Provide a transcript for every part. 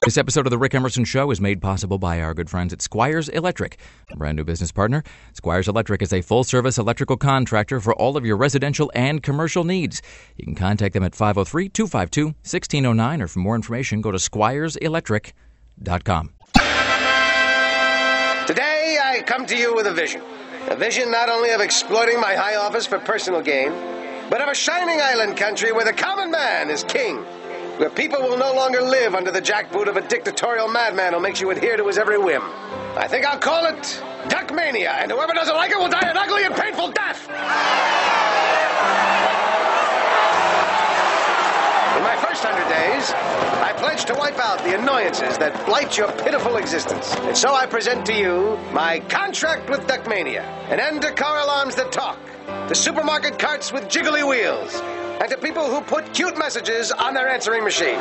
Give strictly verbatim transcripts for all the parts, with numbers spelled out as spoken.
This episode of The Rick Emerson Show is made possible by our good friends at Squires Electric, a brand new business partner. Squires Electric is a full-service electrical contractor for all of your residential and commercial needs. You can contact them at five oh three, two five two, one six oh nine, or for more information, go to squires electric dot com. Today, I come to you with a vision. A vision not only of exploiting my high office for personal gain, but of a shining island country where the common man is king. Where people will no longer live under the jackboot of a dictatorial madman who makes you adhere to his every whim. I think I'll call it Duckmania, and whoever doesn't like it will die an ugly and painful death. In my first hundred days, I pledge to wipe out the annoyances that blight your pitiful existence. And so I present to you my contract with Duckmania. An end to car alarms that talk, to supermarket carts with jiggly wheels, and to people who put cute messages on their answering machine. An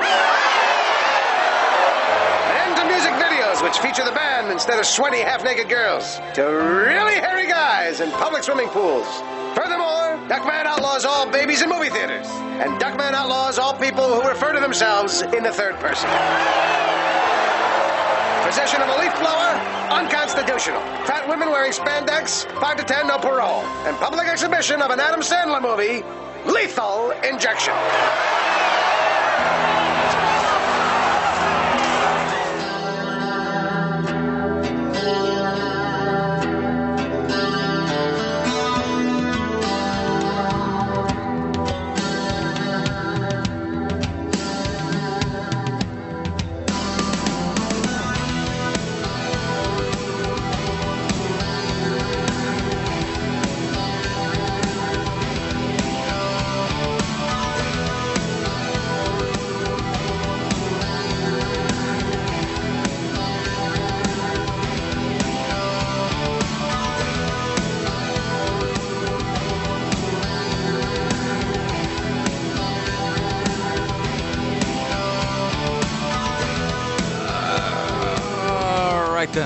end to music videos which feature the band instead of sweaty, half-naked girls. To really hairy guys in public swimming pools. Furthermore, Duckman outlaws all babies in movie theaters. And Duckman outlaws all people who refer to themselves in the third person. Possession of a leaf blower, unconstitutional. Fat women wearing spandex, five to ten, no parole. And public exhibition of an Adam Sandler movie, Lethal Injection. Then.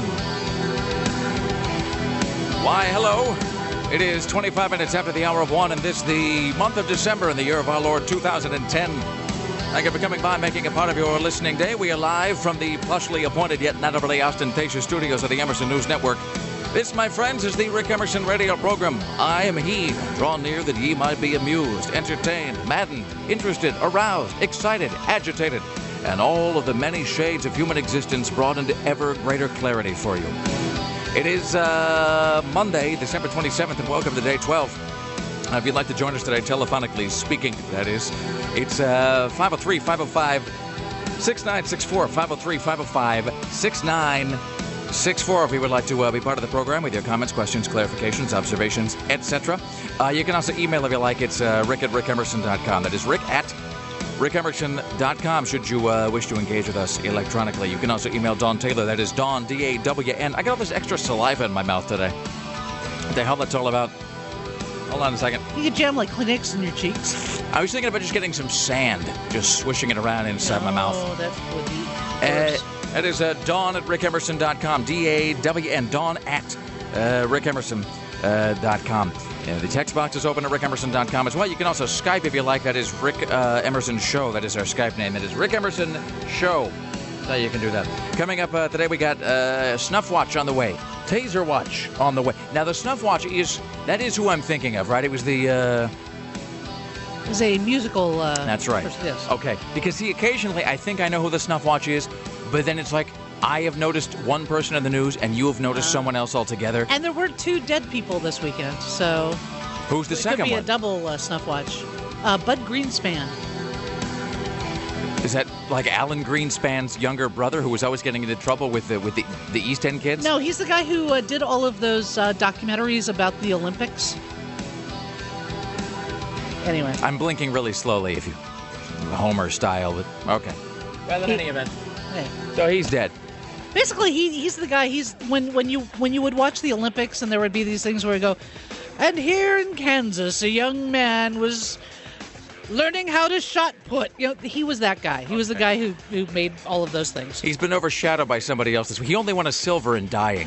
Why, hello. It is twenty-five minutes after the hour of one, and this the month of December in the year of our Lord two thousand ten. Thank you for coming by, making a part of your listening day. We are live from the plushly appointed yet not overly ostentatious studios of the Emerson News Network. This, my friends, is the Rick Emerson radio program. I am he. Draw near that ye might be amused, entertained, maddened, interested, aroused, excited, agitated, and all of the many shades of human existence brought into ever greater clarity for you. It is uh, Monday, December twenty-seventh, and welcome to day twelve. Uh, if you'd like to join us today, telephonically speaking, that is, it's uh, five oh three, five oh five, six nine six four, five oh three, five oh five, six nine six four if you would like to uh, be part of the program with your comments, questions, clarifications, observations, et cetera. Uh, you can also email if you like. It's uh, rick at rick emerson dot com. That is rick at rick emerson dot com should you uh, wish to engage with us electronically. You can also email Dawn Taylor. That is Dawn, D A W N. I got all this extra saliva in my mouth today. What the hell that's all about? Hold on a second. You could jam like Kleenex in your cheeks. I was thinking about just getting some sand, just swishing it around inside no, my mouth. Oh, that would be uh, That is uh, Dawn at rick emerson dot com. D A W N. Dawn at uh, rick emerson dot com. Uh, the text box is open at rick emerson dot com as well. You can also Skype if you like. That is Rick uh, Emerson Show. That is our Skype name. That is Rick Emerson Show. So you can do that. Coming up uh, today, we got uh, Snuff Watch on the way. Taser Watch on the way. Now, the Snuff Watch is, that is who I'm thinking of, right? It was the... Uh... It was a musical... Uh, That's right. Person, yes. Okay. Because, see, occasionally I think I know who the Snuff Watch is, but then it's like, I have noticed one person in the news, and you have noticed uh, someone else altogether. And there were two dead people this weekend, so... Who's the it second one? It could be one? a double uh, Snuff Watch. Uh, Bud Greenspan. Is that like Alan Greenspan's younger brother who was always getting into trouble with the with the, the East End kids? No, he's the guy who uh, did all of those uh, documentaries about the Olympics. Anyway. I'm blinking really slowly, if you... Homer style, but... Okay. Well, in he, any event. Hey. So he's dead. Basically, he he's the guy, he's... When, when you when you would watch the Olympics and there would be these things where you go, and here in Kansas, a young man was... learning how to shot put. You know, he was that guy. He was the guy who, who made all of those things. He's been overshadowed by somebody else this week. He only won a silver in dying.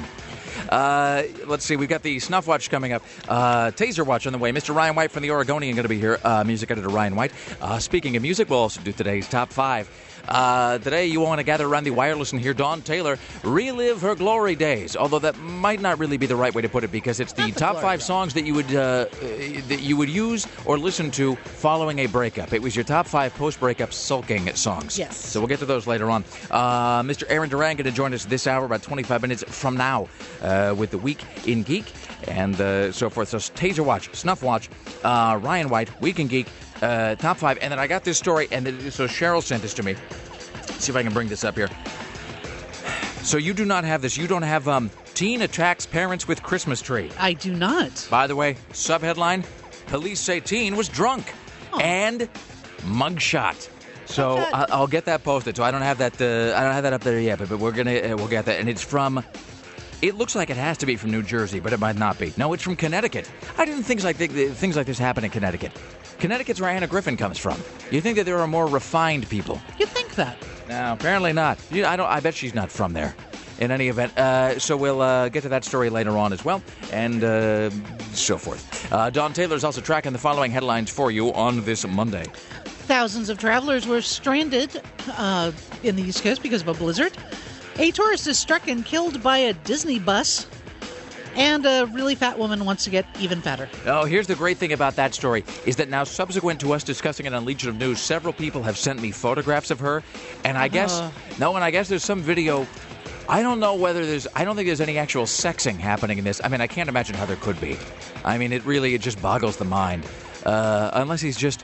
Uh, let's see. We've got the Snuff Watch coming up. Uh, Taser Watch on the way. Mister Ryan White from the Oregonian going to be here. Uh, music editor Ryan White. Uh, speaking of music, we'll also do today's top five. Uh, today, you want to gather around the wireless and hear Dawn Taylor relive her glory days. Although that might not really be the right way to put it, because it's the, the top five days. songs that you would uh, that you would use or listen to following a breakup. It was your top five post-breakup sulking songs. Yes. So we'll get to those later on. Uh, Mister Aaron Duran going to join us this hour, about twenty-five minutes from now, uh, with the Week in Geek and uh, so forth. So Taser Watch, Snuff Watch, uh, Ryan White, Week in Geek. Uh, top five, and then I got this story, and then, so Cheryl sent this to me. Let's see if I can bring this up here. So you do not have this. You don't have um, teen attacks parents with Christmas tree. I do not. By the way, subheadline: police say teen was drunk oh. and mugshot. So okay. I- I'll get that posted. So I don't have that. Uh, I don't have that up there yet, but, but we're gonna uh, we'll get that, and it's from. It looks like it has to be from New Jersey, but it might not be. No, it's from Connecticut. I didn't think like th- things like this happen in Connecticut. Connecticut's where Anna Griffin comes from. You think that there are more refined people? You think that? No, apparently not. You, I don't. I bet she's not from there. In any event, uh, so we'll uh, get to that story later on as well, and uh, so forth. Uh, Dawn Taylor is also tracking the following headlines for you on this Monday. Thousands of travelers were stranded uh, in the East Coast because of a blizzard. A tourist is struck and killed by a Disney bus. And a really fat woman wants to get even fatter. Oh, here's the great thing about that story, is that now subsequent to us discussing it on Legion of News, several people have sent me photographs of her. And I uh. guess, no, and I guess there's some video. I don't know whether there's, I don't think there's any actual sexing happening in this. I mean, I can't imagine how there could be. I mean, it really, it just boggles the mind. Uh, unless he's just,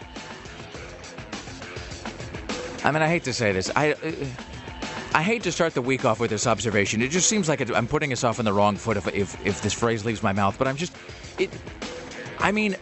I mean, I hate to say this. I... Uh, I hate to start the week off with this observation. It just seems like it, I'm putting us off on the wrong foot if, if if this phrase leaves my mouth. But I'm just, it. I mean,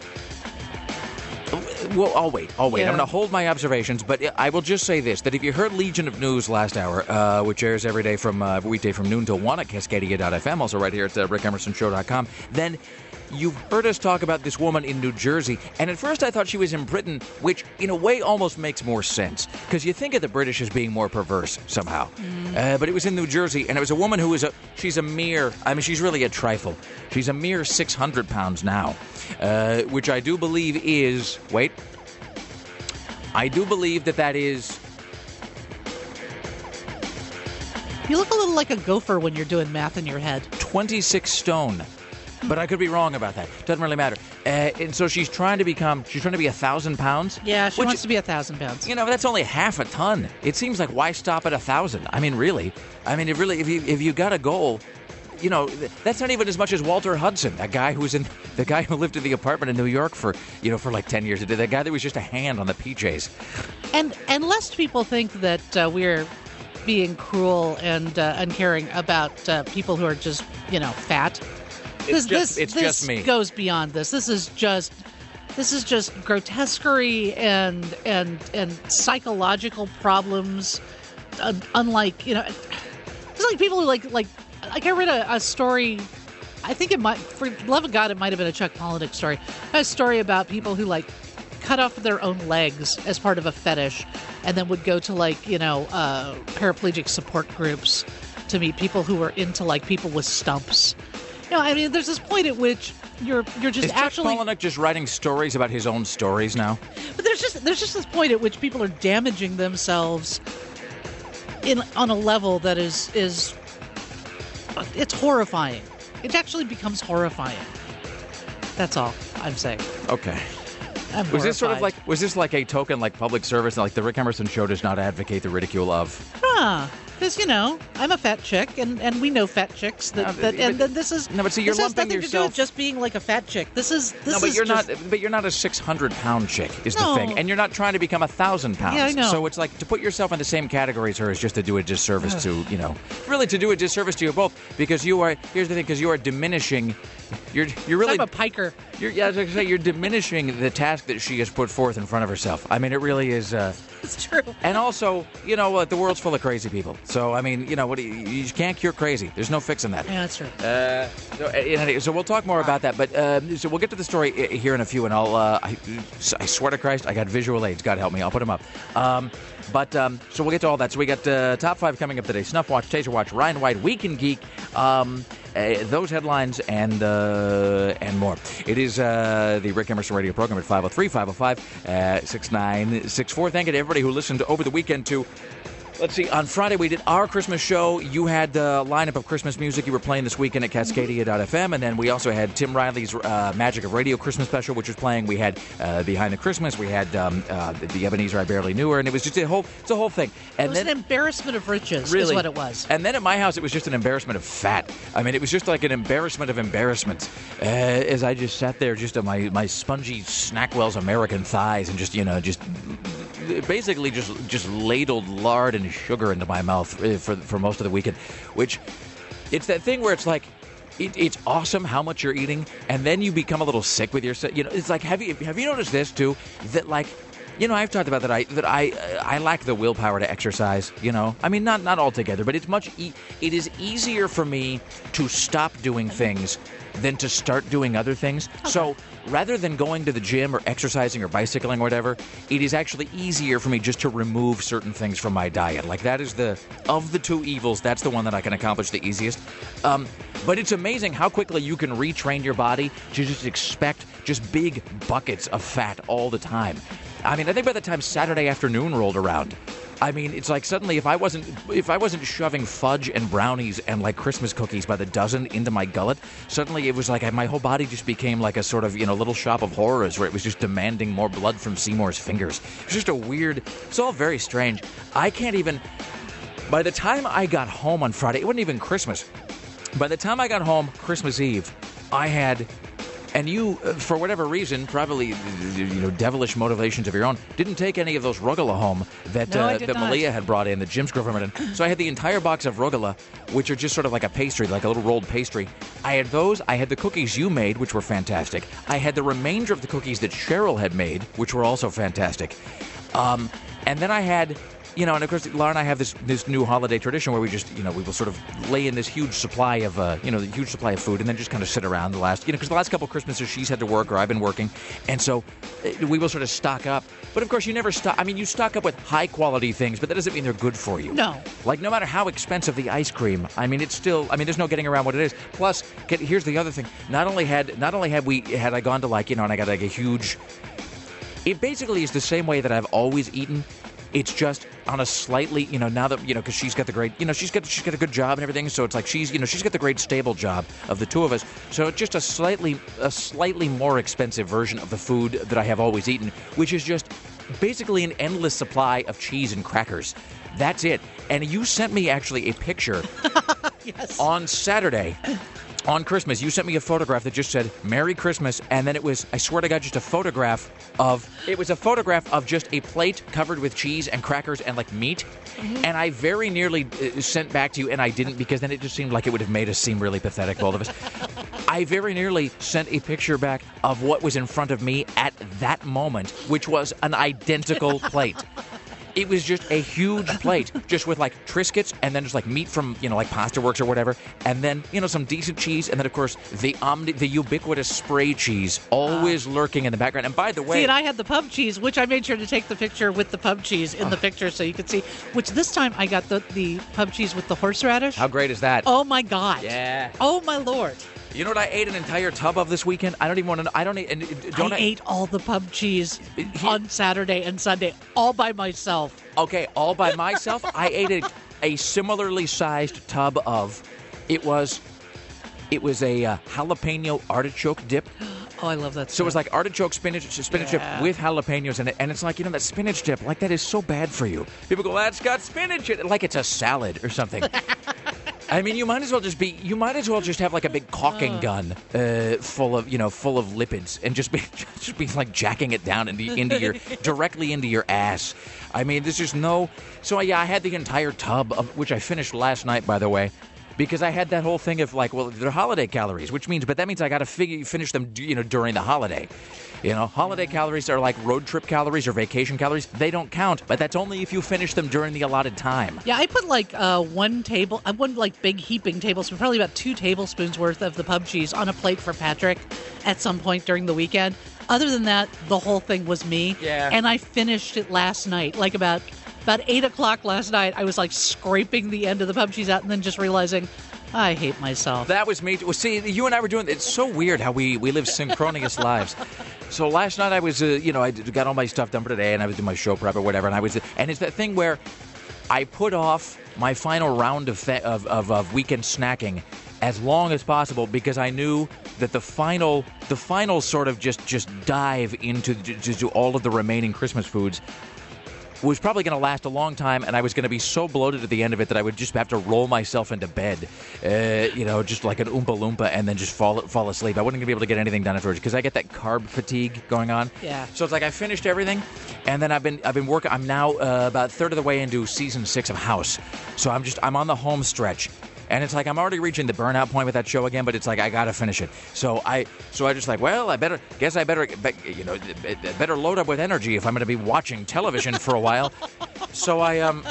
well, I'll wait. I'll wait. Yeah. I'm going to hold my observations, but I will just say this: that if you heard Legion of News last hour, uh, which airs every day from uh, weekday from noon till one at Cascadia dot f m, also right here at uh, rick emerson show dot com, then you've heard us talk about this woman in New Jersey, and at first I thought she was in Britain, which in a way almost makes more sense, because you think of the British as being more perverse somehow. Mm. Uh, but it was in New Jersey, and it was a woman who was a, she's a mere, I mean, she's really a trifle. She's a mere six hundred pounds now, uh, which I do believe is, wait, I do believe that that is... You look a little like a gopher when you're doing math in your head. twenty-six stone. But I could be wrong about that. Doesn't really matter. Uh, and so she's trying to become, she's trying to be a thousand pounds. Yeah, she which, wants to be a thousand pounds. You know, that's only half a ton. It seems like, why stop at a thousand? I mean, really. I mean, it really, if you if you got a goal, you know, that's not even as much as Walter Hudson, that guy who was in, the guy who lived in the apartment in New York for, you know, for like ten years. That guy that was just a hand on the P Js. And and lest people think that uh, we're being cruel and uh, uncaring about uh, people who are just, you know, fat. It's This, just, this, it's this just me. goes beyond this. This is just, this is just grotesquerie and and and psychological problems. Uh, unlike, you know, it's like people who like like like I read a, a story. I think it might, for the love of God, it might have been a Chuck Palahniuk story. A story about people who like cut off their own legs as part of a fetish, and then would go to like you know uh, paraplegic support groups to meet people who were into like people with stumps. You know, I mean, there's this point at which you're you're just Is actually. Chuck Palahniuk just writing stories about his own stories now? But there's just there's just this point at which people are damaging themselves in on a level that is is it's horrifying. It actually becomes horrifying. That's all I'm saying. Okay. I'm was this sort of horrified. like was this like a token like public service, like the Rick Emerson Show does not advocate the ridicule of? Huh. Because, you know, I'm a fat chick, and, and we know fat chicks. That, No, that, but- and then this is No, but see, you're this has lumping nothing to do yourself- with just being like a fat chick. This is this No, but is you're just, not. But you're not a six hundred pound chick. Is No. the thing, and you're not trying to become a thousand pounds. Yeah, I know. So it's like to put yourself in the same category as her is just to do a disservice to you know, really to do a disservice to you both, because you are. Here's the thing, because you are diminishing. You're you're really. I'm a piker. You're, yeah, I was going to say you're diminishing the task that she has put forth in front of herself. I mean, it really is. Uh, It's true. and also, you know, uh, the world's full of crazy people. So I mean, you know, what do you, you can't cure crazy. There's no fixing that. Yeah, that's true. Uh, so, uh, anyway, so we'll talk more about that, but uh, so we'll get to the story uh, here in a few, and I'll. Uh, I, I swear to Christ, I got visual aids. God help me, I'll put them up. Um, but um, so we'll get to all that. So we got uh, top five coming up today: Snuff Watch, Taser Watch, Ryan White, Week in Geek. Um, Uh, those headlines and uh, and more. It is uh, the Rick Emerson radio program at five oh three, five oh five, six nine six four. Thank you to everybody who listened over the weekend to... Let's see, on Friday we did our Christmas show. You had the lineup of Christmas music you were playing this weekend at Cascadia dot f m, and then we also had Tim Riley's uh, Magic of Radio Christmas special, which was playing. We had uh, Behind the Christmas. We had um, uh, the Ebenezer I Barely Knew Her, and it was just a whole, it's a whole thing. And it was then, an embarrassment of riches, really, is what it was. And then at my house, it was just an embarrassment of fat. I mean, it was just like an embarrassment of embarrassments. Uh, as I just sat there, just on my, my spongy Snackwell's American thighs, and just, you know, just... basically just just ladled lard and sugar into my mouth for for most of the weekend, which it's that thing where it's like it, it's awesome how much you're eating, and then you become a little sick with yourself. You know, it's like have you have you noticed this too? That like. You know, I've talked about that I that I uh, I lack the willpower to exercise, you know. I mean, not not altogether, but it's much e- it is easier for me to stop doing things than to start doing other things. Okay. So, rather than going to the gym or exercising or bicycling or whatever, it is actually easier for me just to remove certain things from my diet. Like that is the of the two evils, that's the one that I can accomplish the easiest. Um, but it's amazing how quickly you can retrain your body to just expect just big buckets of fat all the time. I mean, I think by the time Saturday afternoon rolled around, I mean, it's like suddenly if I wasn't if I wasn't shoving fudge and brownies and like Christmas cookies by the dozen into my gullet, suddenly it was like I, my whole body just became like a sort of, you know, little shop of horrors where it was just demanding more blood from Seymour's fingers. It's just a weird, it's all very strange. I can't even, by the time I got home on Friday, it wasn't even Christmas. By the time I got home Christmas Eve, I had... And you, uh, for whatever reason, probably you know devilish motivations of your own, didn't take any of those rugala home that no, uh, that not. Malia had brought in, that Jim's girlfriend brought in. So I had the entire box of rugala, which are just sort of like a pastry, like a little rolled pastry. I had those. I had the cookies you made, which were fantastic. I had the remainder of the cookies that Cheryl had made, which were also fantastic. Um, and then I had... You know, and of course, Laura and I have this this new holiday tradition where we just, you know, we will sort of lay in this huge supply of, uh, you know, the huge supply of food, and then just kind of sit around the last, you know, because the last couple of Christmases she's had to work or I've been working, and so uh, we will sort of stock up. But of course, you never stock. I mean, you stock up with high quality things, but that doesn't mean they're good for you. No. Like, no matter how expensive the ice cream, I mean, it's still. I mean, there's no getting around what it is. Plus, get, here's the other thing. Not only had not only had we had I gone to like, you know, and I got like a huge. It basically is the same way that I've always eaten. It's just on a slightly, you know, now that, you know, because she's got the great, you know, she's got she's got a good job and everything, so it's like she's, you know, she's got the great stable job of the two of us. So it's just a slightly, a slightly more expensive version of the food that I have always eaten, which is just basically an endless supply of cheese and crackers. That's it. And you sent me actually a picture yes. on Saturday. On Christmas, you sent me a photograph that just said, Merry Christmas, and then it was, I swear to God, just a photograph of, it was a photograph of just a plate covered with cheese and crackers and, like, meat, mm-hmm. and I very nearly uh, sent back to you, and I didn't, because then it just seemed like it would have made us seem really pathetic, both of us. I very nearly sent a picture back of what was in front of me at that moment, which was an identical plate. It was just a huge plate, just with like Triscuits, and then just like meat from, you know, like Pasta Works or whatever, and then, you know, some decent cheese, and then of course the omni- the ubiquitous spray cheese, always uh, lurking in the background. And by the way, see, and I had the pub cheese, which I made sure to take the picture with the pub cheese in uh, the picture so you could see. Which this time I got the the pub cheese with the horseradish. How great is that? Oh my God! Yeah. Oh my Lord. You know what I ate an entire tub of this weekend? I don't even want to know. I don't eat. And don't I, I ate all the pub cheese he, on Saturday and Sunday, all by myself. Okay, all by myself? I ate a, a similarly sized tub of, it was, it was a uh, jalapeno artichoke dip. Oh, I love that stuff. So it was like artichoke spinach spinach yeah. dip with jalapenos in it, and it's like, you know, that spinach dip, like that is so bad for you. People go, that's got spinach in it, like it's a salad or something. I mean, you might as well just be. You might as well just have like a big caulking uh. gun, uh, full of you know, full of lipids, and just be just be like jacking it down into into your directly into your ass. I mean, there's just no. So yeah, I had the entire tub of which I finished last night, by the way, because I had that whole thing of like, well, they're holiday calories, which means, but that means I got to figure finish them, you know, during the holiday. You know, holiday calories are like road trip calories or vacation calories. They don't count, but that's only if you finish them during the allotted time. Yeah, I put like uh, one table, uh, one like big heaping tablespoon, probably about two tablespoons worth of the pub cheese on a plate for Patrick at some point during the weekend. Other than that, the whole thing was me. Yeah. And I finished it last night, like about about eight o'clock last night. I was like scraping the end of the pub cheese out and then just realizing, I hate myself. That was me. Well, see, you and I were doing. It's so weird how we, we live synchronous lives. So last night I was, uh, you know, I got all my stuff done for today, and I was doing my show prep or whatever, and I was, and it's that thing where I put off my final round of fe- of, of of weekend snacking as long as possible because I knew that the final the final sort of just just dive into just all of the remaining Christmas foods was probably going to last a long time, and I was going to be so bloated at the end of it that I would just have to roll myself into bed, uh, you know, just like an Oompa Loompa, and then just fall fall asleep. I wasn't going to be able to get anything done afterwards because I get that carb fatigue going on. Yeah. So it's like I finished everything, and then I've been I've been working. I'm now uh, about a third of the way into season six of House, so I'm just I'm on the home stretch. And it's like I'm already reaching the burnout point with that show again, but it's like I gotta finish it. So I, so I just like, well, I better, guess I better, you know, better load up with energy if I'm going to be watching television for a while. So I, um,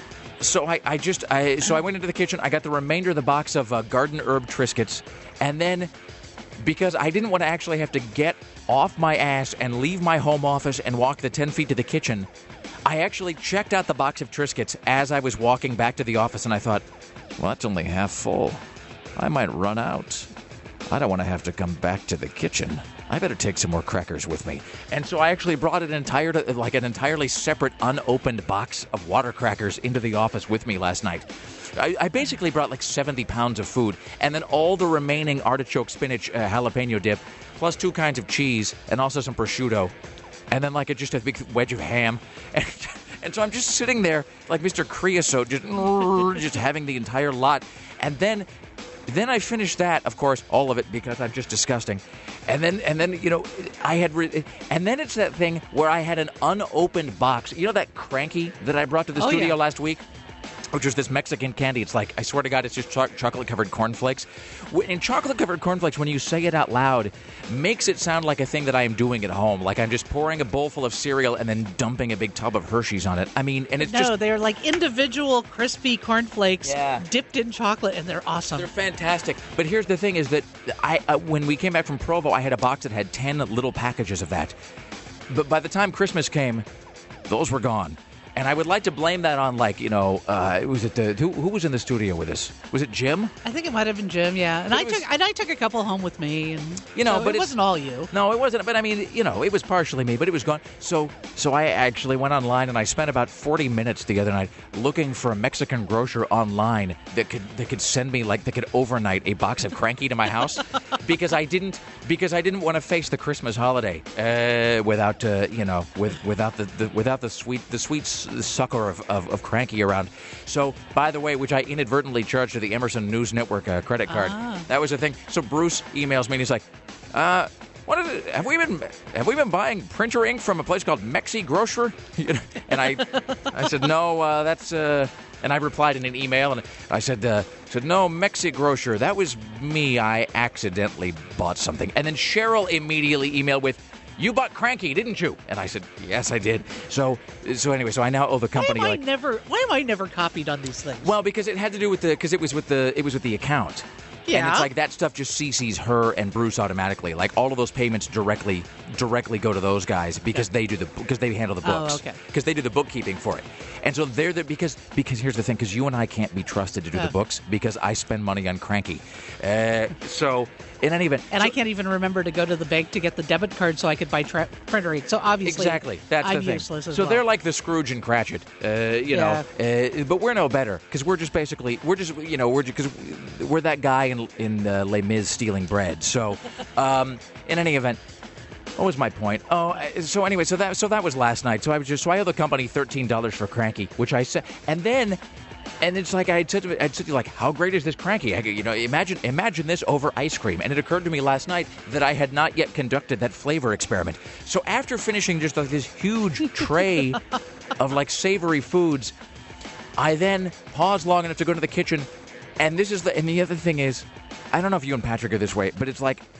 so I, I just, I, so I went into the kitchen. I got the remainder of the box of uh, garden herb Triscuits, and then because I didn't want to actually have to get off my ass and leave my home office and walk the ten feet to the kitchen, I actually checked out the box of Triscuits as I was walking back to the office, and I thought, well, that's only half full. I might run out. I don't want to have to come back to the kitchen. I better take some more crackers with me. And so I actually brought an entire, like an entirely separate, unopened box of water crackers into the office with me last night. I, I basically brought like seventy pounds of food, and then all the remaining artichoke, spinach, uh, jalapeno dip, plus two kinds of cheese, and also some prosciutto, and then like a, just a big wedge of ham. And, And so I'm just sitting there like Mister Creosote, just, just having the entire lot. And then then I finished that, of course, all of it, because I'm just disgusting. And then, and then you know, I had... Re- and then it's that thing where I had an unopened box. You know that Cranky that I brought to the oh, studio yeah. last week? Which is this Mexican candy. It's like, I swear to God, it's just cho- chocolate-covered cornflakes. And chocolate-covered cornflakes, when you say it out loud, makes it sound like a thing that I am doing at home. Like I'm just pouring a bowl full of cereal and then dumping a big tub of Hershey's on it. I mean, and it's no, just... No, they're like individual crispy cornflakes yeah. dipped in chocolate, and they're awesome. They're fantastic. But here's the thing is that I uh, when we came back from Provo, I had a box that had ten little packages of that. But by the time Christmas came, those were gone. And I would like to blame that on, like, you know, uh, was it the, who, who was in the studio with us? Was it Jim? I think it might have been Jim, yeah. And But I it was- took and I took a couple home with me, and You know, so but it it's- wasn't all you. No, it wasn't. But I mean, you know, it was partially me, but it was gone. So, so I actually went online and I spent about forty minutes the other night looking for a Mexican grocer online that could that could send me like that could overnight a box of Cranky to my house because I didn't because I didn't want to face the Christmas holiday uh, without uh, you know with without the, the without the sweet the sweet s- succor of, of, of Cranky around. So, by the way, which I inadvertently charged to the Emerson News Network uh, credit card. Ah. That was the thing. So Bruce emails me and he's like, uh. What is it? Have we been have we been buying printer ink from a place called Mexi Grocer? You know, and I I said no, uh, that's uh, and I replied in an email and I said uh, said no, Mexi Grocer, that was me. I accidentally bought something. And then Cheryl immediately emailed with, you bought Cranky, didn't you? And I said, yes, I did. So so anyway, so I now owe the company why am I like never? Why am I never copied on these things? well, because it had to do with the because it was with the it was with the account. And Yeah. it's like that stuff just C Cs her and Bruce automatically. Like all of those payments directly directly go to those guys because they do the because they handle the Oh, books. okay. Because they do the bookkeeping for it. And so they're the because because here's the thing, because you and I can't be trusted to do Uh. the books because I spend money on Cranky. Uh, so in any event, and so- I can't even remember to go to the bank to get the debit card so I could buy tra- printer ink. So obviously, Exactly. That's I'm the thing. useless as so well. they're like the Scrooge and Cratchit, uh, you know. Uh, but we're no better because we're just basically we're just you know we're because we're that guy in in uh, Les Mis stealing bread. So um, in any event. What was my point? Oh, uh, so anyway, so that so that was last night. So I was just so I owe the company thirteen dollars for Cranky, which I said, and then, and it's like I said to I said to you like, how great is this Cranky? I, go, you know, imagine imagine this over ice cream. And it occurred to me last night that I had not yet conducted that flavor experiment. So after finishing just like this huge tray of like savory foods, I then paused long enough to go to the kitchen, and this is the and the other thing is, I don't know if you and Patrick are this way, but it's like.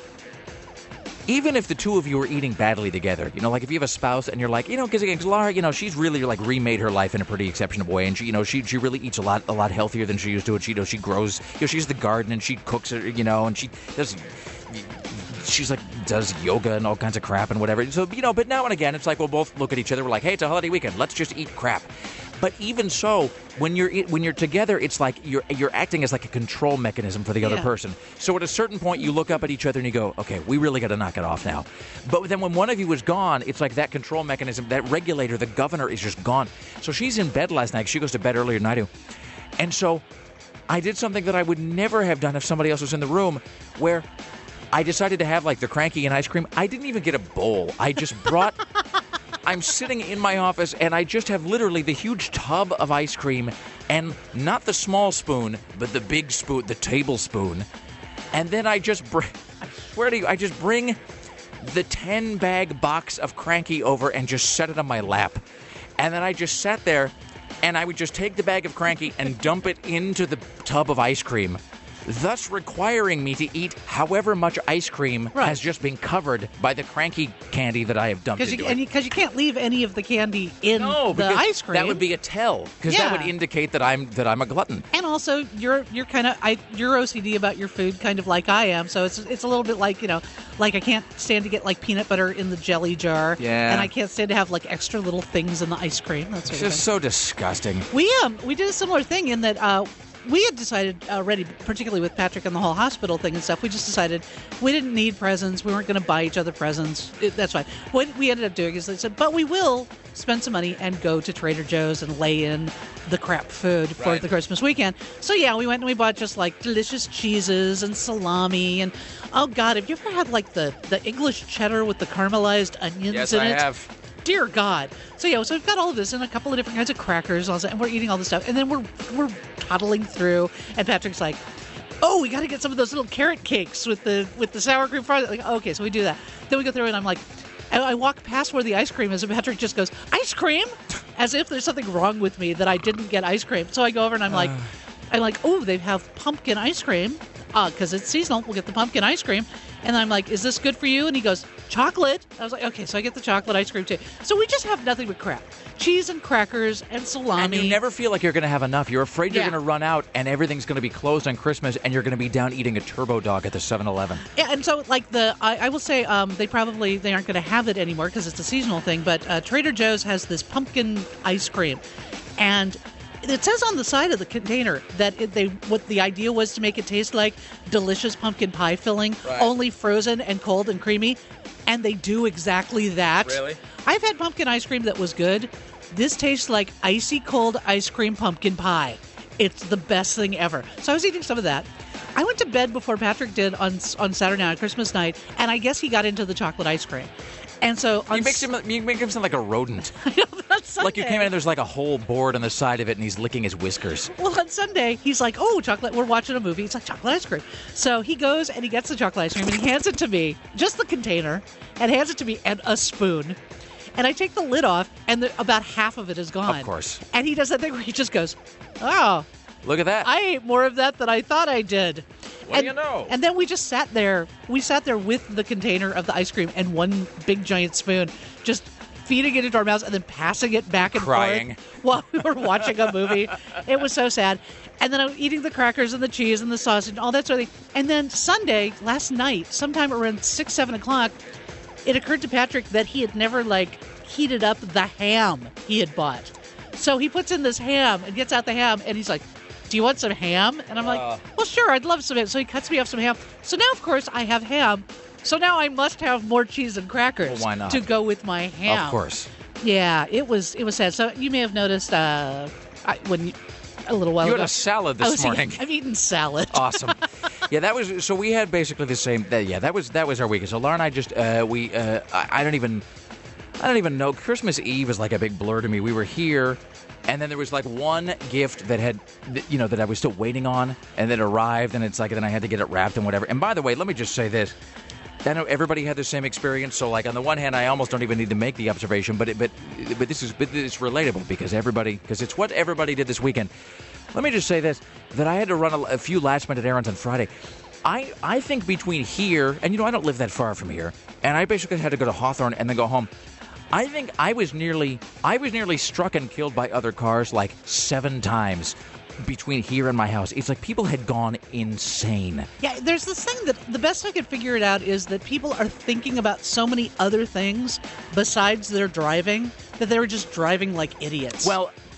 Even if the two of you are eating badly together, you know, like if you have a spouse and you're like, you know, because Laura, you know, she's really like remade her life in a pretty exceptional way, and she, you know, she she really eats a lot a lot healthier than she used to. And she, you know, she grows, you know, she has the garden and she cooks, you know, and she does. She's like does yoga and all kinds of crap and whatever. So you know, but now and again, it's like we'll both look at each other. We're like, hey, it's a holiday weekend. Let's just eat crap. But even so, when you're when you're together, it's like you're you're acting as like a control mechanism for the other Yeah. person. So at a certain point, you look up at each other and you go, "Okay, we really got to knock it off now." But then when one of you is gone, it's like that control mechanism, that regulator, the governor is just gone. So she's in bed last night. She goes to bed earlier than I do, and so I did something that I would never have done if somebody else was in the room, where I decided to have like the cranky and ice cream. I didn't even get a bowl. I just brought. I'm sitting in my office, and I just have literally the huge tub of ice cream, and not the small spoon, but the big spoon, the tablespoon. And then I just, br- I swear to you, I just bring the ten-bag box of Cranky over and just set it on my lap. And then I just sat there, and I would just take the bag of Cranky and dump it into the tub of ice cream, thus requiring me to eat however much ice cream Right. has just been covered by the Cranky candy that I have dumped Because into you, it. and you, 'cause you can't leave any of the candy in No, the because ice cream. that would be a tell, because that Yeah. would indicate that I'm that I'm a glutton. And also, you're you're kind of I you're O C D about your food, kind of like I am. So it's it's a little bit like you know, like I can't stand to get like peanut butter in the jelly jar, Yeah. and I can't stand to have like extra little things in the ice cream. That's It's sort of just thing. so disgusting. We um we did a similar thing in that uh we had decided already, particularly with Patrick and the whole hospital thing and stuff. We just decided we didn't need presents. We weren't going to buy each other presents. It, that's fine. What we ended up doing is they said, but we will spend some money and go to Trader Joe's and lay in the crap food for Right. the Christmas weekend. So yeah, we went and we bought just like delicious cheeses and salami and oh god, have you ever had like the the English cheddar with the caramelized onions Yes, in I it? have. Dear God. So yeah, so we've got all of this and a couple of different kinds of crackers and all that, and we're eating all this stuff. And then we're we're toddling through, and Patrick's like, "Oh, we got to get some of those little carrot cakes with the with the sour cream frosting." Like, okay, so we do that. Then we go through, and I'm like, and I walk past where the ice cream is, and Patrick just goes, "Ice cream," as if there's something wrong with me that I didn't get ice cream. So I go over and I'm like, I'm like, "Oh, they have pumpkin ice cream." Uh, because it's seasonal, we'll get the pumpkin ice cream. And I'm like, is this good for you? And he goes, chocolate. I was like, okay, so I get the chocolate ice cream too. So we just have nothing but crap. Cheese and crackers and salami. And you never feel like you're going to have enough. You're afraid you're Yeah. going to run out, and everything's going to be closed on Christmas, and you're going to be down eating a turbo dog at the seven eleven. Yeah, and so like the, I, I will say, um, they probably, they aren't going to have it anymore because it's a seasonal thing, but uh, Trader Joe's has this pumpkin ice cream. And it says on the side of the container that it, they what the idea was to make it taste like delicious pumpkin pie filling, Right. only frozen and cold and creamy, and they do exactly that. Really? I've had pumpkin ice cream that was good. This tastes like icy cold ice cream pumpkin pie. It's the best thing ever. So I was eating some of that. I went to bed before Patrick did on on Saturday night, Christmas night, and I guess he got into the chocolate ice cream. And so on You make him, you make him sound like a rodent. That's Like you Sunday. came in and there's like a whole board on the side of it, and he's licking his whiskers. Well, on Sunday, he's like, oh, chocolate. We're watching a movie. It's like chocolate ice cream. So he goes and he gets the chocolate ice cream and he hands it to me, just the container, and hands it to me and a spoon. And I take the lid off, and the, about half of it is gone. Of course. And he does that thing where he just goes, oh, Look at that. I ate more of that than I thought I did. What and, do you know? And then we just sat there. We sat there with the container of the ice cream and one big giant spoon, just feeding it into our mouths and then passing it back and Crying. forth while we were watching a movie. It was so sad. And then I was eating the crackers and the cheese and the sausage and all that sort of thing. And then Sunday, last night, sometime around six, seven o'clock, it occurred to Patrick that he had never like heated up the ham he had bought. So he puts in this ham and gets out the ham and he's like, do you want some ham? And I'm like, Uh. well, sure, I'd love some ham. So he cuts me off some ham. So now, of course, I have ham. So now I must have more cheese and crackers Well, why not? to go with my ham. Of course. Yeah, it was it was sad. So you may have noticed uh, I, when you, a little while You ago. had a salad I this was morning. Eating, I'm eating salad. Awesome. Yeah, that was so. We had basically the same. Uh, yeah, that was that was our weekend. So Laura and I just uh, we uh, I, I don't even I don't even know. Christmas Eve is like a big blur to me. We were here, and then there was like one gift that had that, you know that I was still waiting on, and that arrived, and it's like then I had to get it wrapped and whatever. And by the way, let me just say this. I know everybody had the same experience. So, like on the one hand, I almost don't even need to make the observation, but it, but but this is but it's relatable because everybody because it's what everybody did this weekend. Let me just say this: that I had to run a, a few last minute errands on Friday. I I think between here and you know I don't live that far from here, and I basically had to go to Hawthorne and then go home. I think I was nearly I was nearly struck and killed by other cars like seven times between here and my house. It's like people had gone insane. Yeah, there's this thing that the best I could figure it out is that people are thinking about so many other things besides their driving that they were just driving like idiots. Well,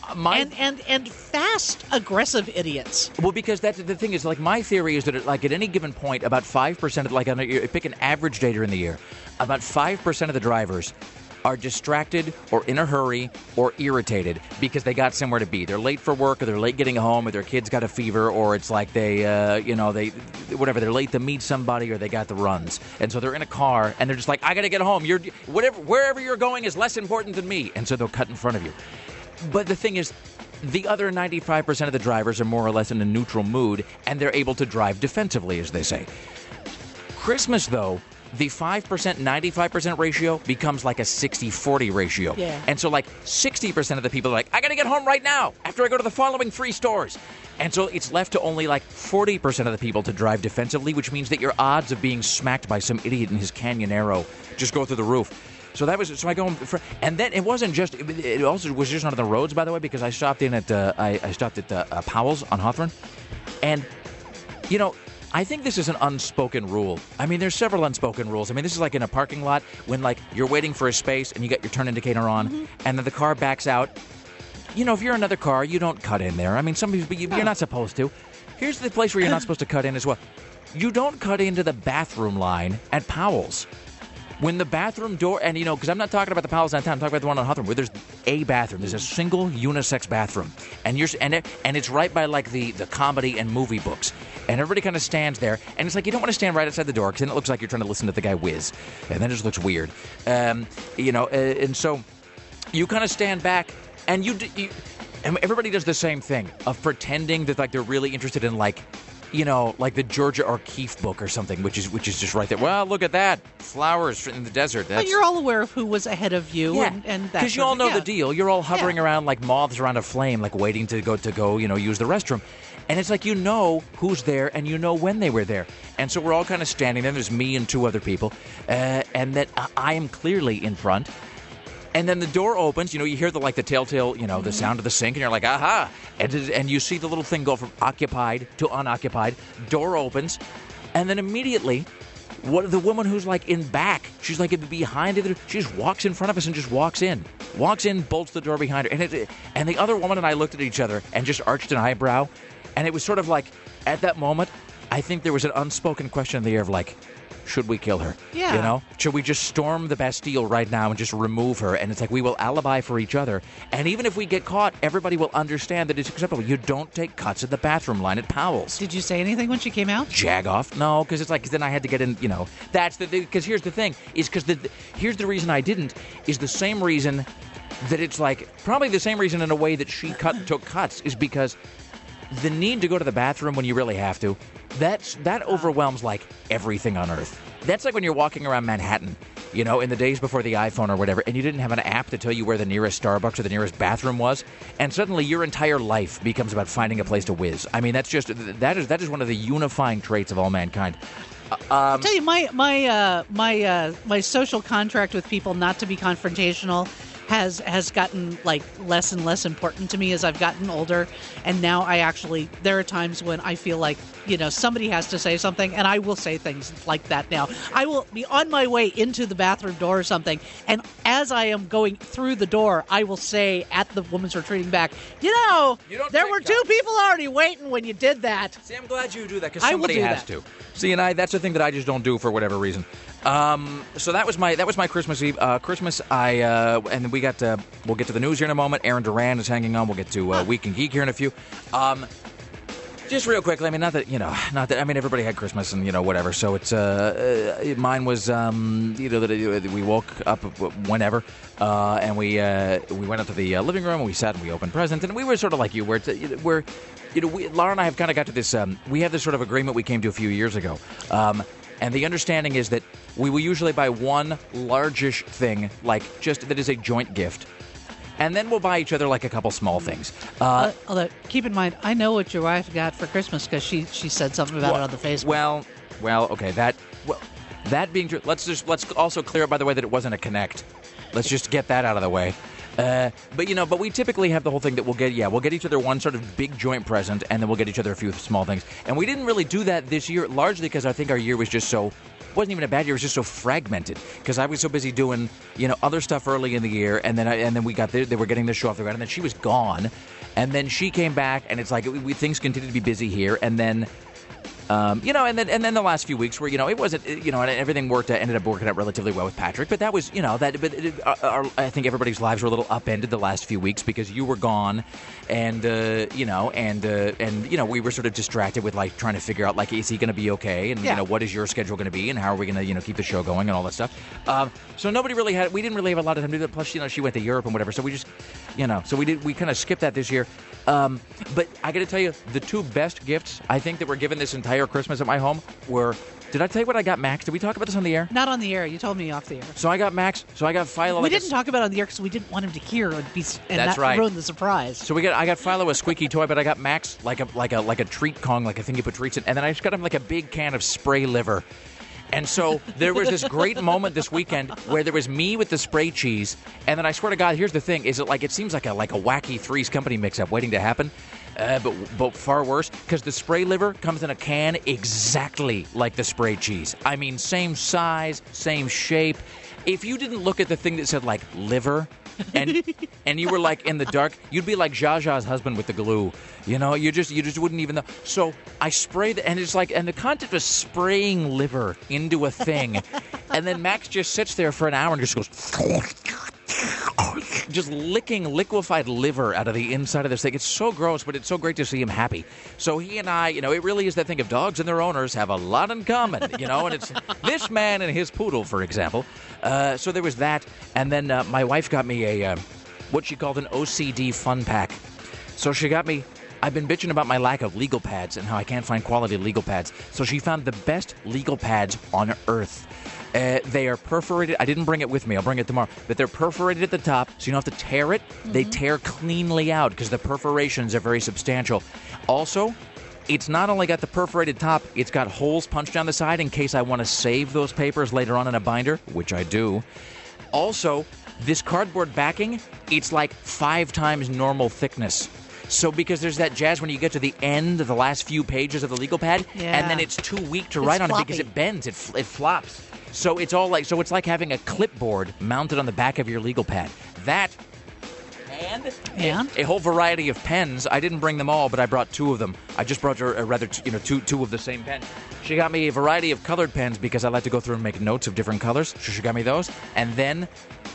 My, and and and fast, aggressive idiots. Well, because that's the thing is, like, my theory is that, like, at any given point, about five percent of, like, on a, pick an average day during the year, about five percent of the drivers are distracted or in a hurry or irritated because they got somewhere to be. They're late for work, or they're late getting home, or their kid's got a fever, or it's like they, uh, you know, they, whatever, they're late to meet somebody, or they got the runs. And so they're in a car, and they're just like, I got to get home. You're, whatever, wherever you're going is less important than me. And so they'll cut in front of you. But the thing is, the other ninety-five percent of the drivers are more or less in a neutral mood, and they're able to drive defensively, as they say. Christmas, though, the five percent, ninety-five percent ratio becomes like a sixty forty ratio. Yeah. And so like sixty percent of the people are like, I got to get home right now after I go to the following three stores. And so it's left to only like forty percent of the people to drive defensively, which means that your odds of being smacked by some idiot in his Canyon Arrow just go through the roof. So that was so I go for, and then it wasn't just it also was just on the roads, by the way, because I stopped in at uh, I, I stopped at uh, uh, Powell's on Hawthorne, and you know, I think this is an unspoken rule. I mean, there's several unspoken rules. I mean, this is like in a parking lot when like you're waiting for a space and you got your turn indicator on, mm-hmm. and then the car backs out. You know, if you're another car, you don't cut in there. I mean, some people you, you're not supposed to. Here's the place where you're not supposed to cut in as well. You don't cut into the bathroom line at Powell's. When the bathroom door, and you know, because I'm not talking about the Powell's downtown, I'm talking about the one on Hawthorne, where there's a bathroom. There's a single unisex bathroom, and you're and it, and it's right by like the, the comedy and movie books, and everybody kind of stands there, and it's like you don't want to stand right outside the door because then it looks like you're trying to listen to the guy whiz, and then it just looks weird, um, you know, uh, and so you kind of stand back, and you, you, and everybody does the same thing of pretending that like they're really interested in like. You know, like the Georgia O'Keeffe book or something, which is which is just right there. Well, look at that. Flowers in the desert. That's... But you're all aware of who was ahead of you. Yeah, and, and that because you all know yeah. the deal. You're all hovering yeah. around like moths around a flame, like waiting to go, to go, you know, use the restroom. And it's like you know who's there and you know when they were there. And so we're all kind of standing there. There's me and two other people. Uh, and that I am clearly in front. And then the door opens, you know, you hear the like the telltale, you know, the sound of the sink, and you're like, aha! And, and you see the little thing go from occupied to unoccupied. Door opens, and then immediately, what the woman who's like in back, she's like behind it, she just walks in front of us and just walks in. Walks in, bolts the door behind her. And, it, and the other woman and I looked at each other and just arched an eyebrow. And it was sort of like, at that moment, I think there was an unspoken question in the air of like, should we kill her? Yeah. You know? Should we just storm the Bastille right now and just remove her? And it's like we will alibi for each other. And even if we get caught, everybody will understand that it's acceptable. You don't take cuts at the bathroom line at Powell's. Did you say anything when she came out? Jag off? No, because it's like, cause then I had to get in, you know. That's the, because here's the thing, is because the, here's the reason I didn't, is the same reason that it's like, probably the same reason in a way that she cut took cuts, is because the need to go to the bathroom when you really have to, that's that overwhelms like everything on earth. That's like when you're walking around Manhattan, you know, in the days before the iPhone or whatever, and you didn't have an app to tell you where the nearest Starbucks or the nearest bathroom was, and suddenly your entire life becomes about finding a place to whiz. I mean, that's just that is that is one of the unifying traits of all mankind. Uh, um, I'll tell you, my my uh, my uh, my social contract with people not to be confrontational has has gotten like less and less important to me as I've gotten older, and now I actually there are times when I feel like, you know, somebody has to say something, and I will say things like that now. I will be on my way into the bathroom door or something, and as I am going through the door, I will say at the woman's retreating back, you know, You don't there take were two cuts. people already waiting when you did that. See, I'm glad you do that because I will somebody do has that. to. See, and I that's the thing that I just don't do for whatever reason. Um, so that was my that was my Christmas Eve. Uh, Christmas, I uh, and then we got to, we'll get to the news here in a moment. Aaron Duran is hanging on. We'll get to uh, Week in Geek here in a few. Um, just real quickly, I mean, not that you know, not that I mean, everybody had Christmas and you know whatever. So it's uh, uh mine was um, you know that uh, we woke up whenever, uh, and we uh, we went up to the uh, living room and we sat and we opened presents, and we were sort of like you, where it's, uh, we're. You know, we, Laura and I have kind of got to this, um, we have this sort of agreement we came to a few years ago. Um, and the understanding is that we will usually buy one largish thing, like just that is a joint gift. And then we'll buy each other like a couple small things. Uh, Uh, although, keep in mind, I know what your wife got for Christmas because she, she said something about well, it on the Facebook. Well, well, okay, that, well, that being true, let's just, let's also clear up, by the way, that it wasn't a Connect. Let's just get that out of the way. Uh, but, you know, but we typically have the whole thing that we'll get, yeah, we'll get each other one sort of big joint present, and then we'll get each other a few small things. And we didn't really do that this year, largely because I think our year was just so wasn't even a bad year. It was just so fragmented because I was so busy doing, you know, other stuff early in the year, and then I, and then we got there. They were getting the show off the ground, and then she was gone, and then she came back, and it's like we, we things continued to be busy here, and then. Um, you know, and then and then the last few weeks where, you know, it wasn't, you know, and everything worked, ended up working out relatively well with Patrick. But that was, you know, that. But it, uh, our, I think everybody's lives were a little upended the last few weeks because you were gone, and uh, you know, and uh, and you know, we were sort of distracted with like trying to figure out like, is he going to be okay, and yeah. you know, what is your schedule going to be, and how are we going to, you know, keep the show going and all that stuff. Um, so nobody really had, we didn't really have a lot of time to do that. Plus, you know, she went to Europe and whatever, so we just, you know, so we did, we kind of skipped that this year. Um, but I got to tell you, the two best gifts I think that were given this entire Christmas at my home were, did I tell you what I got Max? Did we talk about this on the air? Not on the air. You told me off the air. So I got Max. So I got Philo. We like didn't a, talk about it on the air because we didn't want him to hear and be and That's not right. ruin the surprise. So we got I got Philo a squeaky toy, but I got Max like a like a like a treat Kong, like a thing you put treats in, and then I just got him like a big can of spray liver. And so there was this great moment this weekend where there was me with the spray cheese, and then I swear to God, here's the thing: is it like it seems like a like a wacky Three's Company mix-up waiting to happen, uh, but but far worse because the spray liver comes in a can exactly like the spray cheese. I mean, same size, same shape. If you didn't look at the thing that said like liver, and and you were like in the dark, you'd be like Zsa Zsa's husband with the glue. You know, you just you just wouldn't even know. So I sprayed, and it's like, and the concept of spraying liver into a thing, and then Max just sits there for an hour and just goes, just licking liquefied liver out of the inside of this thing. It's so gross, but it's so great to see him happy. So he and I, you know, it really is that thing of dogs and their owners have a lot in common, you know, and it's this man and his poodle, for example. Uh, so there was that, and then uh, my wife got me a, uh, what she called an O C D fun pack. So she got me, I've been bitching about my lack of legal pads and how I can't find quality legal pads. So she found the best legal pads on earth. Uh, they are perforated. I didn't bring it with me. I'll bring it tomorrow. But they're perforated at the top, so you don't have to tear it. Mm-hmm. They tear cleanly out because the perforations are very substantial. Also, it's not only got the perforated top, it's got holes punched down the side in case I want to save those papers later on in a binder, which I do. Also, this cardboard backing, it's like five times normal thickness. So because there's that jazz when you get to the end of the last few pages of the legal pad, yeah. and then it's too weak to it's write on floppy. it because it bends, it, it flops. So it's all like, so it's like having a clipboard mounted on the back of your legal pad. That and, and? A, a whole variety of pens. I didn't bring them all, but I brought two of them. I just brought her, uh, rather, you know, two two of the same pen. She got me a variety of colored pens because I like to go through and make notes of different colors. So she got me those, and then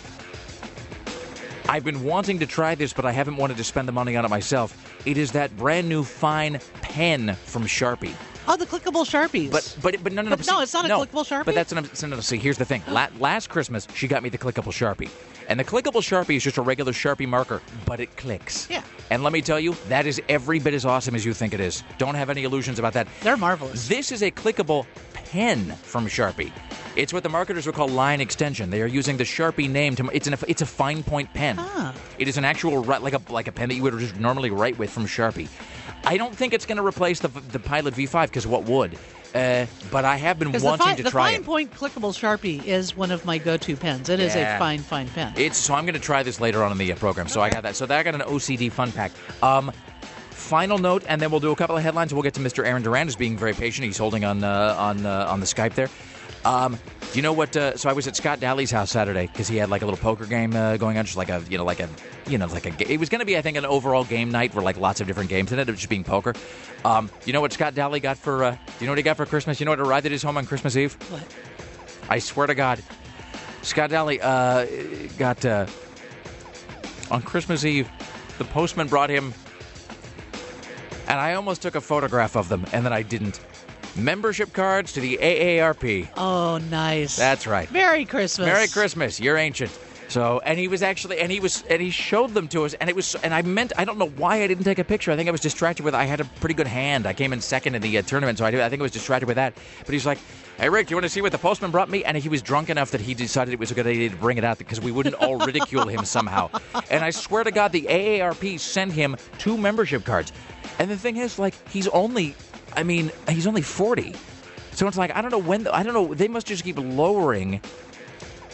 I've been wanting to try this, but I haven't wanted to spend the money on it myself. It is that brand new fine pen from Sharpie. Oh, the clickable Sharpies. But but but no no no. But no, see, it's not a no, clickable Sharpie? But that's what I'm. So no, no, see, here's the thing. La- last Christmas, she got me the clickable Sharpie, and the clickable Sharpie is just a regular Sharpie marker, but it clicks. Yeah. And let me tell you, that is every bit as awesome as you think it is. Don't have any illusions about that. They're marvelous. This is a clickable pen from Sharpie. It's what the marketers would call line extension. They are using the Sharpie name to. It's an. It's a fine point pen. Ah. It is an actual like a like a pen that you would just normally write with from Sharpie. I don't think it's going to replace the the Pilot V five because what would? Uh, but I have been wanting the fi- to the try fine it. point clickable Sharpie is one of my go-to pens. It is Yeah. a fine, fine pen. It's so I'm going to try this later on in the uh, program. So I got that. So that I got an O C D fun pack. Um, final note, and then we'll do a couple of headlines. We'll get to Mister Aaron Duran, who's being very patient. He's holding on uh, on uh, on the Skype there. Um, do you know what? Uh, so I was at Scott Daly's house Saturday because he had like a little poker game uh, going on, just like a you know like a you know like a. Ga- it was going to be I think an overall game night where like lots of different games. It ended up just being poker. Um, you know what Scott Daly got for? Uh, do you know what he got for Christmas? You know what arrived at his home on Christmas Eve? What? I swear to God, Scott Daly uh, got uh, on Christmas Eve. The postman brought him, and I almost took a photograph of them, and then I didn't. Membership cards to the A A R P. Oh, nice. That's right. Merry Christmas. Merry Christmas. You're ancient. So, and he was actually, and he was, and he showed them to us, and it was, and I meant, I don't know why I didn't take a picture. I think I was distracted with, I had a pretty good hand. I came in second in the uh, tournament, so I, I think I was distracted with that. But he's like, hey, Rick, do you want to see what the postman brought me? And he was drunk enough that he decided it was a good idea to bring it out because we wouldn't all ridicule him somehow. And I swear to God, the A A R P sent him two membership cards. And the thing is, like, he's only, I mean, he's only forty. So it's like, I don't know when, I don't know, they must just keep lowering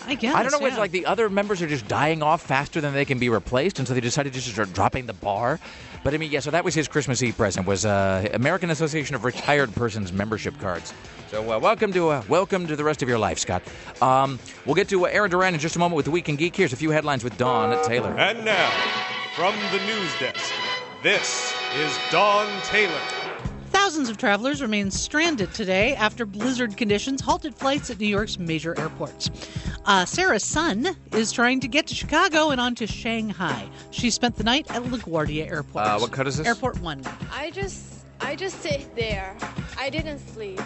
I guess. I don't know yeah. if like the other members are just dying off faster than they can be replaced, and so they decided to just start dropping the bar. But I mean, yeah, so that was his Christmas Eve present, was uh, American Association of Retired Persons membership cards. So uh, welcome to uh, welcome to the rest of your life, Scott. Um, we'll get to uh, Aaron Duran in just a moment with the Week in Geek. Here's a few headlines with Dawn Taylor. And now, from the news desk, this is Dawn Taylor. Thousands of travelers remain stranded today after blizzard conditions halted flights at New York's major airports. Uh, Sarah's son is trying to get to Chicago and on to Shanghai. She spent the night at LaGuardia Airport. Uh, what cut is this? Airport one. I just, I just sit there. I didn't sleep.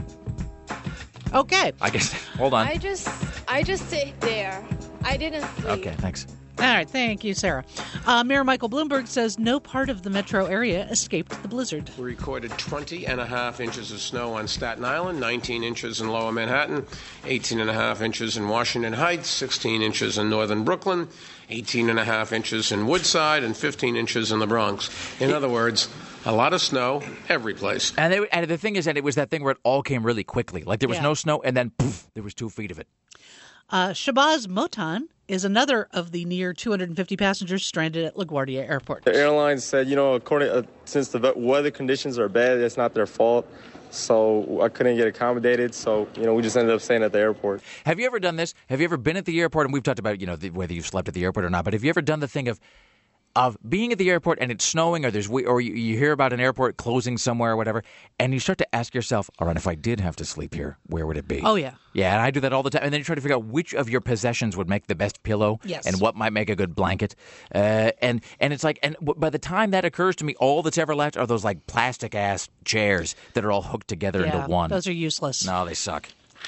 Okay. I guess. Hold on. I just, I just sit there. I didn't sleep. Okay, thanks. All right, thank you, Sarah. Uh, Mayor Michael Bloomberg says no part of the metro area escaped the blizzard. We recorded twenty and a half inches of snow on Staten Island, nineteen inches in Lower Manhattan, eighteen and a half inches in Washington Heights, sixteen inches in northern Brooklyn, eighteen and a half inches in Woodside, and fifteen inches in the Bronx. In other words, a lot of snow every place. And, they, and the thing is that it was that thing where it all came really quickly. Like there was Yeah. no snow, and then poof, there was two feet of it. Uh, Shabazz Motan is another of the near two hundred fifty passengers stranded at LaGuardia Airport. The airline said, you know, according uh, since the ve- weather conditions are bad, it's not their fault. So I couldn't get accommodated. So, you know, we just ended up staying at the airport. Have you ever done this? Have you ever been at the airport? And we've talked about, you know, the, whether you've slept at the airport or not. But have you ever done the thing of of being at the airport and it's snowing, or there's or you, you hear about an airport closing somewhere or whatever, and you start to ask yourself, all right, if I did have to sleep here, where would it be? Oh, yeah. Yeah, and I do that all the time. And then you try to figure out which of your possessions would make the best pillow Yes. and what might make a good blanket. Uh, and and it's like, and w- by the time that occurs to me, all that's ever left are those like plastic ass chairs that are all hooked together Yeah, into one. those are useless. No, they suck.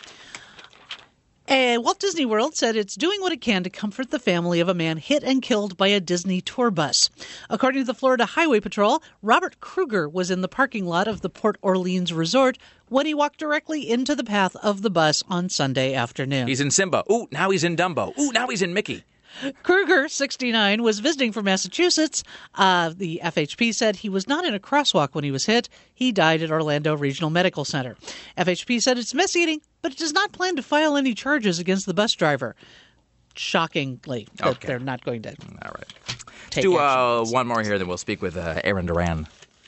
Uh, Walt Disney World said it's doing what it can to comfort the family of a man hit and killed by a Disney tour bus. According to the Florida Highway Patrol, Robert Kruger was in the parking lot of the Port Orleans Resort when he walked directly into the path of the bus on Sunday afternoon. He's in Simba. Ooh, now he's in Dumbo. Ooh, now he's in Mickey. Kruger, sixty-nine, was visiting from Massachusetts. Uh, the F H P said he was not in a crosswalk when he was hit. He died at Orlando Regional Medical Center. F H P said it's mess-eating, but it does not plan to file any charges against the bus driver. Shockingly, that Okay. they're not going to All right. take Do uh, action. one more here, then we'll speak with uh, Aaron Duran.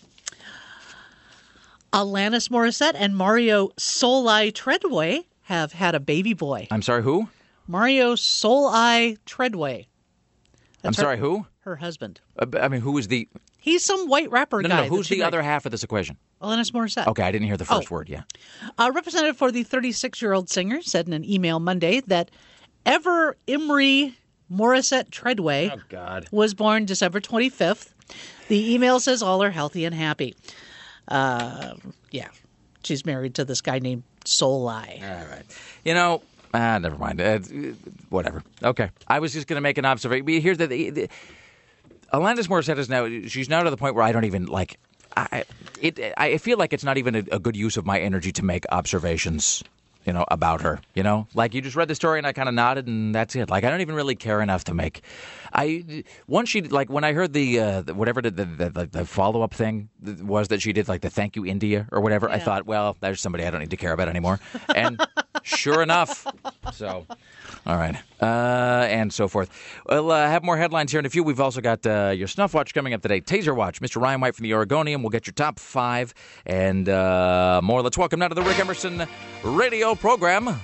Alanis Morissette and Mario Soul-Eye Treadway have had a baby boy. I'm sorry, who? Mario Soul-Eye Treadway. I'm That's her- sorry, who? Her husband. Uh, I mean, who is the... He's some white rapper No, guy. no, no. Who's that she the met. other half of this equation? Alanis Morissette. Okay, I didn't hear the first Oh. word, yeah. A representative for the thirty-six-year-old singer said in an email Monday that Ever Imrie Morissette Treadway Oh, God. was born December twenty-fifth. The email says all are healthy and happy. Uh, yeah, she's married to this guy named Soul-Eye. All right. You know, ah, never mind. Uh, whatever. Okay. I was just going to make an observation. Here's the, the, the Alanis Morissette is now, she's now to the point where I don't even, like, I it I feel like it's not even a, a good use of my energy to make observations, you know, about her, you know? Like, you just read the story and I kind of nodded and that's it. Like, I don't even really care enough to make... I once she, like, when I heard the, uh, the whatever the, the, the, the follow-up thing was that she did, like, the Thank You India or whatever, I Yeah. thought, well, there's somebody I don't need to care about anymore. And sure enough, so... All right. Uh, and so forth. We'll uh, have more headlines here in a few. We've also got uh, your Snuff Watch coming up today. Taser Watch. Mister Ryan White from the Oregonian will get your top five and uh, more. Let's welcome now to the Rick Emerson radio program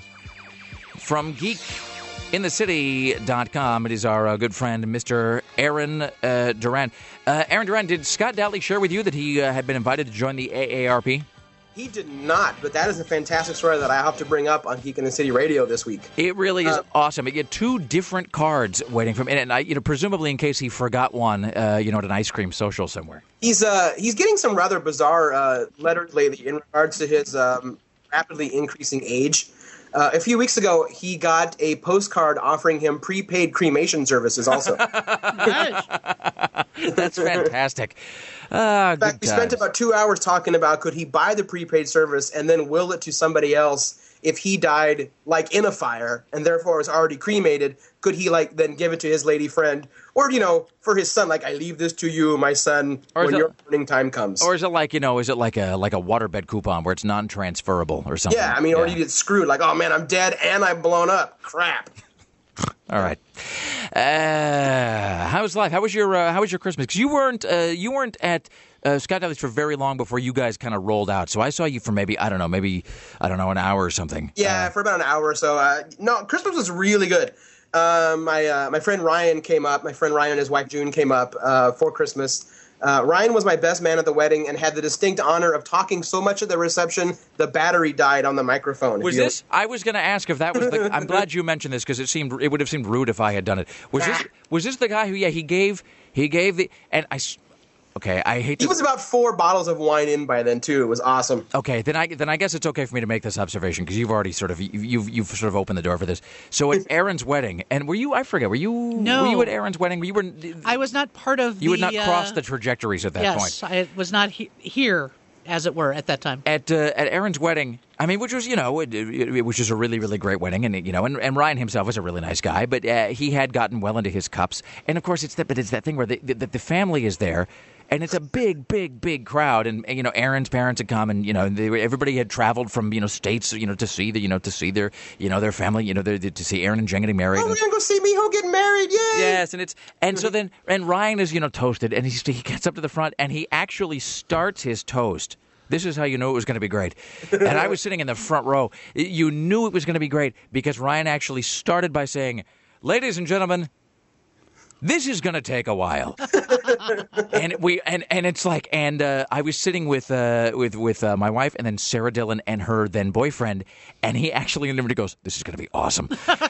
from geek in the city dot com. It is our uh, good friend, Mister Aaron uh, Duran. Uh, Aaron Duran, did Scott Dowley share with you that he uh, had been invited to join the A A R P? He did not, but that is a fantastic story that I have to bring up on Geek in the City Radio this week. It really is Uh, awesome. You get two different cards waiting for him, and I, you know, presumably in case he forgot one, uh, you know, at an ice cream social somewhere. He's uh he's getting some rather bizarre uh, letters lately in regards to his um, rapidly increasing age. Uh, a few weeks ago, he got a postcard offering him prepaid cremation services also. Nice. That's fantastic. Ah, In fact, good we spent times. about two hours talking about could he buy the prepaid service and then will it to somebody else if he died like in a fire and therefore was already cremated. Could he like then give it to his lady friend or, you know, for his son, like I leave this to you, my son, Or is when it- your burning time comes. Or is it like, you know, is it like a like a waterbed coupon where it's non-transferable or something? Yeah, I mean, or Yeah. you get screwed. Like, oh man, I'm dead and I'm blown up. Crap. All right. Uh, how's life? How was your uh, How was your Christmas? Because you weren't uh, you weren't at uh, Scott Daly's for very long before you guys kind of rolled out. So I saw you for maybe I don't know, maybe I don't know, an hour or something. Yeah, uh, for about an hour or so. Uh, no, Christmas was really good. Uh, my uh, my friend Ryan came up. My friend Ryan and his wife June came up uh, for Christmas. Uh, Ryan was my best man at the wedding and had the distinct honor of talking so much at the reception, the battery died on the microphone. Was this? I was going to ask if that was the. I'm glad you mentioned this because it seemed it would have seemed rude if I had done it. Was this? Was this the guy who? Yeah, he gave. He gave the. And I. Okay, I hate to... He was about four bottles of wine in by then, too. It was awesome. Okay, then I then I guess it's okay for me to make this observation because you've already sort of you've you've sort of opened the door for this. So at Aaron's wedding, and were you? I forget. Were you? No. Were you at Aaron's wedding? You were. I was not part of. You the, had not crossed uh, the trajectories at that yes, point. Yes, I was not he- here, as it were, at that time. At uh, at Aaron's wedding, I mean, which was you know, it, it, which was a really really great wedding, and you know, and, and Ryan himself was a really nice guy, but uh, he had gotten well into his cups, and of course it's that, but it's that thing where the the, the family is there. And it's a big, big, big crowd, and you know Aaron's parents had come, and you know they were, everybody had traveled from you know states, you know to see the you know to see their you know their family, you know their, to see Aaron and Jen getting married. Oh, we're gonna go see Miho getting married, yay! Yes, and it's and so then and Ryan is you know toasted, and he he gets up to the front, and he actually starts his toast. This is how you know it was going to be great. And I was sitting in the front row. You knew it was going to be great because Ryan actually started by saying, "Ladies and gentlemen, this is going to take a while." and we and, and it's like and uh, I was sitting with uh, with with uh, my wife and then Sarah Dillon and her then boyfriend, and he actually interrupted, goes, "This is going to be awesome."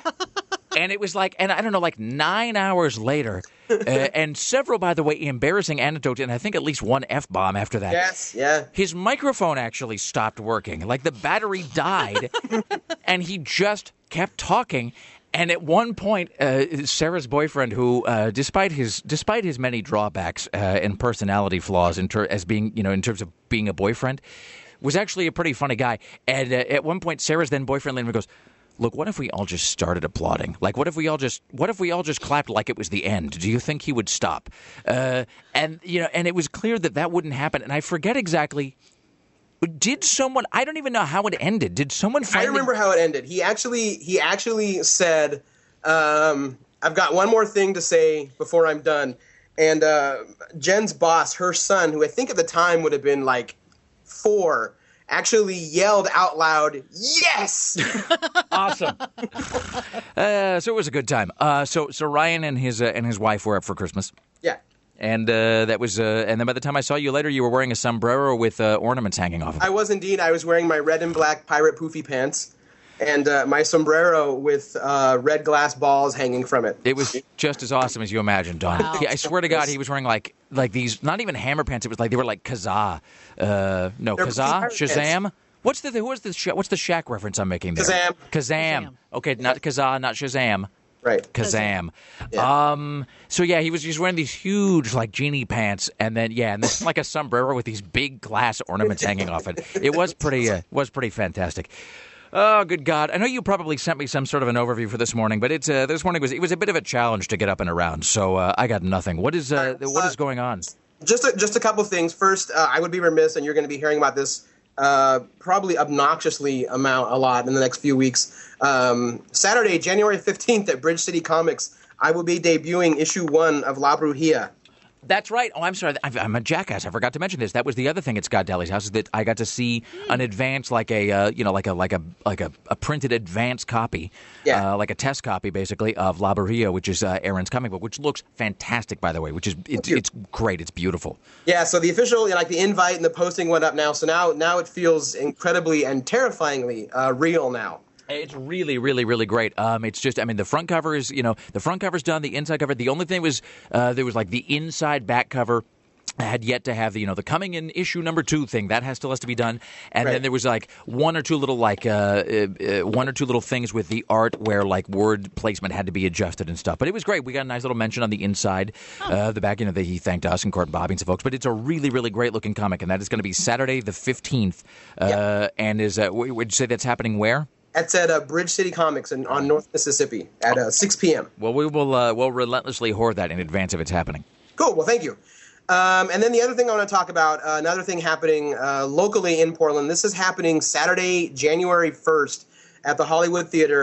And it was like, and I don't know, like nine hours later, uh, and several, by the way, embarrassing anecdotes, and I think at least one F-bomb after that. Yes, yeah. His microphone actually stopped working. Like the battery died, and he just kept talking. And at one point, uh, Sarah's boyfriend, who, uh, despite his despite his many drawbacks uh, and personality flaws, in ter- as being you know in terms of being a boyfriend, was actually a pretty funny guy. And uh, at one point, Sarah's then boyfriend Lynn goes, "Look, what if we all just started applauding? Like, what if we all just what if we all just clapped like it was the end? Do you think he would stop?" Uh, and you know, and it was clear that that wouldn't happen. And I forget exactly. Did someone? I don't even know how it ended. Did someone finally? I remember how it ended. He actually, he actually said, um, "I've got one more thing to say before I'm done." And uh, Jen's boss, her son, who I think at the time would have been like four, actually yelled out loud, "Yes!" Awesome. uh, so it was a good time. Uh, so so Ryan and his uh, and his wife were up for Christmas. Yeah. And uh, that was, uh, and then by the time I saw you later, you were wearing a sombrero with uh, ornaments hanging off of it. I was indeed. I was wearing my red and black pirate poofy pants and uh, my sombrero with uh, red glass balls hanging from it. It was just as awesome as you imagined, Don. Wow. He, I swear to God, he was wearing like like these, not even hammer pants. It was like they were like Kazaa. Uh, no, They're Kazaa, pirate Shazam. pants. What's the who was the Sha- what's the Shaq reference I'm making there? Kazam. Kazam. Kazam. Okay, not Kazaa, not Shazam. Right. Kazam. Yeah. Um. So yeah, he was just wearing these huge like genie pants, and then yeah, and then like a sombrero with these big glass ornaments hanging off it. It was pretty. Uh, was pretty fantastic. Oh, good God! I know you probably sent me some sort of an overview for this morning, but it's uh, this morning was it was a bit of a challenge to get up and around. So uh, I got nothing. What is uh, what is going on? Just a, just a couple of things. First, uh, I would be remiss, and you're going to be hearing about this uh, probably obnoxiously amount a lot in the next few weeks. Um, Saturday, January fifteenth at Bridge City Comics, I will be debuting issue one of La Brujia. That's right. Oh, I'm sorry. I'm a jackass. I forgot to mention this. That was the other thing at Scott Daly's house is that I got to see an advance, like a uh, you know, like a like a like a, a printed advance copy, Yeah. uh, like a test copy, basically, of La Brujia, which is uh, Aaron's comic book, which looks fantastic, by the way. Which is it's, you. it's great. It's beautiful. Yeah, so the official, you know, like the invite and the posting went up now. So now now it feels incredibly and terrifyingly uh, real now. It's really, really, really great. Um, it's just, I mean, the front cover is, you know, the front cover's done, the inside cover. The only thing was, uh, there was like the inside back cover had yet to have the, you know, the coming in issue number two thing. That has still has to be done. And Right. then there was like one or two little, like, uh, uh, uh, one or two little things with the art where like word placement had to be adjusted and stuff. But it was great. We got a nice little mention on the inside, oh. uh, the back, you know, that he thanked us and Court and Bobby and some folks. But it's a really, really great looking comic. And that is going to be Saturday the fifteenth. Uh, Yep. And is, uh, w- would you say that's happening where? That's at uh, Bridge City Comics in, on North Mississippi at uh, six p.m. Well, we will uh, we'll relentlessly hoard that in advance of it's happening. Cool. Well, thank you. Um, and then the other thing I want to talk about, uh, another thing happening uh, locally in Portland. This is happening Saturday, January first at the Hollywood Theater.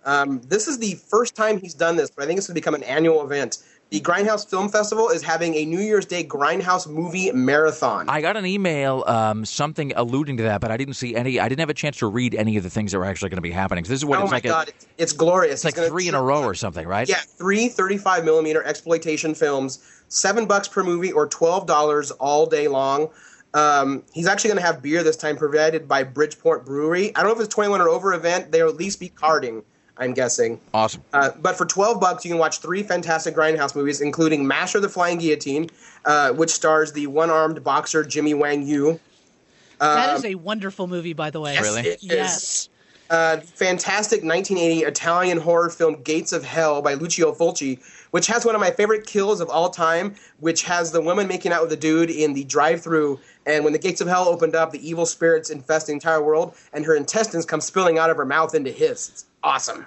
Um, this is the first time he's done this, but I think it's going to become an annual event. The Grindhouse Film Festival is having a New Year's Day Grindhouse movie marathon. I got an email, um, something alluding to that, but I didn't see any. I didn't have a chance to read any of the things that were actually going to be happening. So this is what oh it's my like. God, A, it's, it's glorious. It's like three in a row or something, right? Yeah, three thirty-five millimeter exploitation films, seven bucks per movie, or twelve dollars all day long. Um, he's actually going to have beer this time, provided by Bridgeport Brewery. I don't know if it's twenty-one or over event. There'll at least be carding, I'm guessing. Awesome. Uh, but for twelve bucks, you can watch three fantastic Grindhouse movies, including Masher the Flying Guillotine, uh, which stars the one-armed boxer Jimmy Wang Yu. Uh, that is a wonderful movie, by the way. yes, Really? it is. Yes. Uh, fantastic nineteen eighty Italian horror film Gates of Hell by Lucio Fulci, which has one of my favorite kills of all time, which has the woman making out with the dude in the drive-thru, and when the Gates of Hell opened up, the evil spirits infest the entire world, and her intestines come spilling out of her mouth into his. It's awesome.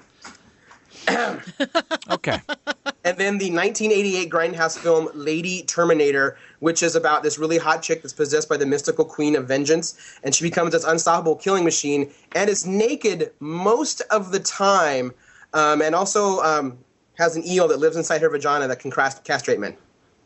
Okay. And then the nineteen eighty-eight Grindhouse film Lady Terminator, which is about this really hot chick that's possessed by the mystical queen of vengeance, and she becomes this unstoppable killing machine, and is naked most of the time, um, and also um, has an eel that lives inside her vagina that can cast- castrate men.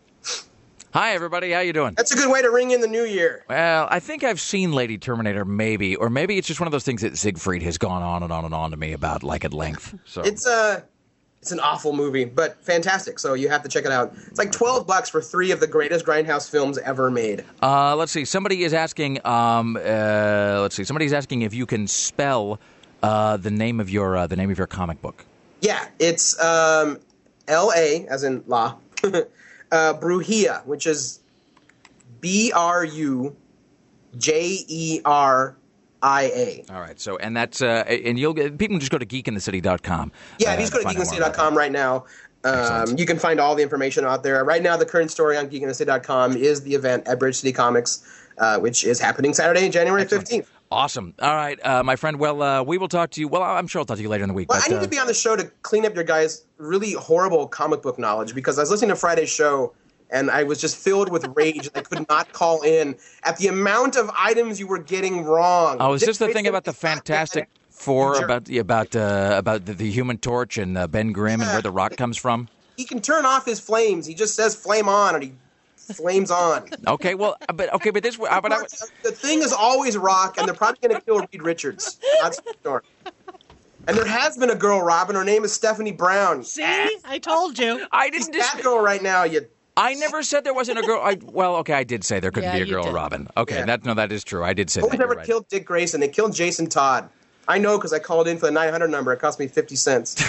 Hi, everybody. How you doing? That's a good way to ring in the new year. Well, I think I've seen Lady Terminator, maybe, or maybe it's just one of those things that Siegfried has gone on and on and on to me about, like at length. So It's a, it's an awful movie, but fantastic. So you have to check it out. It's like twelve bucks for three of the greatest Grindhouse films ever made. Uh, let's see. Somebody is asking. Um, uh, let's see. Somebody's asking if you can spell uh, the name of your uh, the name of your comic book. Yeah, it's um, L A as in La, uh, Brujeria, which is B R U J E R I A. All right. So, and that's uh, and you'll get people can just go to geek in the city dot com. Yeah, uh, if you just go to find geek in out the city more dot about com right now, um, Excellent. you can find all the information out there. Right now, the current story on geek in the city dot com is the event at Bridge City Comics, uh, which is happening Saturday, January fifteenth. Awesome. All right, uh, my friend. Well, uh, we will talk to you. Well, I'm sure I'll talk to you later in the week. Well, but, I need uh, to be on the show to clean up your guys' really horrible comic book knowledge, because I was listening to Friday's show and I was just filled with rage and I could not call in at the amount of items you were getting wrong. Oh, is Dick this the thing Grayson about the is not Fantastic bad. Four You jerk. about about uh, about the, the Human Torch and uh, Ben Grimm and where the Rock comes from? He can turn off his flames. He just says flame on and he flames on. Okay, well, but okay, but this, uh, but I, The thing is always Rock, and they're probably going to kill Reed Richards. That's for sure. And there has been a girl, Robin. Her name is Stephanie Brown. See? I told you. I didn't. That Dis- girl right now, you... I never said there wasn't a girl. I, well, okay, I did say there couldn't Yeah, be a you girl, did. Robin. Okay, Yeah. that no, that is true. I did say No that. one's You're ever right. killed Dick Grayson. They killed Jason Todd. I know because I called in for the nine hundred number. It cost me fifty cents.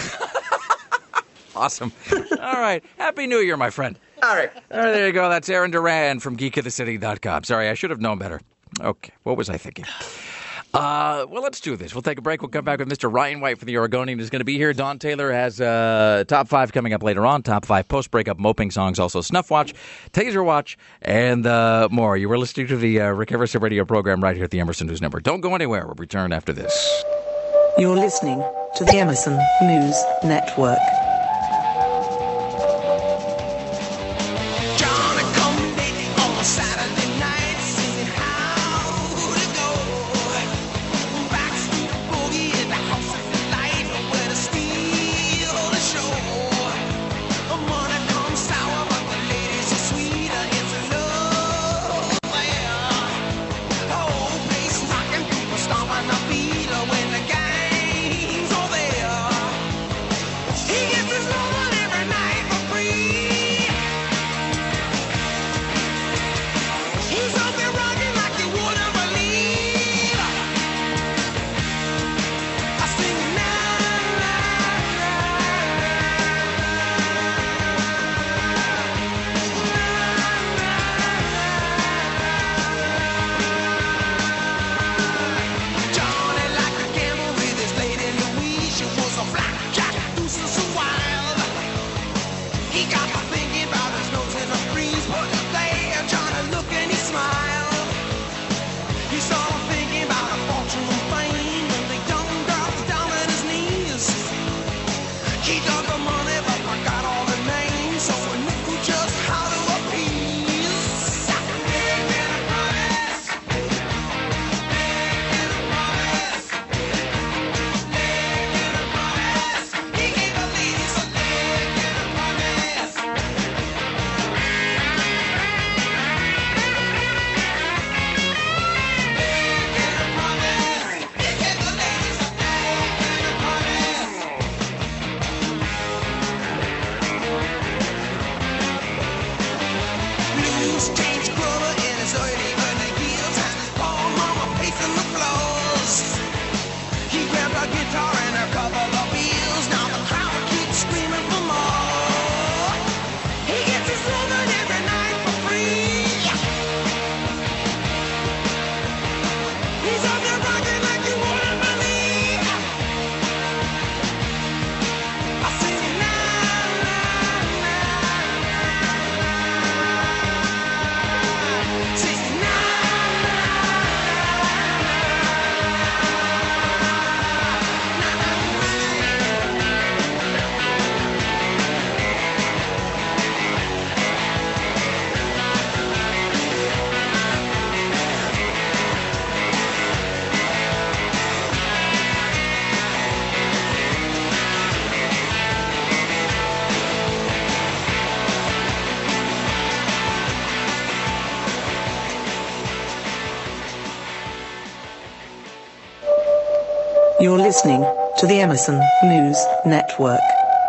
Awesome. All right. Happy New Year, my friend. All right. All right, there you go. That's Aaron Duran from geek of the city dot com. Sorry, I should have known better. Okay, what was I thinking? Uh, well, let's do this. We'll take a break. We'll come back with Mister Ryan White from the Oregonian is going to be here. Don Taylor has uh, top five coming up later on. Top five post-breakup moping songs. Also Snuff Watch, Taser Watch, and uh, more. You were listening to the uh, Rick Emerson radio program right here at the Emerson News Network. Don't go anywhere. We'll return after this. You're listening to the Emerson News Network. He You're listening to the Emerson News Network.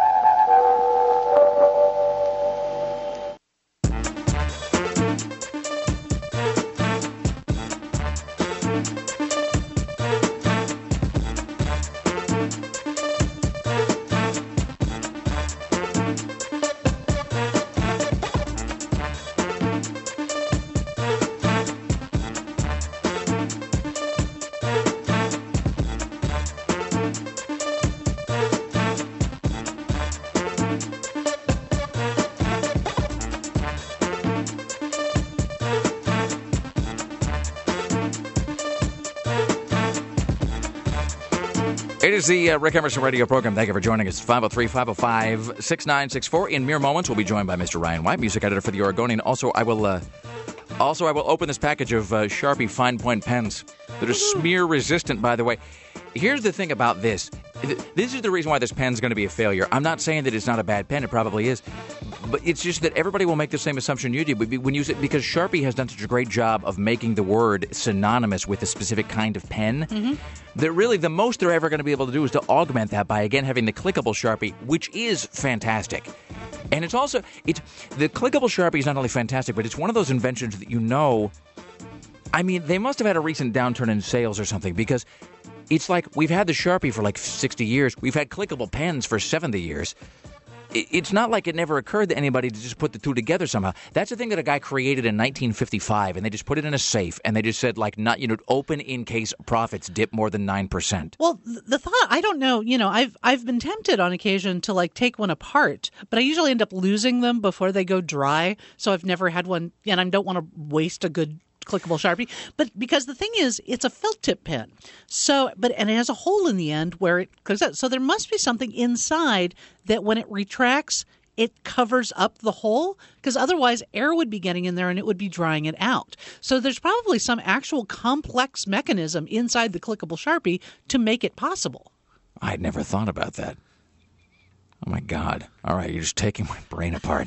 It is the uh, Rick Emerson radio program. Thank you for joining us. five oh three, five oh five, six nine six four. In mere moments, we'll be joined by Mister Ryan White, music editor for the Oregonian. Also, I will uh, also I will open this package of uh, Sharpie fine point pens that are smear resistant, by the way. Here's the thing about this. This is the reason why this pen's going to be a failure. I'm not saying that it's not a bad pen. It probably is. But it's just that everybody will make the same assumption you do. But when you say, because Sharpie has done such a great job of making the word synonymous with a specific kind of pen, mm-hmm. that really the most they're ever going to be able to do is to augment that by, again, having the clickable Sharpie, which is fantastic. And it's also, it's the clickable Sharpie is not only fantastic, but it's one of those inventions that you know, I mean, they must have had a recent downturn in sales or something, because it's like we've had the Sharpie for like sixty years. We've had clickable pens for seventy years. It's not like it never occurred to anybody to just put the two together somehow. That's a thing that a guy created in nineteen fifty-five, and they just put it in a safe, and they just said, like, not, you know, open in case profits dip more than nine percent. Well, the thought, I don't know, you know, I've I've been tempted on occasion to, like, take one apart, but I usually end up losing them before they go dry, so I've never had one, and I don't want to waste a good clickable Sharpie, but because the thing is, it's a felt tip pen. So, but and it has a hole in the end where it goes out. So there must be something inside that when it retracts, it covers up the hole, because otherwise air would be getting in there and it would be drying it out. So there's probably some actual complex mechanism inside the clickable Sharpie to make it possible. I'd never thought about that. Oh my God. All right, you're just taking my brain apart.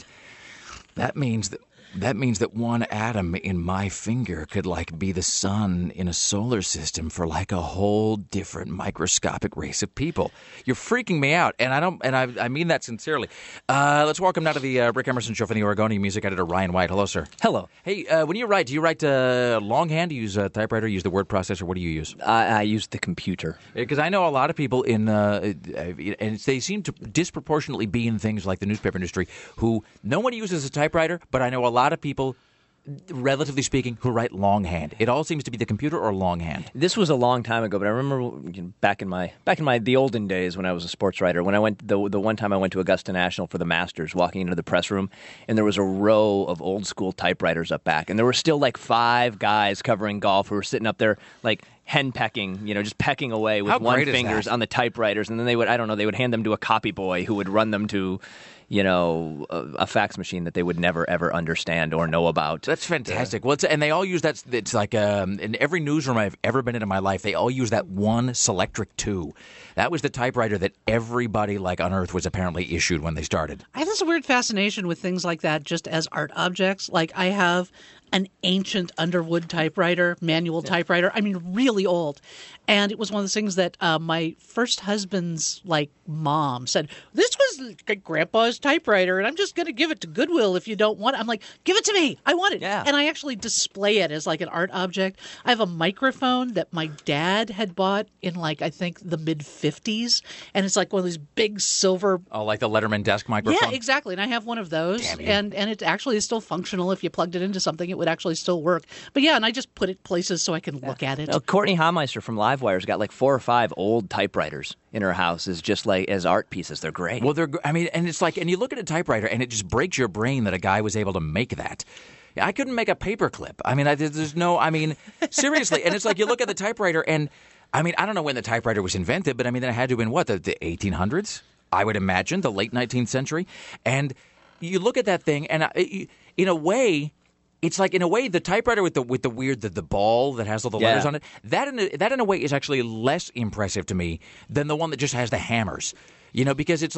That means that That means that one atom in my finger could, like, be the sun in a solar system for, like, a whole different microscopic race of people. You're freaking me out, and I don't, and I, I mean that sincerely. Uh, let's welcome now to the uh, Rick Emerson Show from the Oregonian music editor Ryan White. Hello, sir. Hello. Hey, uh, when you write, do you write uh, longhand? Do you use a typewriter? Use the word processor? What do you use? I, I use the computer. Because I know a lot of people in, uh, and they seem to disproportionately be in things like the newspaper industry, who no one uses a typewriter, but I know a lot. A lot of people, relatively speaking, who write longhand. It all seems to be the computer or longhand. This was a long time ago, but I remember you know, back in my back in my the olden days when I was a sports writer. When I went the the one time I went to Augusta National for the Masters, walking into the press room, and there was a row of old school typewriters up back, and there were still like five guys covering golf who were sitting up there like hen pecking, you know, just pecking away with How one great is fingers that? on the typewriters, and then they would I don't know they would hand them to a copy boy who would run them to, you know, a, a fax machine that they would never, ever understand or know about. That's fantastic. Yeah. Well, it's, and they all use that. It's like um, in every newsroom I've ever been in in my life, they all use that one Selectric two. That was the typewriter that everybody, like, on Earth was apparently issued when they started. I have this weird fascination with things like that just as art objects. Like, I have an ancient Underwood typewriter, manual yeah. typewriter. I mean, really old. And it was one of those things that uh, my first husband's, like, mom said, this was like Grandpa's typewriter, and I'm just going to give it to Goodwill if you don't want it. I'm like, give it to me. I want it. Yeah. And I actually display it as, like, an art object. I have a microphone that my dad had bought in, like, I think the mid-fifties. And it's like one of these big silver... Oh, like the Letterman desk microphone? Yeah, exactly. And I have one of those. Damn you. And, and it actually is still functional. If you plugged it into something, it would actually still work. But yeah, and I just put it places so I can yeah. look at it. No, Courtney Hammeister from Livewire's got like four or five old typewriters in her house, is just like as art pieces. They're great. Well, they're. I mean, and it's like, and you look at a typewriter, and it just breaks your brain that a guy was able to make that. I couldn't make a paperclip. I mean, I, there's no. I mean, seriously, and it's like you look at the typewriter, and I mean, I don't know when the typewriter was invented, but I mean, it had to have been what, the, the eighteen hundreds? I would imagine the late nineteenth century, and you look at that thing, and I, in a way. It's like, in a way, the typewriter with the with the weird the, the ball that has all the yeah. letters on it. That in a, that in a way is actually less impressive to me than the one that just has the hammers. You know, because it's like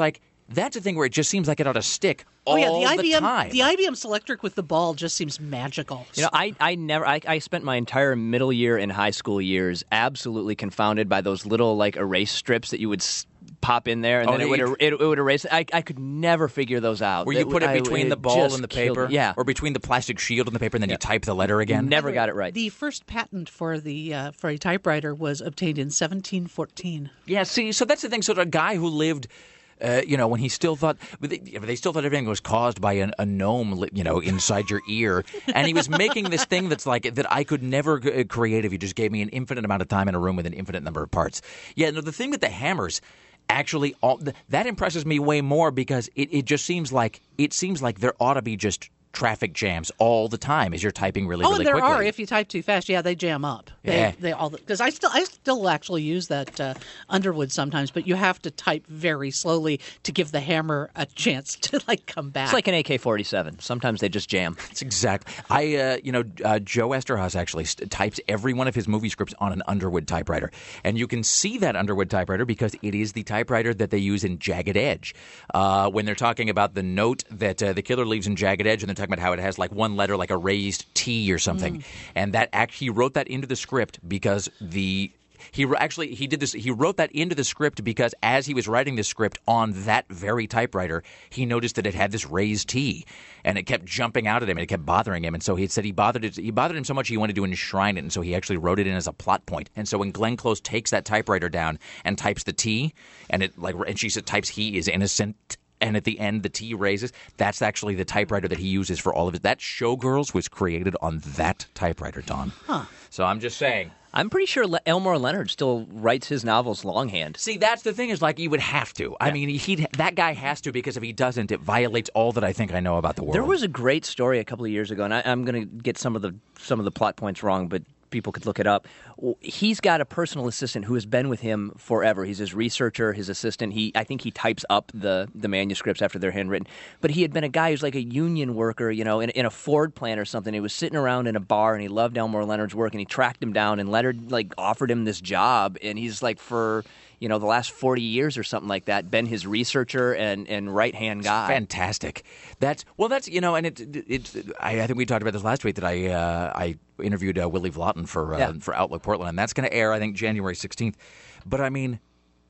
that's a thing where it just seems like it ought to stick all oh yeah, the I B M, time. the I B M Selectric with the ball just seems magical. You know, I, I never I, I spent my entire middle year and high school years absolutely confounded by those little like erase strips that you would s- pop in there and Oh, then it that would you- er- it, it would erase. I I could never figure those out. Where you It- put it I- between the ball just and the killed paper, me. Yeah, or between the plastic shield and the paper, and then you type the letter again. never got it right. The first patent for the uh, for a typewriter was obtained in seventeen fourteen. Yeah, see, so that's the thing. So a guy who lived, uh, you know, when he still thought, but they, they still thought everything was caused by an, a gnome, li- you know, inside your ear, and he was making this thing that's like that I could never g- create if you just gave me an infinite amount of time in a room with an infinite number of parts. Yeah, no, the thing with the hammers. Actually, all, th- that impresses me way more because it, it just seems like it seems like there ought to be just traffic jams all the time as you're typing really, Oh, really and there quickly. are. If you type too fast, yeah, they jam up. They, Yeah. they all because I still I still actually use that uh, Underwood sometimes, but you have to type very slowly to give the hammer a chance to like come back. It's like an A K forty-seven. Sometimes they just jam. It's exactly. I, uh, you know, uh, Joe Esterhaus actually st- types every one of his movie scripts on an Underwood typewriter, and you can see that Underwood typewriter because it is the typewriter that they use in Jagged Edge. Uh, when they're talking about the note that uh, the killer leaves in Jagged Edge, and they're talking about how it has like one letter, like a raised T or something, Mm. and that actually he wrote that into the script because the. He wr- actually he did this. He wrote that into the script because as he was writing the script on that very typewriter, he noticed that it had this raised T, and it kept jumping out at him, and it kept bothering him. And so he had said he bothered it. He bothered him so much he wanted to enshrine it, and so he actually wrote it in as a plot point. And so when Glenn Close takes that typewriter down and types the T, and it like and she said types he is innocent. And at the end, the T raises. That's actually the typewriter that he uses for all of it. That Showgirls was created on that typewriter, Don. Huh. So I'm just saying. I'm pretty sure Le- Elmore Leonard still writes his novels longhand. See, that's the thing is like you would have to. I mean, he that guy has to because if he doesn't, it violates all that I think I know about the world. There was a great story a couple of years ago, and I, I'm going to get some of the some of the plot points wrong, but people could look it up. He's got a personal assistant who has been with him forever. He's his researcher, his assistant. He, I think he types up the, the manuscripts after they're handwritten. But he had been a guy who's like a union worker, you know, in, in a Ford plant or something. He was sitting around in a bar, and he loved Elmore Leonard's work, and he tracked him down, and Leonard like offered him this job, and he's like for you know the last forty years or something like that been his researcher and, and right hand guy. Fantastic. That's well. That's you know, and it it's. I, I think we talked about this last week that I uh, I interviewed uh, Willie Vlotton for uh, Yeah. for Outlook Portland, and that's going to air I think January sixteenth. But I mean,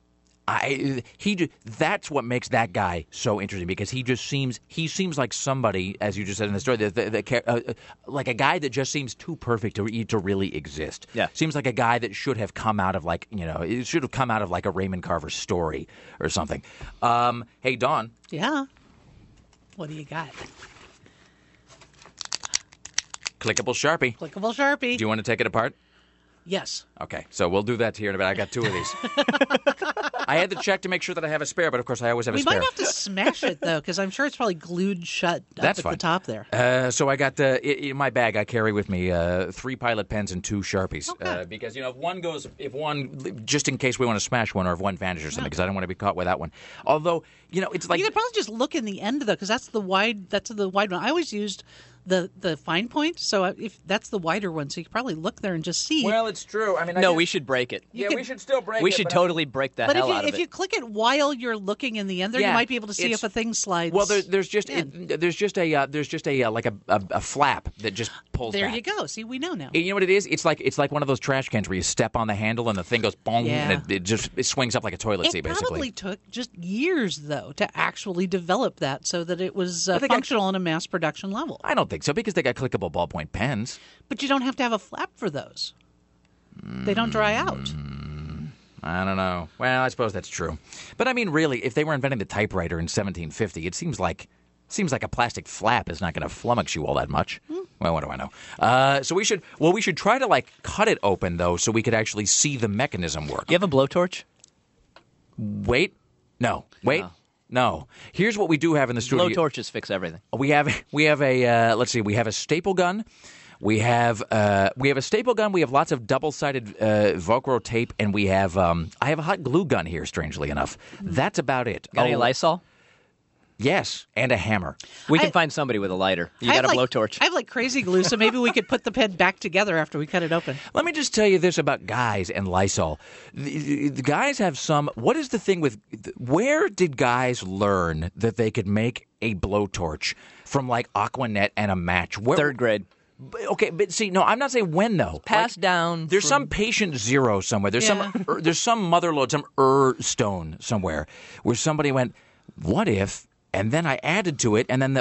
I he ju- that's what makes that guy so interesting because he just seems he seems like somebody, as you just said in the story, that, that, that ca- uh, uh, like a guy that just seems too perfect to to really exist. Yeah. Seems like a guy that should have come out of like you know it should have come out of like a Raymond Carver story or something. Um, hey Dawn. Yeah. What do you got? Clickable Sharpie. Clickable Sharpie. Do you want to take it apart? Yes. Okay, so we'll do that here in a bit. I got two of these. I had to check to make sure that I have a spare, but of course I always have a We spare. might have to smash it though, because I'm sure it's probably glued shut up That's at fine. the top there. Uh, so I got uh, in in my bag. I carry with me uh, three Pilot pens and two Sharpies Okay. uh, because you know if one goes, if one just in case we want to smash one or if one vanishes or something, because I don't want to be caught with that one. Although you know it's like you could probably just look in the end though, because that's the wide. That's the wide one. I always used the the fine point, so if that's the wider one, so you could probably look there and just see. well, it's true. I mean, I No, guess- we should break it. yeah, could- we should still break. We it, should but I- totally break the but if hell you out of if it. you click it while you're looking in the end there, Yeah, you might be able to see it's- if a thing slides. Well, there, there's just in. it, there's just a uh, there's just a uh, like a, a a flap that just pulls. There back. you go. See, we know now. You know what it is? It's like it's like one of those trash cans where you step on the handle and the thing goes boom Yeah. and it, it just it swings up like a toilet It seat, probably basically. took just years, though, to actually develop that so that it was uh, think I- functional on a mass production level. I don't think so because they got clickable ballpoint pens. But you don't have to have a flap for those. They don't dry out. I don't know. Well, I suppose that's true. But I mean, really, if they were inventing the typewriter in seventeen fifty, it seems like seems like a plastic flap is not going to flummox you all that much. Hmm. Well, what do I know? Uh, so we should well, we should try to like cut it open though, so we could actually see the mechanism work. You have a blowtorch? Wait, no, wait. No. No. Here's what we do have in the studio. Blowtorches fix everything. We have we have a uh, let's see. We have a staple gun. We have uh, we have a staple gun. We have lots of double-sided uh, Velcro tape, and we have um, I have a hot glue gun here. Strangely enough, that's about it. Got any Oh, Lysol? Yes, and a hammer. We can I- fiend somebody with a lighter. You I got a have, like- blowtorch. I have like crazy glue, so maybe we could put the pen back together after we cut it open. Let me just tell you this about guys and Lysol. The, the guys have some. What is the thing with? Where did guys learn that they could make a blowtorch from like Aquanet and a match? Where, Third grade. Okay, but see, no, I'm not saying when though. Passed down. There's from- some patient zero somewhere. There's Yeah. some. er, there's some mother lode, some er stone somewhere where somebody went, "What if?" And then I added to it, and then the.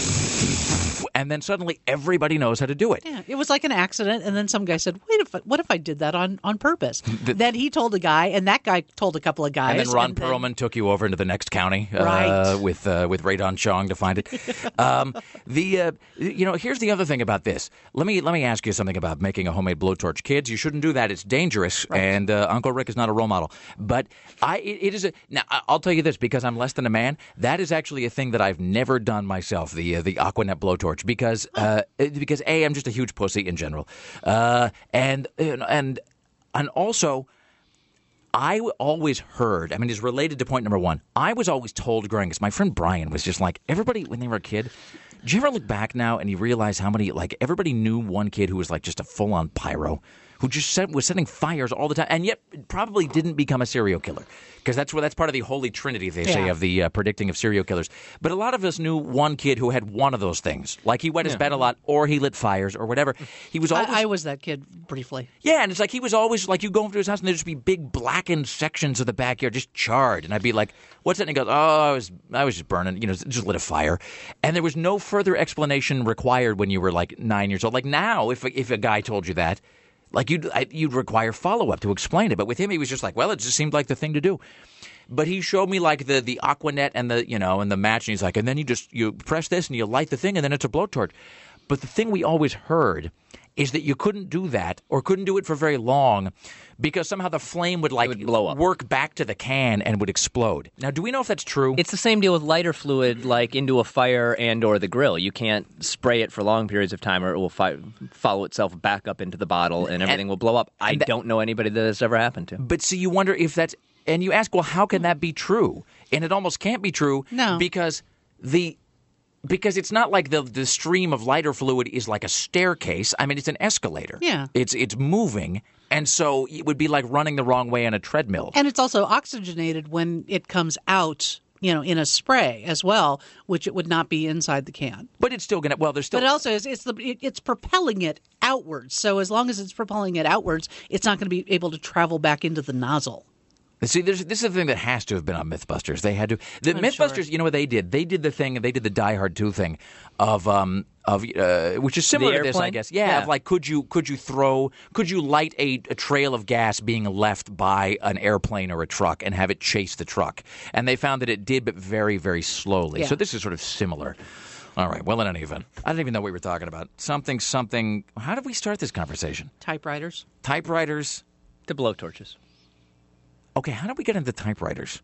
And then suddenly everybody knows how to do it. Yeah, it was like an accident, and then some guy said, "Wait, if what if I did that on, on purpose?" then he told a guy, and that guy told a couple of guys. And then Ron and then- Perlman took you over into the next county uh, Right. with uh, with Radon Chong to find it. um, the uh, you know here's the other thing about this. Let me let me ask you something about making a homemade blowtorch. Kids, you shouldn't do that. It's dangerous, and uh, Uncle Rick is not a role model. But I it, it is a now I- I'll tell you this because I'm less than a man. That is actually a thing that I've never done myself. The uh, the Aquanet blowtorch because. Uh, Because A, I'm just a huge pussy in general, uh, and and and also, I always heard. I mean, it's related to point number one. I was always told growing up. My friend Brian was just like everybody when they were a kid. Did you ever look back now and you realize how many like everybody knew one kid who was like just a full on pyro, who just set, was setting fires all the time, and yet probably didn't become a serial killer because that's where that's part of the holy trinity they say Yeah. of the uh, predicting of serial killers. But a lot of us knew one kid who had one of those things, like he wet his bed a lot, or he lit fires, or whatever. He was always I, I was that kid briefly. yeah, and it's like he was always like you go over to his house and there'd just be big blackened sections of the backyard just charred, and I'd be like, "What's that?" And he goes, "Oh, I was I was just burning, you know, just lit a fire," and there was no further explanation required when you were like nine years old. Like now, if if a guy told you that. Like you'd I, you'd require follow up to explain it, but with him he was just like, well, it just seemed like the thing to do. But he showed me like the the Aquanet and the you know and the match, and he's like, and then you just you press this and you light the thing, and then it's a blowtorch. But the thing we always heard is that you couldn't do that or couldn't do it for very long because somehow the flame would like would blow up. work back to the can and would explode. Now, do we know if that's true? It's the same deal with lighter fluid, like into a fire and or the grill. You can't spray it for long periods of time, or it will fi- follow itself back up into the bottle, and everything will blow up. I and that- don't know anybody that has ever happened to. But see, you wonder if that's, and you ask, well, how can that be true? And it almost can't be true No. because the because it's not like the the stream of lighter fluid is like a staircase. I mean, it's an escalator. Yeah. It's it's moving, and so it would be like running the wrong way on a treadmill. And it's also oxygenated when it comes out, you know, in a spray as well, which it would not be inside the can. But it's still gonna. Well, there's still. But it also is it's the it, it's propelling it outwards. So as long as it's propelling it outwards, it's not going to be able to travel back into the nozzle. See, there's, this is the thing that has to have been on MythBusters. They had to. The I'm MythBusters, sure. you know what they did? They did the thing. They did the Die Hard two thing, of um of uh, which is similar The to this, I airplane? guess. Yeah, Yeah. Of like could you could you throw could you light a, a trail of gas being left by an airplane or a truck and have it chase the truck? And they found that it did, but very very slowly. Yeah. So this is sort of similar. All right. Well, in any event, I don't even know what we were talking about. Something something. How did we start this conversation? Typewriters. Typewriters. To blowtorches. Okay. How did we get into typewriters?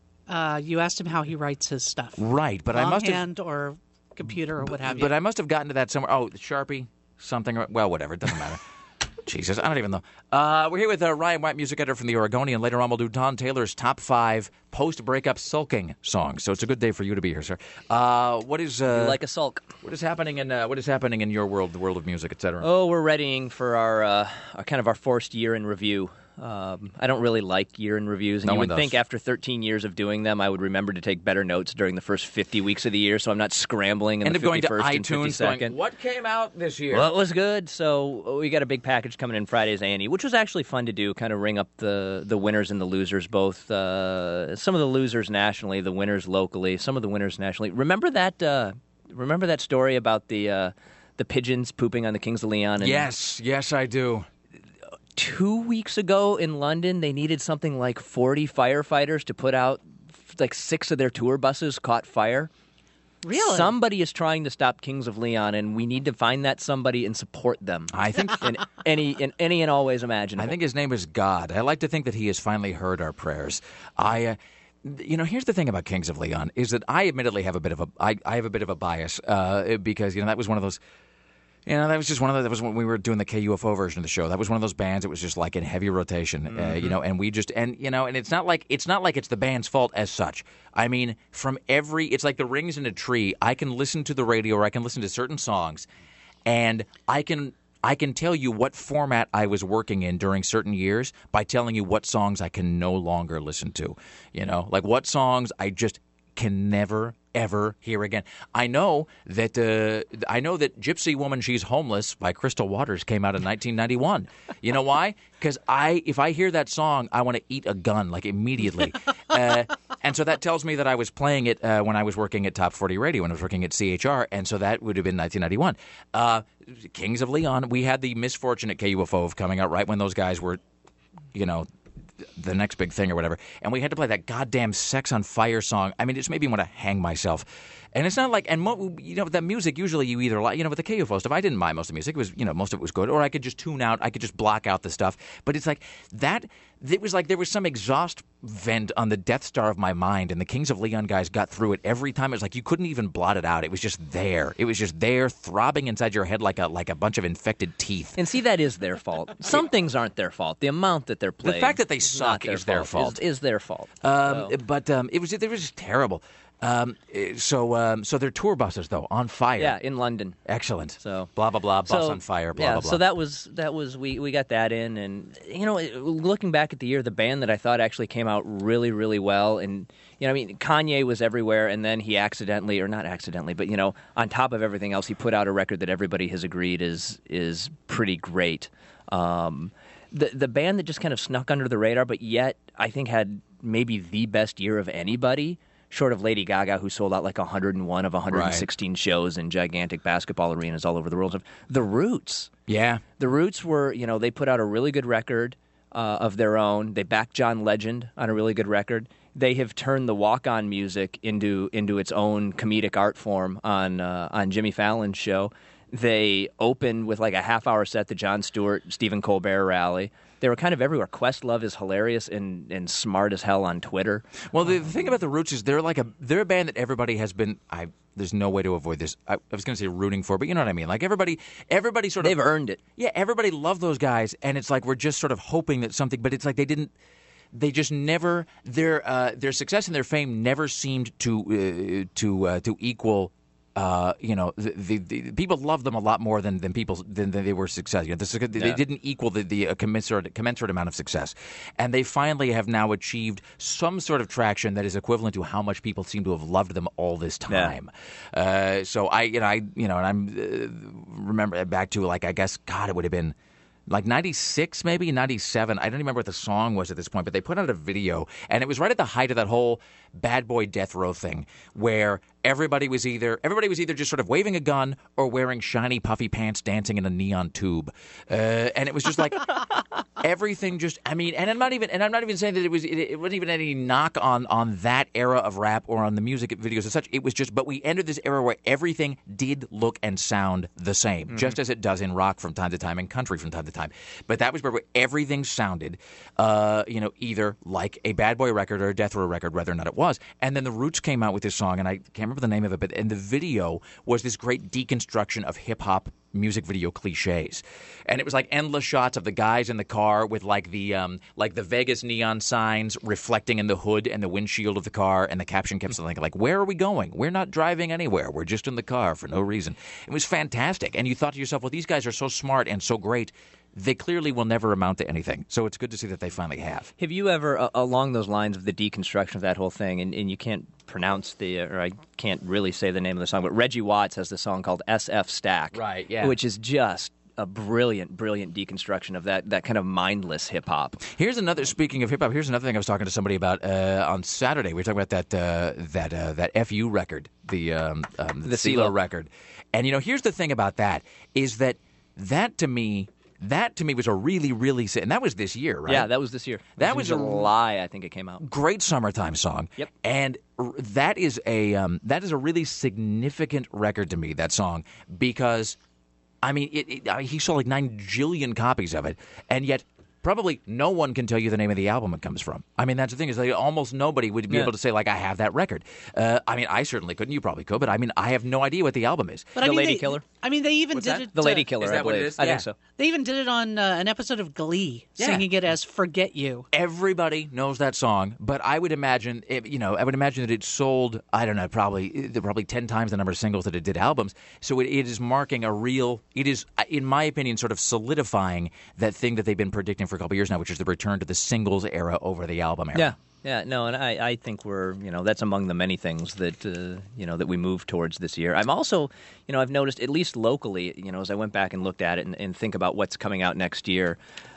Uh, you asked him how he writes his stuff. Right, but I must have. Longhand or computer or what have you. But I must have gotten to that somewhere. Oh, Sharpie, something. or- Well, whatever. It doesn't matter. Jesus, I don't even know. Uh, we're here with uh, Ryan White, music editor from The Oregonian. Later on, we'll do Don Taylor's top five post-breakup sulking songs. So it's a good day for you to be here, sir. Uh, what is uh, You like a sulk. what is happening in uh, what is happening in your world, the world of music, et cetera? Oh, we're readying for our, uh, our kind of our forced year in review. Um, I don't really like year in reviews, and No you one would does. think after thirteen years of doing them, I would remember to take better notes during the first fifty weeks of the year, so I'm not scrambling in End the up going to fifty-first and iTunes, fifty-second. going, what came out this year? Well, it was good. So we got a big package coming in Friday's A and E, which was actually fun to do, kind of ring up the, the winners and the losers, both uh, some of the losers nationally, the winners locally, some of the winners nationally. Remember that uh, remember that story about the uh, the pigeons pooping on the Kings of Leon? And yes, yes, I do. Two weeks ago in London, they needed something like forty firefighters to put out, like six of their tour buses caught fire. Really? Somebody is trying to stop Kings of Leon, and we need to find that somebody and support them. I think in any in any and all ways imaginable. I think his name is God. I like to think that he has finally heard our prayers. I, uh, you know, here's the thing about Kings of Leon is that I admittedly have a bit of a I, I have a bit of a bias uh, because you know that was one of those. You know, that was just one of the, that was when we were doing the K U F O version of the show. That was one of those bands that was just like in heavy rotation, Mm-hmm. uh, you know, and we just, and, you know, and it's not like, it's not like it's the band's fault as such. I mean, from every, it's like the rings in a tree. I can listen to the radio or I can listen to certain songs and I can, I can tell you what format I was working in during certain years by telling you what songs I can no longer listen to, you know, like what songs I just can never ever hear again. I know that uh, I know that Gypsy Woman She's Homeless by Crystal Waters came out in nineteen ninety-one. You know why? Because I, if I hear that song, I want to eat a gun like immediately. uh, and so that tells me that I was playing it uh, when I was working at Top forty Radio, when I was working at C H R, and so that would have been nineteen ninety-one. Uh, Kings of Leon, we had the misfortune at K U F O of coming out right when those guys were, you know, the next big thing or whatever, and we had to play that goddamn Sex on Fire song. I mean, it just made me want to hang myself. And it's not like, and mo- you know, that music usually you either like, you know, with the K U F O stuff, I didn't mind most of the music. It was, you know, most of it was good, or I could just tune out, I could just block out the stuff. But it's like that, it was like there was some exhaust vent on the Death Star of my mind, and the Kings of Leon guys got through it every time. It was like you couldn't even blot it out. It was just there. It was just there, throbbing inside your head like a like a bunch of infected teeth. And see, that is their fault. Some things aren't their fault. The amount that they're playing, the fact that they is suck not their is their fault. Is, is their fault. Um, So- But um, it was it was just terrible. Um, eh, so um, so their tour buses though on fire. Yeah, in London. Excellent. So blah blah blah. Bus so, on fire. Blah yeah, blah blah. So that was that was we we got that in, and you know, looking back at the year, the band that I thought actually came out really really well, and you know, I mean, Kanye was everywhere, and then he accidentally, or not accidentally, but you know, on top of everything else, he put out a record that everybody has agreed is is pretty great. Um, the the band that just kind of snuck under the radar, but yet I think had maybe the best year of anybody, short of Lady Gaga, who sold out like one hundred one of one hundred sixteen right. shows in gigantic basketball arenas all over the world. The Roots. Yeah. The Roots were, you know, they put out a really good record uh, of their own. They backed John Legend on a really good record. They have turned the walk-on music into into its own comedic art form on uh, on Jimmy Fallon's show. They opened with like a half-hour set, the Jon Stewart, Stephen Colbert rally. They were kind of everywhere. Questlove is hilarious and, and smart as hell on Twitter. Well, the, the thing about the Roots is they're like a they're a band that everybody has been. I there's no way to avoid this. I, I was going to say rooting for, but you know what I mean. Like everybody, everybody sort of they've earned it. Yeah, everybody loved those guys, and it's like we're just sort of hoping that something. But it's like they didn't. They just never their uh, their success and their fame never seemed to uh, to uh, to equal. Uh, you know, the, the, the people loved them a lot more than than people than, than they were successful. You know, the, they yeah. didn't equal the, the uh, commensurate commensurate amount of success, and they finally have now achieved some sort of traction that is equivalent to how much people seem to have loved them all this time. Yeah. Uh, so I, you know, I, you know, and I'm uh, remember back to like I guess God, it would have been. Like ninety-six, maybe ninety-seven. I don't remember what the song was at this point, but they put out a video, and it was right at the height of that whole Bad Boy Death Row thing, where everybody was either everybody was either just sort of waving a gun or wearing shiny puffy pants, dancing in a neon tube, uh, and it was just like everything. Just I mean, and I'm not even and I'm not even saying that it was it, it wasn't even any knock on on that era of rap or on the music videos as such. It was just, but we entered this era where everything did look and sound the same, mm-hmm. just as it does in rock from time to time and country from time to time. But that was where everything sounded, uh, you know, either like a Bad Boy record or a Death Row record, whether or not it was. And then the Roots came out with this song, and I can't remember the name of it, but and the video was this great deconstruction of hip hop music video cliches, and it was like endless shots of the guys in the car with like the um, like the Vegas neon signs reflecting in the hood and the windshield of the car, and the caption kept saying like, "Where are we going? We're not driving anywhere. We're just in the car for no reason." It was fantastic, and you thought to yourself, "Well, these guys are so smart and so great. They clearly will never amount to anything." So it's good to see that they finally have. Have you ever, uh, along those lines of the deconstruction of that whole thing, and, and you can't pronounce the, or I can't really say the name of the song, but Reggie Watts has this song called S F Stack. Right, yeah. Which is just a brilliant, brilliant deconstruction of that, that kind of mindless hip-hop. Here's another, speaking of hip-hop, here's another thing I was talking to somebody about uh, on Saturday. We were talking about that uh, that uh, that F U record, the, um, um, the, the CeeLo record. And, you know, here's the thing about that, is that that to me... That to me was a really, really, and that was this year, right? Yeah, that was this year. That, that was, was a July, I think it came out. Great summertime song. Yep. And that is a um, that is a really significant record to me. That song, because I mean, it, it, he sold like nine jillion copies of it, and yet probably no one can tell you the name of the album it comes from. I mean, that's the thing is like almost nobody would be Yeah. able to say like I have that record. Uh, I mean, I certainly couldn't. You probably could, but I mean, I have no idea what the album is. But I The mean, Lady they, Killer? I mean, they even What's did that? it. The Lady uh, Killer, Is I that what it believe. is? I Yeah. think so. They even did it on uh, an episode of Glee, Yeah. singing it as "Forget You." Everybody knows that song, but I would imagine, it, you know, I would imagine that it sold, I don't know, probably probably ten times the number of singles that it did albums. So it, it is marking a real, it is, in my opinion, sort of solidifying that thing that they've been predicting for a couple years now, which is the return to the singles era over the album era. Yeah. Yeah, no, and I, I think we're, you know, that's among the many things that, uh, you know, that we move towards this year. I'm also, you know, I've noticed, at least locally, you know, as I went back and looked at it and, and think about what's coming out next year,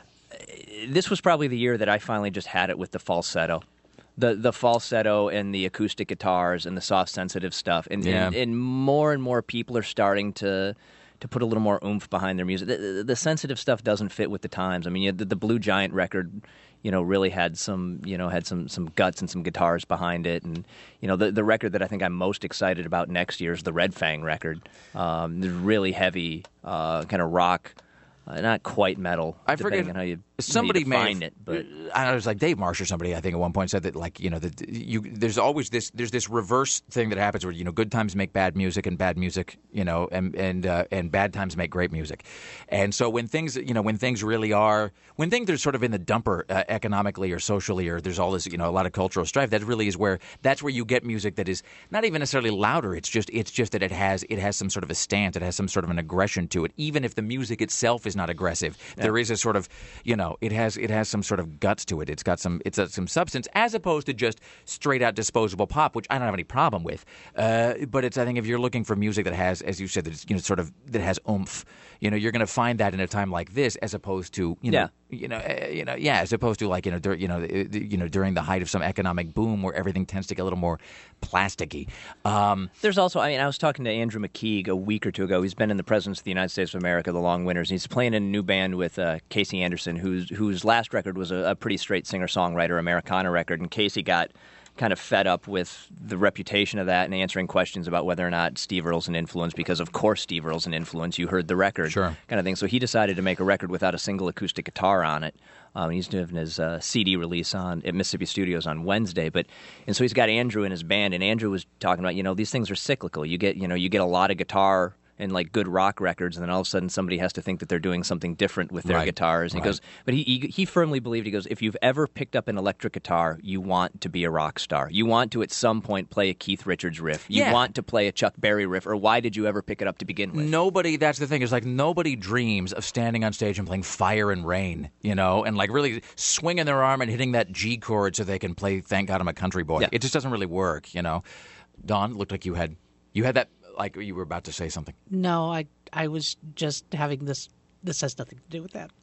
this was probably the year that I finally just had it with the falsetto. The the falsetto and the acoustic guitars and the soft, sensitive stuff. And, Yeah. and, and more and more people are starting to to put a little more oomph behind their music. The, the, the sensitive stuff doesn't fit with the times. I mean, you the, the Blue Giant record, you know, really had some, you know, had some, some guts and some guitars behind it. And, you know, the the record that I think I'm most excited about next year is the Red Fang record. Um, the really heavy uh, kind of rock, uh, not quite metal, I depending forget on how you, somebody how you may define have- it. But I don't know, it was like Dave Marsh or somebody I think at one point said that like you know that you there's always this there's this reverse thing that happens where you know good times make bad music and bad music you know and and uh, and bad times make great music, and so when things you know when things really are when things are sort of in the dumper uh, economically or socially or there's all this you know a lot of cultural strife, that really is where that's where you get music that is not even necessarily louder. It's just it's just that it has it has some sort of a stance, it has some sort of an aggression to it, even if the music itself is not aggressive. There is a sort of you know it has it has some sort of guts to it. It's got some it's got some substance as opposed to just straight out disposable pop, which I don't have any problem with. Uh, but it's I think if you're looking for music that has, as you said, that it's, you know sort of that has oomph, you know, you're going to find that in a time like this, as opposed to you know. Yeah. You know, uh, you know, yeah. As opposed to like you know, dur- you know, uh, you know, during the height of some economic boom where everything tends to get a little more plasticky. Um, there's also, I mean, I was talking to Andrew McKeague a week or two ago. He's been in the Presidents of the United States of America, the Long Winters, and he's playing in a new band with uh, Casey Anderson, whose whose last record was a, a pretty straight singer-songwriter Americana record, and Casey got kind of fed up with the reputation of that and answering questions about whether or not Steve Earle's an influence, because of course Steve Earle's an influence. You heard the record, Sure. kind of thing. So he decided to make a record without a single acoustic guitar on it. Um, he's doing his uh, C D release on at Mississippi Studios on Wednesday, but and so he's got Andrew in his band, and Andrew was talking about you know these things are cyclical. You get you know you get a lot of guitar and like good rock records, and then all of a sudden somebody has to think that they're doing something different with their Right. guitars. And Right. he goes, but he, he he firmly believed, he goes, if you've ever picked up an electric guitar, you want to be a rock star. You want to at some point play a Keith Richards riff. You Yeah. want to play a Chuck Berry riff, or why did you ever pick it up to begin with? Nobody, that's the thing, is like nobody dreams of standing on stage and playing Fire and Rain, you know, and like really swinging their arm and hitting that G chord so they can play Thank God I'm a Country Boy. Yeah. It just doesn't really work, you know. Don, it looked like you had you had that, like you were about to say something. No, I I was just having this. This has nothing to do with that.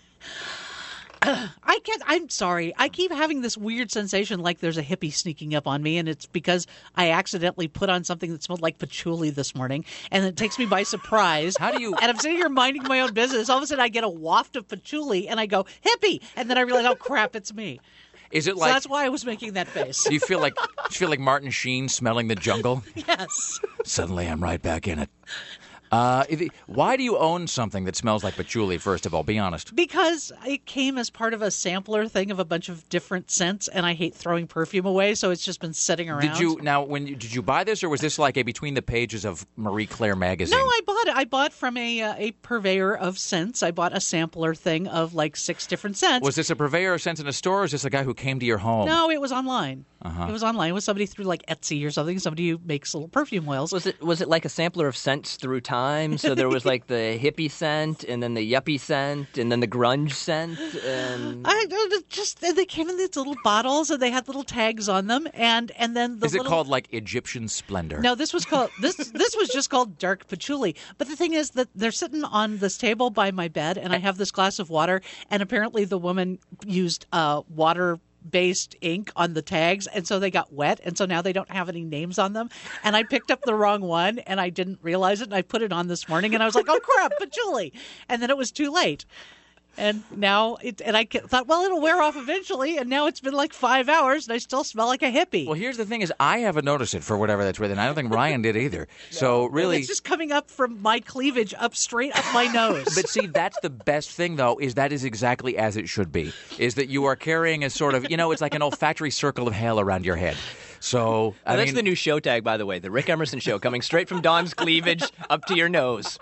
I can't. I'm sorry. I keep having this weird sensation like there's a hippie sneaking up on me, and it's because I accidentally put on something that smelled like patchouli this morning, and it takes me by surprise. How do you? And I'm sitting here minding my own business. All of a sudden, I get a waft of patchouli, and I go hippie, and then I realize, oh crap, it's me. Is it So like? that's why I was making that face. Do you feel like do you feel like Martin Sheen smelling the jungle? Yes. Suddenly, I'm right back in it. Uh, if- why do you own something that smells like patchouli? First of all, be honest. Because it came as part of a sampler thing of a bunch of different scents, and I hate throwing perfume away, so it's just been sitting around. Did you now? When you, did you buy this, or was this like a between the pages of Marie Claire magazine? No, I bought it. I bought from a uh, a purveyor of scents. I bought a sampler thing of like six different scents. Was this a purveyor of scents in a store, or is this a guy who came to your home? No, it was online. Uh-huh. It was online. It was somebody through like Etsy or something. Somebody who makes little perfume oils. Was it was it like a sampler of scents through time? So there was like the hippie scent, and then the yuppie scent, and then the grunge scent. And I don't know, just they came in these little bottles and they had little tags on them, and and then the is it little... called like Egyptian Splendor? No, this was called this. This was just called dark patchouli. But the thing is that they're sitting on this table by my bed, and I have this glass of water, and apparently the woman used uh, water. based ink on the tags, and so they got wet, and so now they don't have any names on them. And I picked up the wrong one, and I didn't realize it, and I put it on this morning, and I was like, oh crap, patchouli. And then it was too late. And now, it, and I thought, well, it'll wear off eventually, and now it's been like five hours, and I still smell like a hippie. Well, here's the thing is I haven't noticed it for whatever that's with, and I don't think Ryan did either. So really... It's just coming up from my cleavage up straight up my nose. But see, that's the best thing, though, is that is exactly as it should be, is that you are carrying a sort of, you know, it's like an olfactory circle of hell around your head. So, I well, that's mean, the new show tag, by the way, the Rick Emerson Show, coming straight from Don's cleavage up to your nose.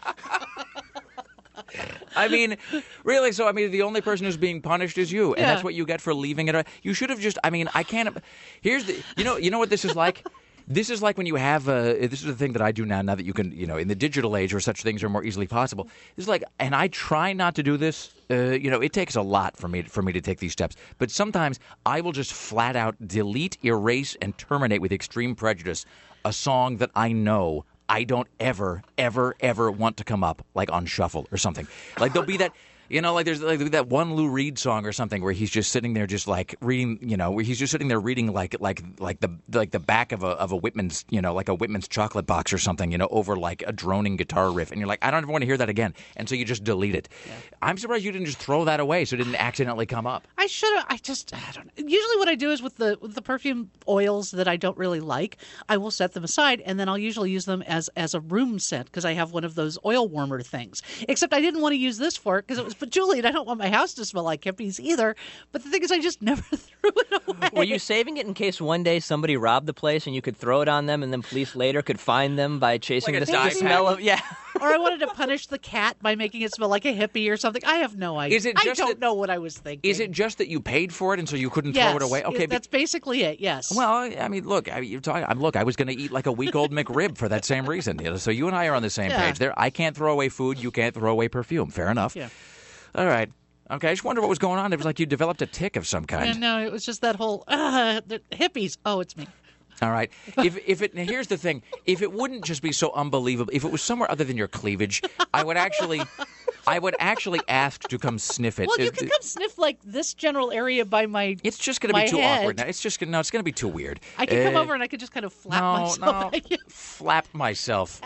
I mean, really, so, I mean, the only person who's being punished is you, and Yeah. that's what you get for leaving it. You should have just, I mean, I can't, here's the, you know, you know what this is like? This is like when you have, uh, this is the thing that I do now, now that you can, you know, in the digital age where such things are more easily possible. This is like, and I try not to do this, uh, you know, it takes a lot for me, for me to take these steps. But sometimes I will just flat out delete, erase, and terminate with extreme prejudice a song that I know I don't ever, ever, ever want to come up, like on shuffle or something. Like there'll be that... You know, like there's like that one Lou Reed song or something where he's just sitting there, just like reading. You know, where he's just sitting there reading like like like the like the back of a of a Whitman's, you know, like a Whitman's chocolate box or something. You know, over like a droning guitar riff, and you're like, I don't ever want to hear that again, and so you just delete it. Yeah. I'm surprised you didn't just throw that away, so it didn't accidentally come up. I should have. I just. I don't. Usually, what I do is with the with the perfume oils that I don't really like, I will set them aside, and then I'll usually use them as as a room scent because I have one of those oil warmer things. Except I didn't want to use this for it because it was patchouli, and I don't want my house to smell like hippies either. But the thing is, I just never threw it away. Were you saving it in case one day somebody robbed the place and you could throw it on them, and then police later could find them by chasing Like a the, dye the smell pack. of yeah? Or I wanted to punish the cat by making it smell like a hippie or something. I have no idea. Is it I just don't that- know what I was thinking. Is it just that you paid for it and so you couldn't Yes, throw it away? Okay, it- that's basically it. Yes. Well, I mean, look, I mean, you're talking. I'm look. I was going to eat like a week-old McRib for that same reason. You know, so you and I are on the same Yeah. page there. I can't throw away food. You can't throw away perfume. Fair enough. Yeah. All right. Okay. I just wonder what was going on. It was like you developed a tick of some kind. Yeah, no, it was just that whole uh, the hippies. Oh, it's me. All right. If if it now here's the thing. If it wouldn't just be so unbelievable, if it was somewhere other than your cleavage, I would actually, I would actually ask to come sniff it. Well, you It- can come sniff like this general area by my. It's just going to my be too head. awkward. Now. It's just gonna, no. It's going to be too weird. I can come Uh, over and I could just kind of flap no, myself. no. at you. Flap myself.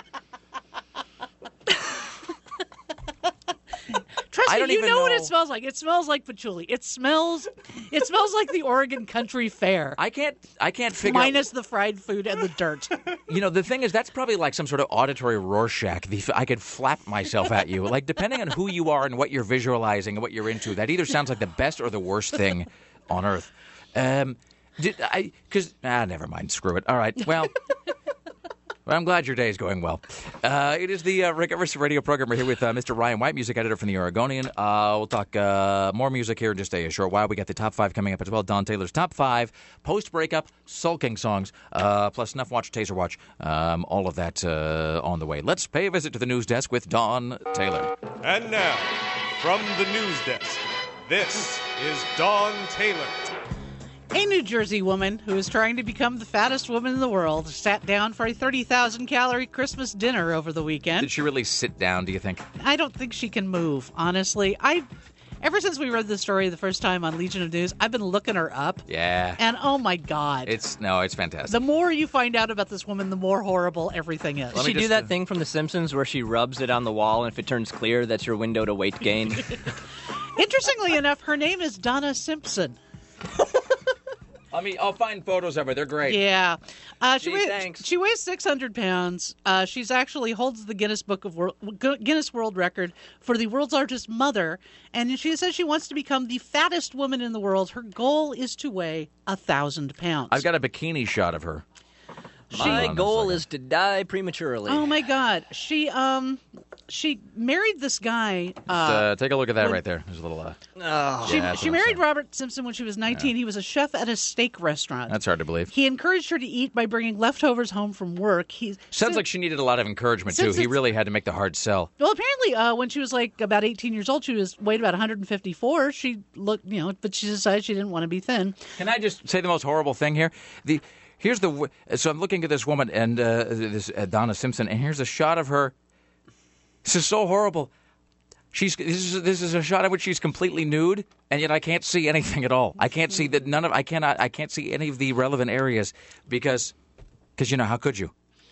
Trust I me, don't you even know, what know- it smells like. It smells like patchouli. It smells. It smells like the Oregon Country Fair. I can't. I can't figure. out... Minus the fried food and the dirt. You know, the thing is, that's probably like some sort of auditory Rorschach. The, I could flap myself at you. Like, depending on who you are and what you're visualizing and what you're into, that either sounds like the best or the worst thing on earth. Um, did I? Because ah, never mind. Screw it. All right. Well. Well, I'm glad your day is going well. Uh, it is the uh, Rick Emerson radio program. We're here with uh, Mister Ryan White, music editor from the Oregonian. Uh, we'll talk uh, more music here in just a short while. We got the top five coming up as well. Don Taylor's top five post-breakup sulking songs, uh, plus Snuff Watch, Taser Watch, um, all of that uh, on the way. Let's pay a visit to the news desk with Don Taylor. And now, from the news desk, this is Dawn Taylor. A New Jersey woman who is trying to become the fattest woman in the world sat down for a thirty thousand calorie Christmas dinner over the weekend. Did she really sit down, do you think? I don't think she can move, honestly. I, ever since we read the story the first time on Legion of News, I've been looking her up. Yeah. And oh my God. It's no, it's fantastic. The more you find out about this woman, the more horrible everything is. Does she do that thing from The Simpsons where she rubs it on the wall, and if it turns clear, that's your window to weight gain? Interestingly enough, her name is Donna Simpson. I mean, I'll find photos of her. They're great. Yeah. Uh, she, Gee, weighs, thanks. she weighs six hundred pounds. Uh, she's actually holds the Guinness Book of World, Guinness World Record for the world's largest mother. And she says she wants to become the fattest woman in the world. Her goal is to weigh a thousand pounds. I've got a bikini shot of her. My Hold on a goal second. is to die prematurely. Oh my God. She um she married this guy. Uh, Uh, take a look at that when- right there. There's a little. Uh, Oh. she yeah, that's she what I'm married saying. Robert Simpson when she was nineteen. He was a chef at a steak restaurant. That's hard to believe. He encouraged her to eat by bringing leftovers home from work. He Sounds like she needed a lot of encouragement too. Since He it's- really had to make the hard sell. Well, apparently, uh, when she was like about eighteen years old, she was weighed about one hundred fifty-four. She looked, you know, but she decided she didn't want to be thin. Can I just say the most horrible thing here? The here's the w- so I'm looking at this woman and uh, this uh, Donna Simpson, and here's a shot of her. This is so horrible. She's this is this is a shot of which she's completely nude, and yet I can't see anything at all. I can't see that none of I cannot I can't see any of the relevant areas because because you know how could you?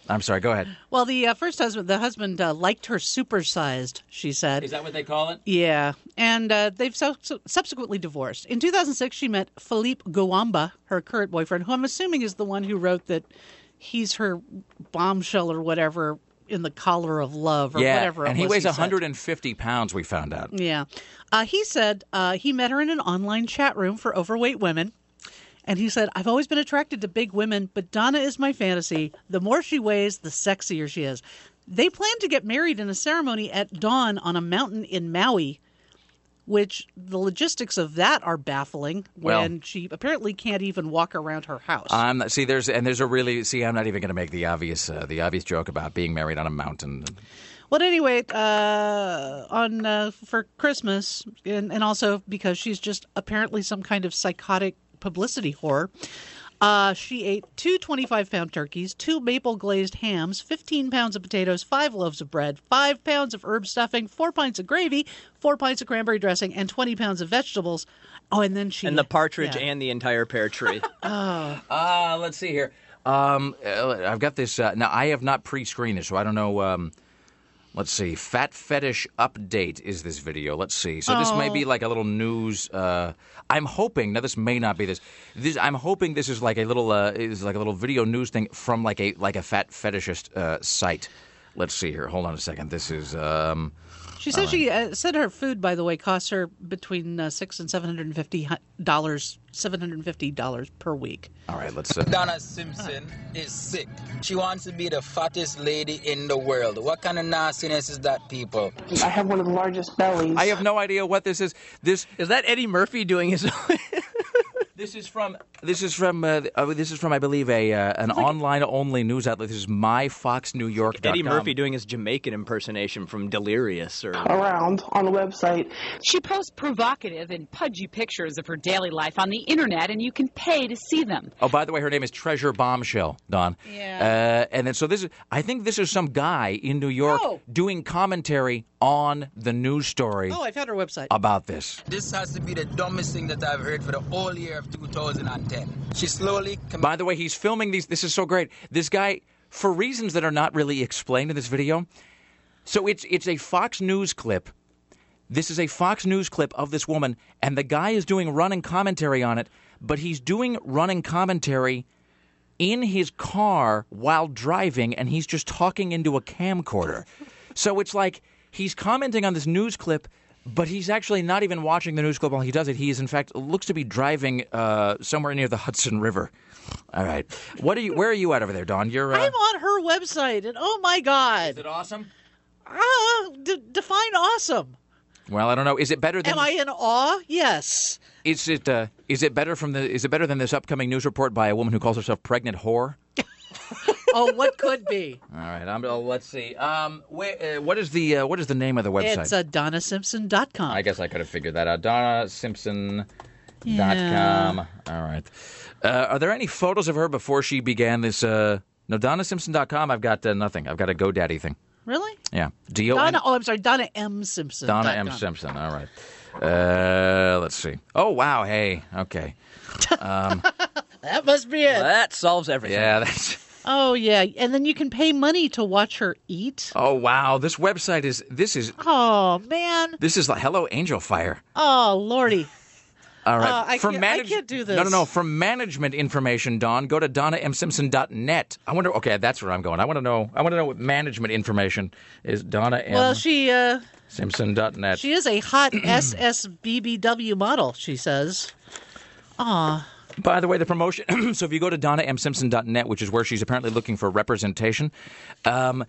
I'm sorry, go ahead. Well, the uh, first husband, the husband uh, liked her supersized, she said. Is that what they call it? Yeah, and uh, they've so- so subsequently divorced. In two thousand six, she met Philippe Gouamba, her current boyfriend, who I'm assuming is the one who wrote that he's her bombshell or whatever in the collar of love or yeah, whatever it and he was weighs he one said. hundred fifty pounds, we found out. Yeah. Uh, he said uh, he met her in an online chat room for overweight women. And he said, I've always been attracted to big women, but Donna is my fantasy. The more she weighs, the sexier she is. They plan to get married in a ceremony at dawn on a mountain in Maui, which the logistics of that are baffling when Well, she apparently can't even walk around her house. I'm not, see, there's and there's a really see. I'm not even going to make the obvious uh, the obvious joke about being married on a mountain. Well, anyway, uh, on uh, for Christmas, and, and also because she's just apparently some kind of psychotic publicity whore, uh, she ate two twenty-five pound turkeys, two maple glazed hams, fifteen pounds of potatoes, five loaves of bread, five pounds of herb stuffing, four pints of gravy, four pints of cranberry dressing, and twenty pounds of vegetables. Oh, and then she... And the partridge yeah. and the entire pear tree. Oh. Uh, let's see here. Um, uh, I've got this. Uh, now, I have not pre-screened this, so I don't know. Um, let's see. Fat Fetish Update is this video. Let's see. So this may be like a little news. Uh, I'm hoping. Now, this may not be this. This I'm hoping this is like a little. Uh, is like a little video news thing from like a like a fat fetishist uh, site. Let's see here. Hold on a second. This is. Um, She said she uh, said her food, by the way, costs her between uh, six and seven hundred and fifty dollars, seven hundred and fifty dollars per week. All right, let's. Uh, Donna Simpson is sick. She wants to be the fattest lady in the world. What kind of nastiness is that, people? I have one of the largest bellies. I have no idea what this is. This is that Eddie Murphy doing his. This is from this is from uh, uh, this is from I believe a uh, an like online only news outlet. This is my fox new york dot com. Eddie Murphy doing his Jamaican impersonation from Delirious or around on the website. She posts provocative and pudgy pictures of her daily life on the internet, and you can pay to see them. Oh, by the way, her name is Treasure Bombshell, Don. Yeah. Uh, and then so this is I think this is some guy in New York oh. doing commentary on the news story. Oh, I found her website about this. This has to be the dumbest thing that I've heard for the whole year of two thousand ten. She slowly... Com- By the way, he's filming these. This is so great. This guy, for reasons that are not really explained in this video. So it's it's a Fox News clip. This is a Fox News clip of this woman, and the guy is doing running commentary on it, but he's doing running commentary in his car while driving, and he's just talking into a camcorder. So it's like he's commenting on this news clip, but he's actually not even watching the news clip while he does it. He is, in fact, looks to be driving uh, somewhere near the Hudson River. All right. What are you? Where are you at over there, Dawn? You're. Uh... I'm on her website, and oh my God. Is it awesome? Uh, d- define awesome. Well, I don't know. Is it better than? Am I in awe? Yes. Is it? Uh, is it better from the? Is it better than this upcoming news report by a woman who calls herself pregnant whore? Oh, what could be? All right. I'm, oh, let's see. Um, where, uh, what is the uh, what is the name of the website? It's uh, Donna Simpson dot com. I guess I could have figured that out. Donna Simpson dot com. Yeah. All right. Uh, are there any photos of her before she began this? Uh, no, Donna Simpson dot com. I've got uh, nothing. I've got a GoDaddy thing. Really? Yeah. D O N Donna. Oh, I'm sorry. Donna M Simpson. Donna M Simpson. All right. Uh, let's see. Oh wow. Hey. Okay. Um, that must be it. Well, that solves everything. Yeah. That's. Oh yeah, and then you can pay money to watch her eat. Oh wow. This website is. This is. Oh man. This is like Hello Angel Fire. Oh lordy. All right. Uh, I, For can't, manage- I can't do this. No, no, no. For management information, Don, go to donna m simpson dot net. I wonder. Okay, that's where I'm going. I want to know. I want to know what management information is. Donna M. Well, she. Uh, Simpson dot net. She is a hot S S B B W model. She says. Aw. By the way, the promotion. So if you go to donna m simpson dot net, which is where she's apparently looking for representation, um,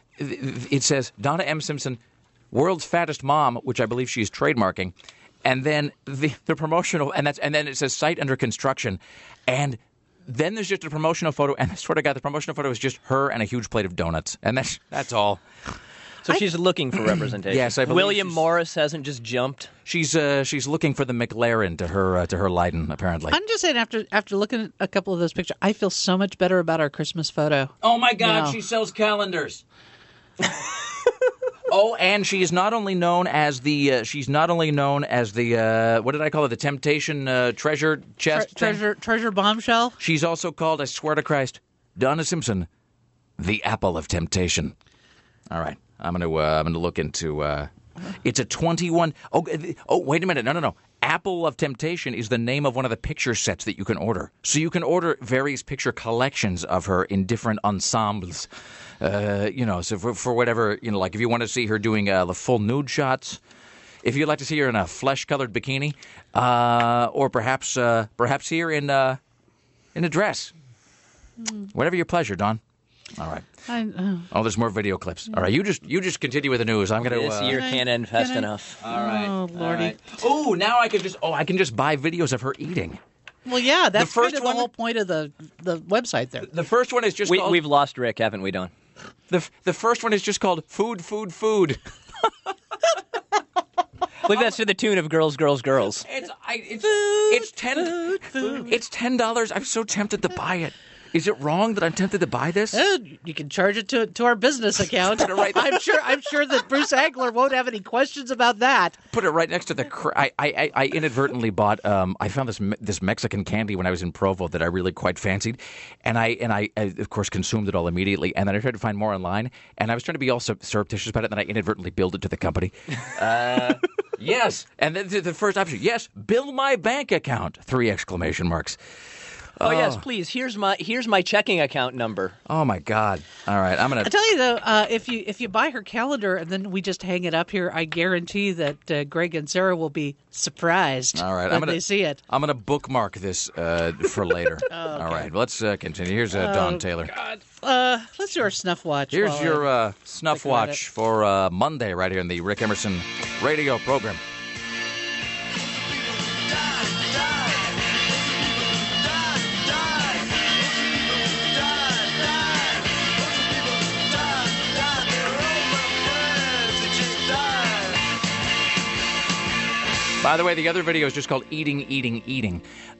it says Donna M. Simpson, world's fattest mom, which I believe she's trademarking. And then the, the promotional, and that's and then it says site under construction, and then there's just a promotional photo, and I swear to God, the promotional photo is just her and a huge plate of donuts, and that's that's all. So I, she's looking for representation. Yes, I believe William Morris hasn't just jumped. She's uh, she's looking for the McLaren to her uh, to her Leiden, apparently. I'm just saying, after after looking at a couple of those pictures, I feel so much better about our Christmas photo. Oh my God, now. She sells calendars. Oh, and she is not only known as the uh, she's not only known as the uh, what did I call it? The Temptation uh, treasure chest Tre- treasure treasure bombshell. She's also called, I swear to Christ, Donna Simpson, The apple of temptation. All right. I'm going to uh, I'm going to look into uh, it's a twenty-one Oh, oh, wait a minute. No, no, no. Apple of Temptation is the name of one of the picture sets that you can order. So you can order various picture collections of her in different ensembles. Uh, you know, so for, for whatever, you know, like if you want to see her doing uh, the full nude shots, if you'd like to see her in a flesh-colored bikini, uh, or perhaps uh, perhaps here in uh, in a dress. Mm. Whatever your pleasure, Dawn. All right. I, uh, oh, there's more video clips. All right, you just you just continue with the news. I'm going to. This uh, year can't end fast I, enough. All right. Oh, Lordy. Right. Oh, now I can just oh I can just buy videos of her eating. Well, yeah, that's the first kind of one, the whole point of the the website there. The first one is just we, called, we've lost Rick, haven't we, Don? The the first one is just called Food, Food, Food. I believe that's to the tune of Girls, Girls, Girls. It's I, it's it's ten food, food. It's ten dollars. I'm so tempted to buy it. Is it wrong that I'm tempted to buy this? Uh, you can charge it to to our business account. right I'm sure. I'm sure that Bruce Angler won't have any questions about that. Put it right next to the. Cr- I, I I inadvertently bought. Um, I found this this Mexican candy when I was in Provo that I really quite fancied, and I and I, I of course consumed it all immediately. And then I tried to find more online, and I was trying to be all surreptitious about it. And then I inadvertently billed it to the company. Uh, yes, and then the first option. Yes, bill my bank account. Three exclamation marks. Oh, oh yes, please. Here's my here's my checking account number. Oh my God! All right, I'm gonna. I tell you though, uh, if you if you buy her calendar and then we just hang it up here, I guarantee that uh, Greg and Sarah will be surprised. All right, when I'm gonna, they see it. I'm gonna bookmark this uh, for later. oh, okay. All right, let's uh, continue. Here's uh, oh, Dawn Taylor. God. Uh, let's do our snuff watch. Here's your uh, snuff watch for uh, Monday, right here in the Rick Emerson radio program. By the way, the other video is just called Eating, Eating, Eating.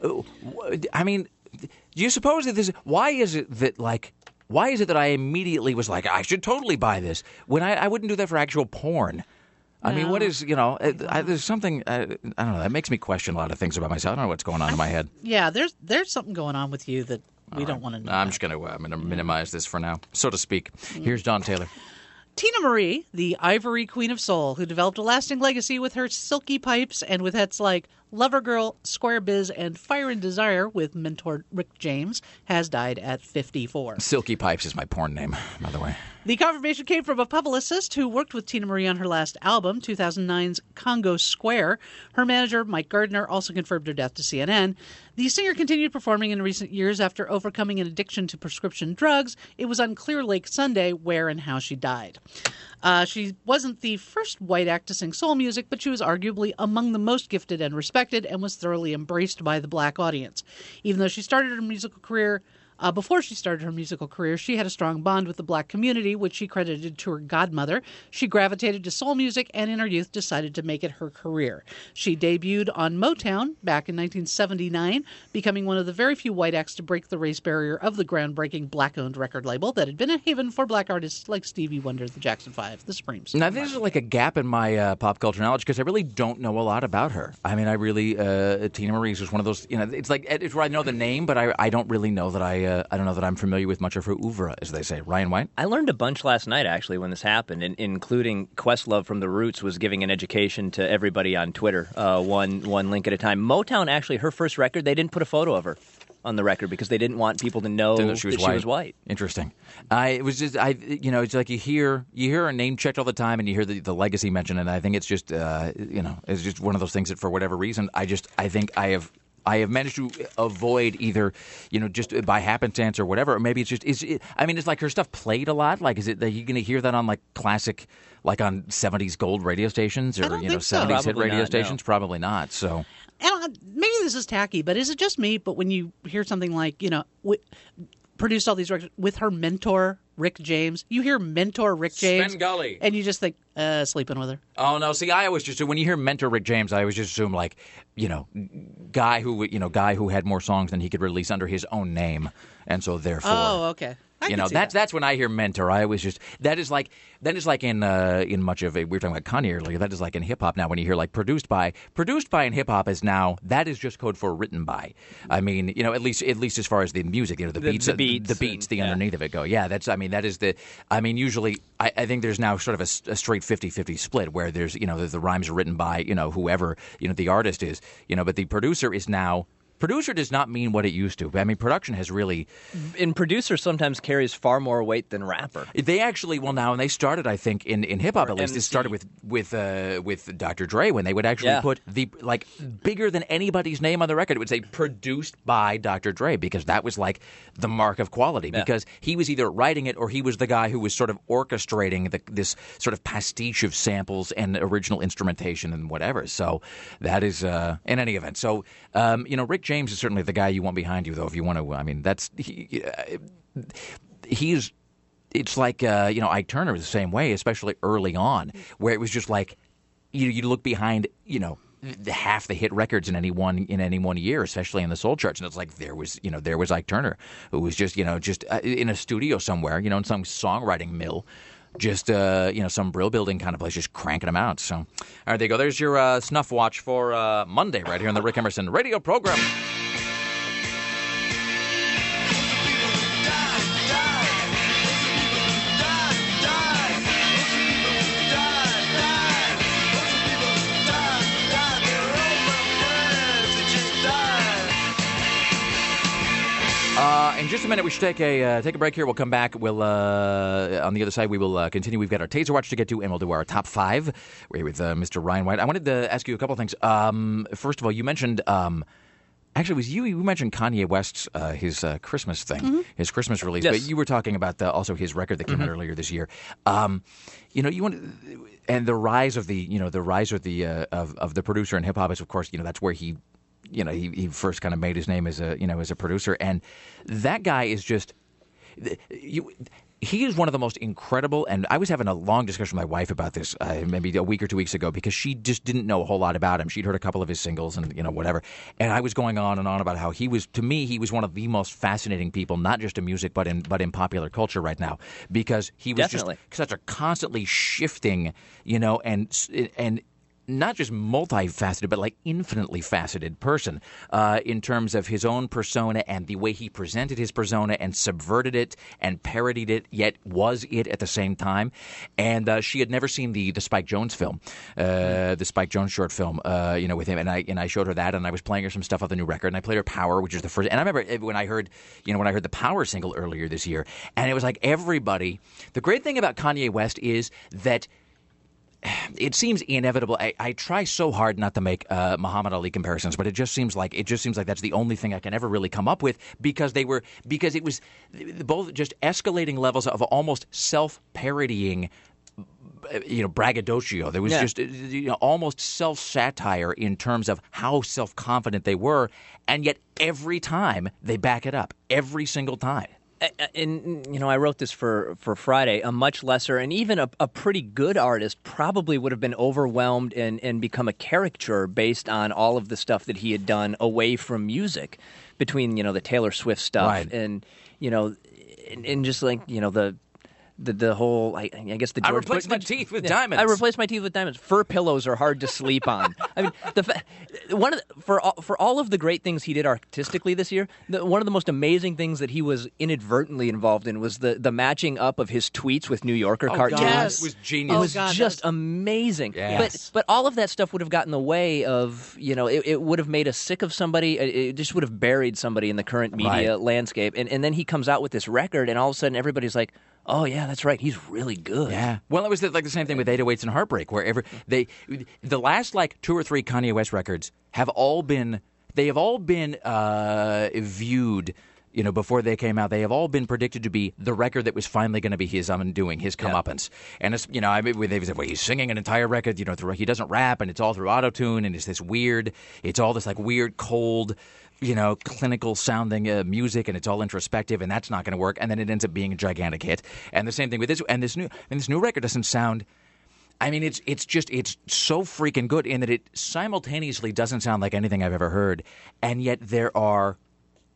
I mean, do you suppose that this... Why is it that, like... Why is it that I immediately was like, I should totally buy this, when I, I wouldn't do that for actual porn? I no. mean, what is, you know, I, there's something, I, I don't know, that makes me question a lot of things about myself. I don't know what's going on I, in my head. Yeah, there's there's something going on with you that we All don't right. want to know. I'm about. just going to uh, I'm going to minimize this for now, so to speak. Mm. Here's Dawn Taylor. Tina Marie, the Ivory Queen of Soul, who developed a lasting legacy with her silky pipes and with hits like Lover Girl, Square Biz, and Fire and Desire with mentor Rick James, has died at fifty-four. Silky Pipes is my porn name, by the way. The confirmation came from a publicist who worked with Tina Marie on her last album, two thousand nine's Congo Square. Her manager, Mike Gardner, also confirmed her death to C N N. The singer continued performing in recent years after overcoming an addiction to prescription drugs. It was unclear late Sunday where and how she died. Uh, she wasn't the first white act to sing soul music, but she was arguably among the most gifted and respected and was thoroughly embraced by the black audience. Even though she started her musical career Uh, before she started her musical career, she had a strong bond with the black community, which she credited to her godmother. She gravitated to soul music and in her youth decided to make it her career. She debuted on Motown back in nineteen seventy-nine, becoming one of the very few white acts to break the race barrier of the groundbreaking black-owned record label that had been a haven for black artists like Stevie Wonder, the Jackson Five, the Supremes. Now, this is like a gap in my uh, pop culture knowledge because I really don't know a lot about her. I mean, I really, uh, Tina Marie is just one of those, you know, it's like, it's where I know the name, but I, I don't really know that I, uh, I don't know that I'm familiar with much of her oeuvre, as they say. Ryan White? I learned a bunch last night, actually, when this happened, in, including Questlove from The Roots was giving an education to everybody on Twitter, uh, one one link at a time. Motown, actually, her first record, they didn't put a photo of her on the record because they didn't want people to know, know she was that white. she was white. Interesting. I it was just I you know it's like you hear you hear her name checked all the time and you hear the, the legacy mentioned, and I think it's just uh, you know it's just one of those things that for whatever reason I just I think I have. I have managed to avoid either, you know, just by happenstance or whatever. Or maybe it's just, is it, I mean, it's like her stuff played a lot. Like, is it that you're going to hear that on like classic, like on seventies gold radio stations or, you know, so. seventies hit radio not, stations? No. Probably not. So, and maybe this is tacky, but is it just me? But when you hear something like, you know, w- produced all these records with her mentor, Rick James, you hear mentor Rick James. Sven-Gully. And you just think, uh, sleeping with her. Oh, no. See, I always just, when you hear mentor Rick James, I always just assume like, you know, guy who, you know, guy who had more songs than he could release under his own name. And so therefore. Oh, okay. I you can know, see that's that. that's when I hear mentor. I always just that is like that is like in uh, in much of a, we were talking about Kanye earlier. That is like in hip hop now. When you hear like produced by, produced by in hip hop is now that is just code for written by. I mean, you know, at least at least as far as the music, you know, the, The- beats, the beats the beats, and- the yeah. underneath of it go. Yeah, that's. I mean, that is the. I mean, usually I, I think there's now sort of a, s- a straight fifty-fifty split where there's you know the, the rhymes are written by you know whoever you know the artist is you know, but the producer is now. Producer does not mean what it used to. I mean, production has really... And producer sometimes carries far more weight than rapper. They actually, well, now, and they started, I think, in, in hip-hop at least, M C. it started with with uh, with Doctor Dre when they would actually Yeah. put the, like, bigger than anybody's name on the record. It would say produced by Doctor Dre because that was, like, the mark of quality Yeah. because he was either writing it or he was the guy who was sort of orchestrating the, this sort of pastiche of samples and original instrumentation and whatever. So that is, uh, in any event. So, um, you know, Rick James is certainly the guy you want behind you, though, if you want to. I mean, that's he, uh, he's. It's like uh, you know, Ike Turner was the same way, especially early on, where it was just like you you look behind, you know, the, half the hit records in any one in any one year, especially in the soul charts, and it's like there was you know there was Ike Turner who was just you know just uh, in a studio somewhere, you know, in some songwriting mill. Just, uh, you know, some brill building kind of place, just cranking them out. So, all right, there you go. There's your uh, snuff watch for uh, Monday right here on the Rick Emerson radio program. Uh, in just a minute, we should take a uh, take a break here. We'll come back. We'll uh, on the other side, we will uh, continue. We've got our Taser Watch to get to, and we'll do our top five. We're here with uh, Mister Ryan White. I wanted to ask you a couple of things. Um, first of all, you mentioned um, actually it was you. You mentioned Kanye West's uh, his uh, Christmas thing, Mhm. his Christmas release. Yes. But you were talking about the, also his record that came out Mhm. earlier this year. Um, you know, you want and the rise of the you know the rise of the uh, of of the producer in hip hop is of course you know that's where he. You know, he, he first kind of made his name as a you know as a producer, and that guy is just you. He is one of the most incredible, and I was having a long discussion with my wife about this uh, maybe a week or two weeks ago because she just didn't know a whole lot about him. She'd heard a couple of his singles and you know whatever, and I was going on and on about how he was to me he was one of the most fascinating people, not just in music but in but in popular culture right now because he was Definitely. just such a constantly shifting, you know, and and. Not just multifaceted, but like infinitely faceted person uh, in terms of his own persona and the way he presented his persona and subverted it and parodied it, yet was it at the same time. And uh, she had never seen the the Spike Jonze film, uh, the Spike Jonze short film, uh, you know, with him. And I and I showed her that, and I was playing her some stuff off the new record, and I played her Power, which is the first. And I remember when I heard, you know, when I heard the Power single earlier this year, and it was like everybody. The great thing about Kanye West is that. It seems inevitable. I, I try so hard not to make uh, Muhammad Ali comparisons, but it just seems like it just seems like that's the only thing I can ever really come up with because they were because it was both just escalating levels of almost self-parodying. You know, braggadocio. There was Yeah. just you know, almost self-satire in terms of how self-confident they were, and yet every time they back it up, every single time. And, you know, I wrote this for, for Friday. A much lesser and even a, a pretty good artist probably would have been overwhelmed and, and become a caricature based on all of the stuff that he had done away from music between, you know, the Taylor Swift stuff Right. and, you know, and, and just like, you know, the... The the whole I, I guess the I George replaced Bush- my teeth with yeah, diamonds. I replaced my teeth with diamonds. Fur pillows are hard to sleep on. I mean, the fa- one of the, for all, for all of the great things he did artistically this year, the, one of the most amazing things that he was inadvertently involved in was the, the matching up of his tweets with New Yorker Oh, cartoons. God, Yes. it was genius. It Oh, was God, just that amazing. Yes. But but all of that stuff would have gotten in the way of you know it, it would have made us sick of somebody. It, it just would have buried somebody in the current media Right. landscape. And and then he comes out with this record, and all of a sudden everybody's like, oh yeah, that's right, he's really good. Yeah. Well, it was the, like the same thing with eight oh eights and Heartbreak, where every, they, the last like two or three Kanye West records have all been, they have all been uh, viewed, you know, before they came out, they have all been predicted to be the record that was finally going to be his undoing, his comeuppance. And it's, you know, I mean, they've said, well, he's singing an entire record, you know, through, he doesn't rap, and it's all through auto-tune, and it's this weird, it's all this like weird, cold, you know, clinical sounding uh, music, and it's all introspective, and that's not going to work. And then it ends up being a gigantic hit. And the same thing with this, and this new, and this new record doesn't sound. I mean, it's it's just it's so freaking good in that it simultaneously doesn't sound like anything I've ever heard, and yet there are.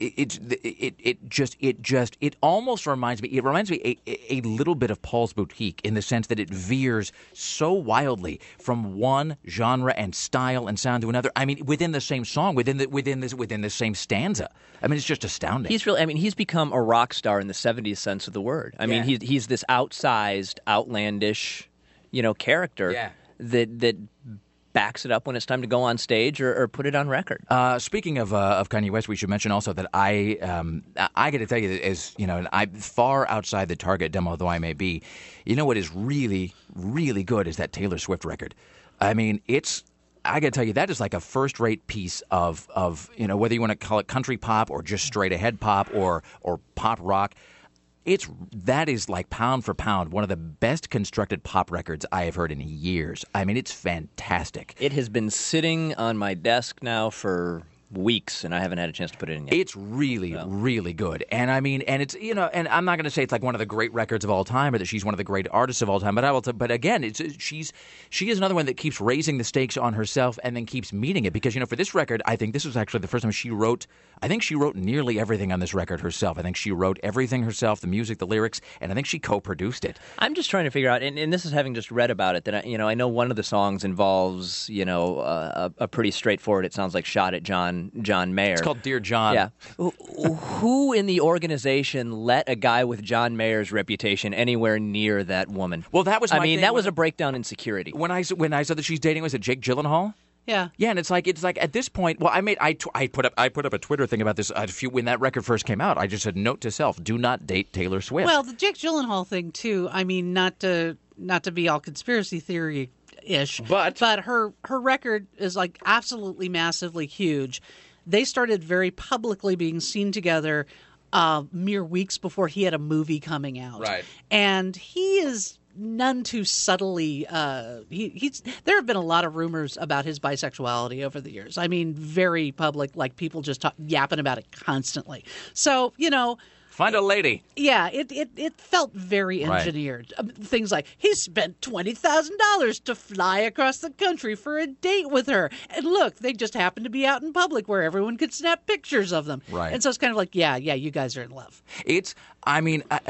it, it it it just it just it almost reminds me. It reminds me a, a little bit of Paul's Boutique in the sense that it veers so wildly from one genre and style and sound to another. I mean, within the same song, within the within this within the same stanza. I mean, it's just astounding. He's really. I mean, he's become a rock star in the seventies sense of the word. I mean, Yeah. he's he's this outsized, outlandish, you know, character Yeah. that that backs it up when it's time to go on stage or, or put it on record. Uh, speaking of uh, of Kanye West, we should mention also that I um, I, I got to tell you, that as you know, and I'm far outside the target demo, though I may be. You know what is really really good is that Taylor Swift record. I mean, it's. I got to tell you, that is like a first-rate piece of, of, you know, whether you want to call it country pop or just straight-ahead pop or or pop rock. It's that is like pound for pound one of the best constructed pop records I have heard in years. I mean, it's fantastic. It has been sitting on my desk now for weeks, and I haven't had a chance to put it in yet. It's really, really good. And I mean, and it's, you know, and I'm not going to say it's like one of the great records of all time or that she's one of the great artists of all time, but I will, t- but again, it's she's she is another one that keeps raising the stakes on herself and then keeps meeting it because, you know, for this record, I think this was actually the first time she wrote, I think she wrote nearly everything on this record herself. I think she wrote everything herself, the music, the lyrics, and I think she co-produced it. I'm just trying to figure out, and, and this is having just read about it, that I, you know, I know one of the songs involves, you know, uh, a, a pretty straightforward, it sounds like, shot at John John Mayer. It's called Dear John. Yeah. Who, who in the organization let a guy with John Mayer's reputation anywhere near that woman? Well, that was my I mean, thing that when- was a breakdown in security. When I when I said that she's dating, was it Jake Gyllenhaal? Yeah. Yeah, and it's like it's like at this point. Well, I made I, t- I put up I put up a Twitter thing about this a few when that record first came out. I just said, note to self: do not date Taylor Swift. Well, the Jake Gyllenhaal thing too. I mean, not to not to be all conspiracy theory ish, but but her her record is like absolutely massively huge. They started very publicly being seen together uh, mere weeks before he had a movie coming out, Right. and he is none too subtly. Uh, he, he's there have been a lot of rumors about his bisexuality over the years. I mean, very public, like people just talk, yapping about it constantly. So you know. Find a lady. Yeah, it, it, it felt very Right. engineered. Um, Things like, he spent twenty thousand dollars to fly across the country for a date with her. And look, they just happened to be out in public where everyone could snap pictures of them. Right. And so it's kind of like, yeah, yeah, you guys are in love. It's. I mean. I,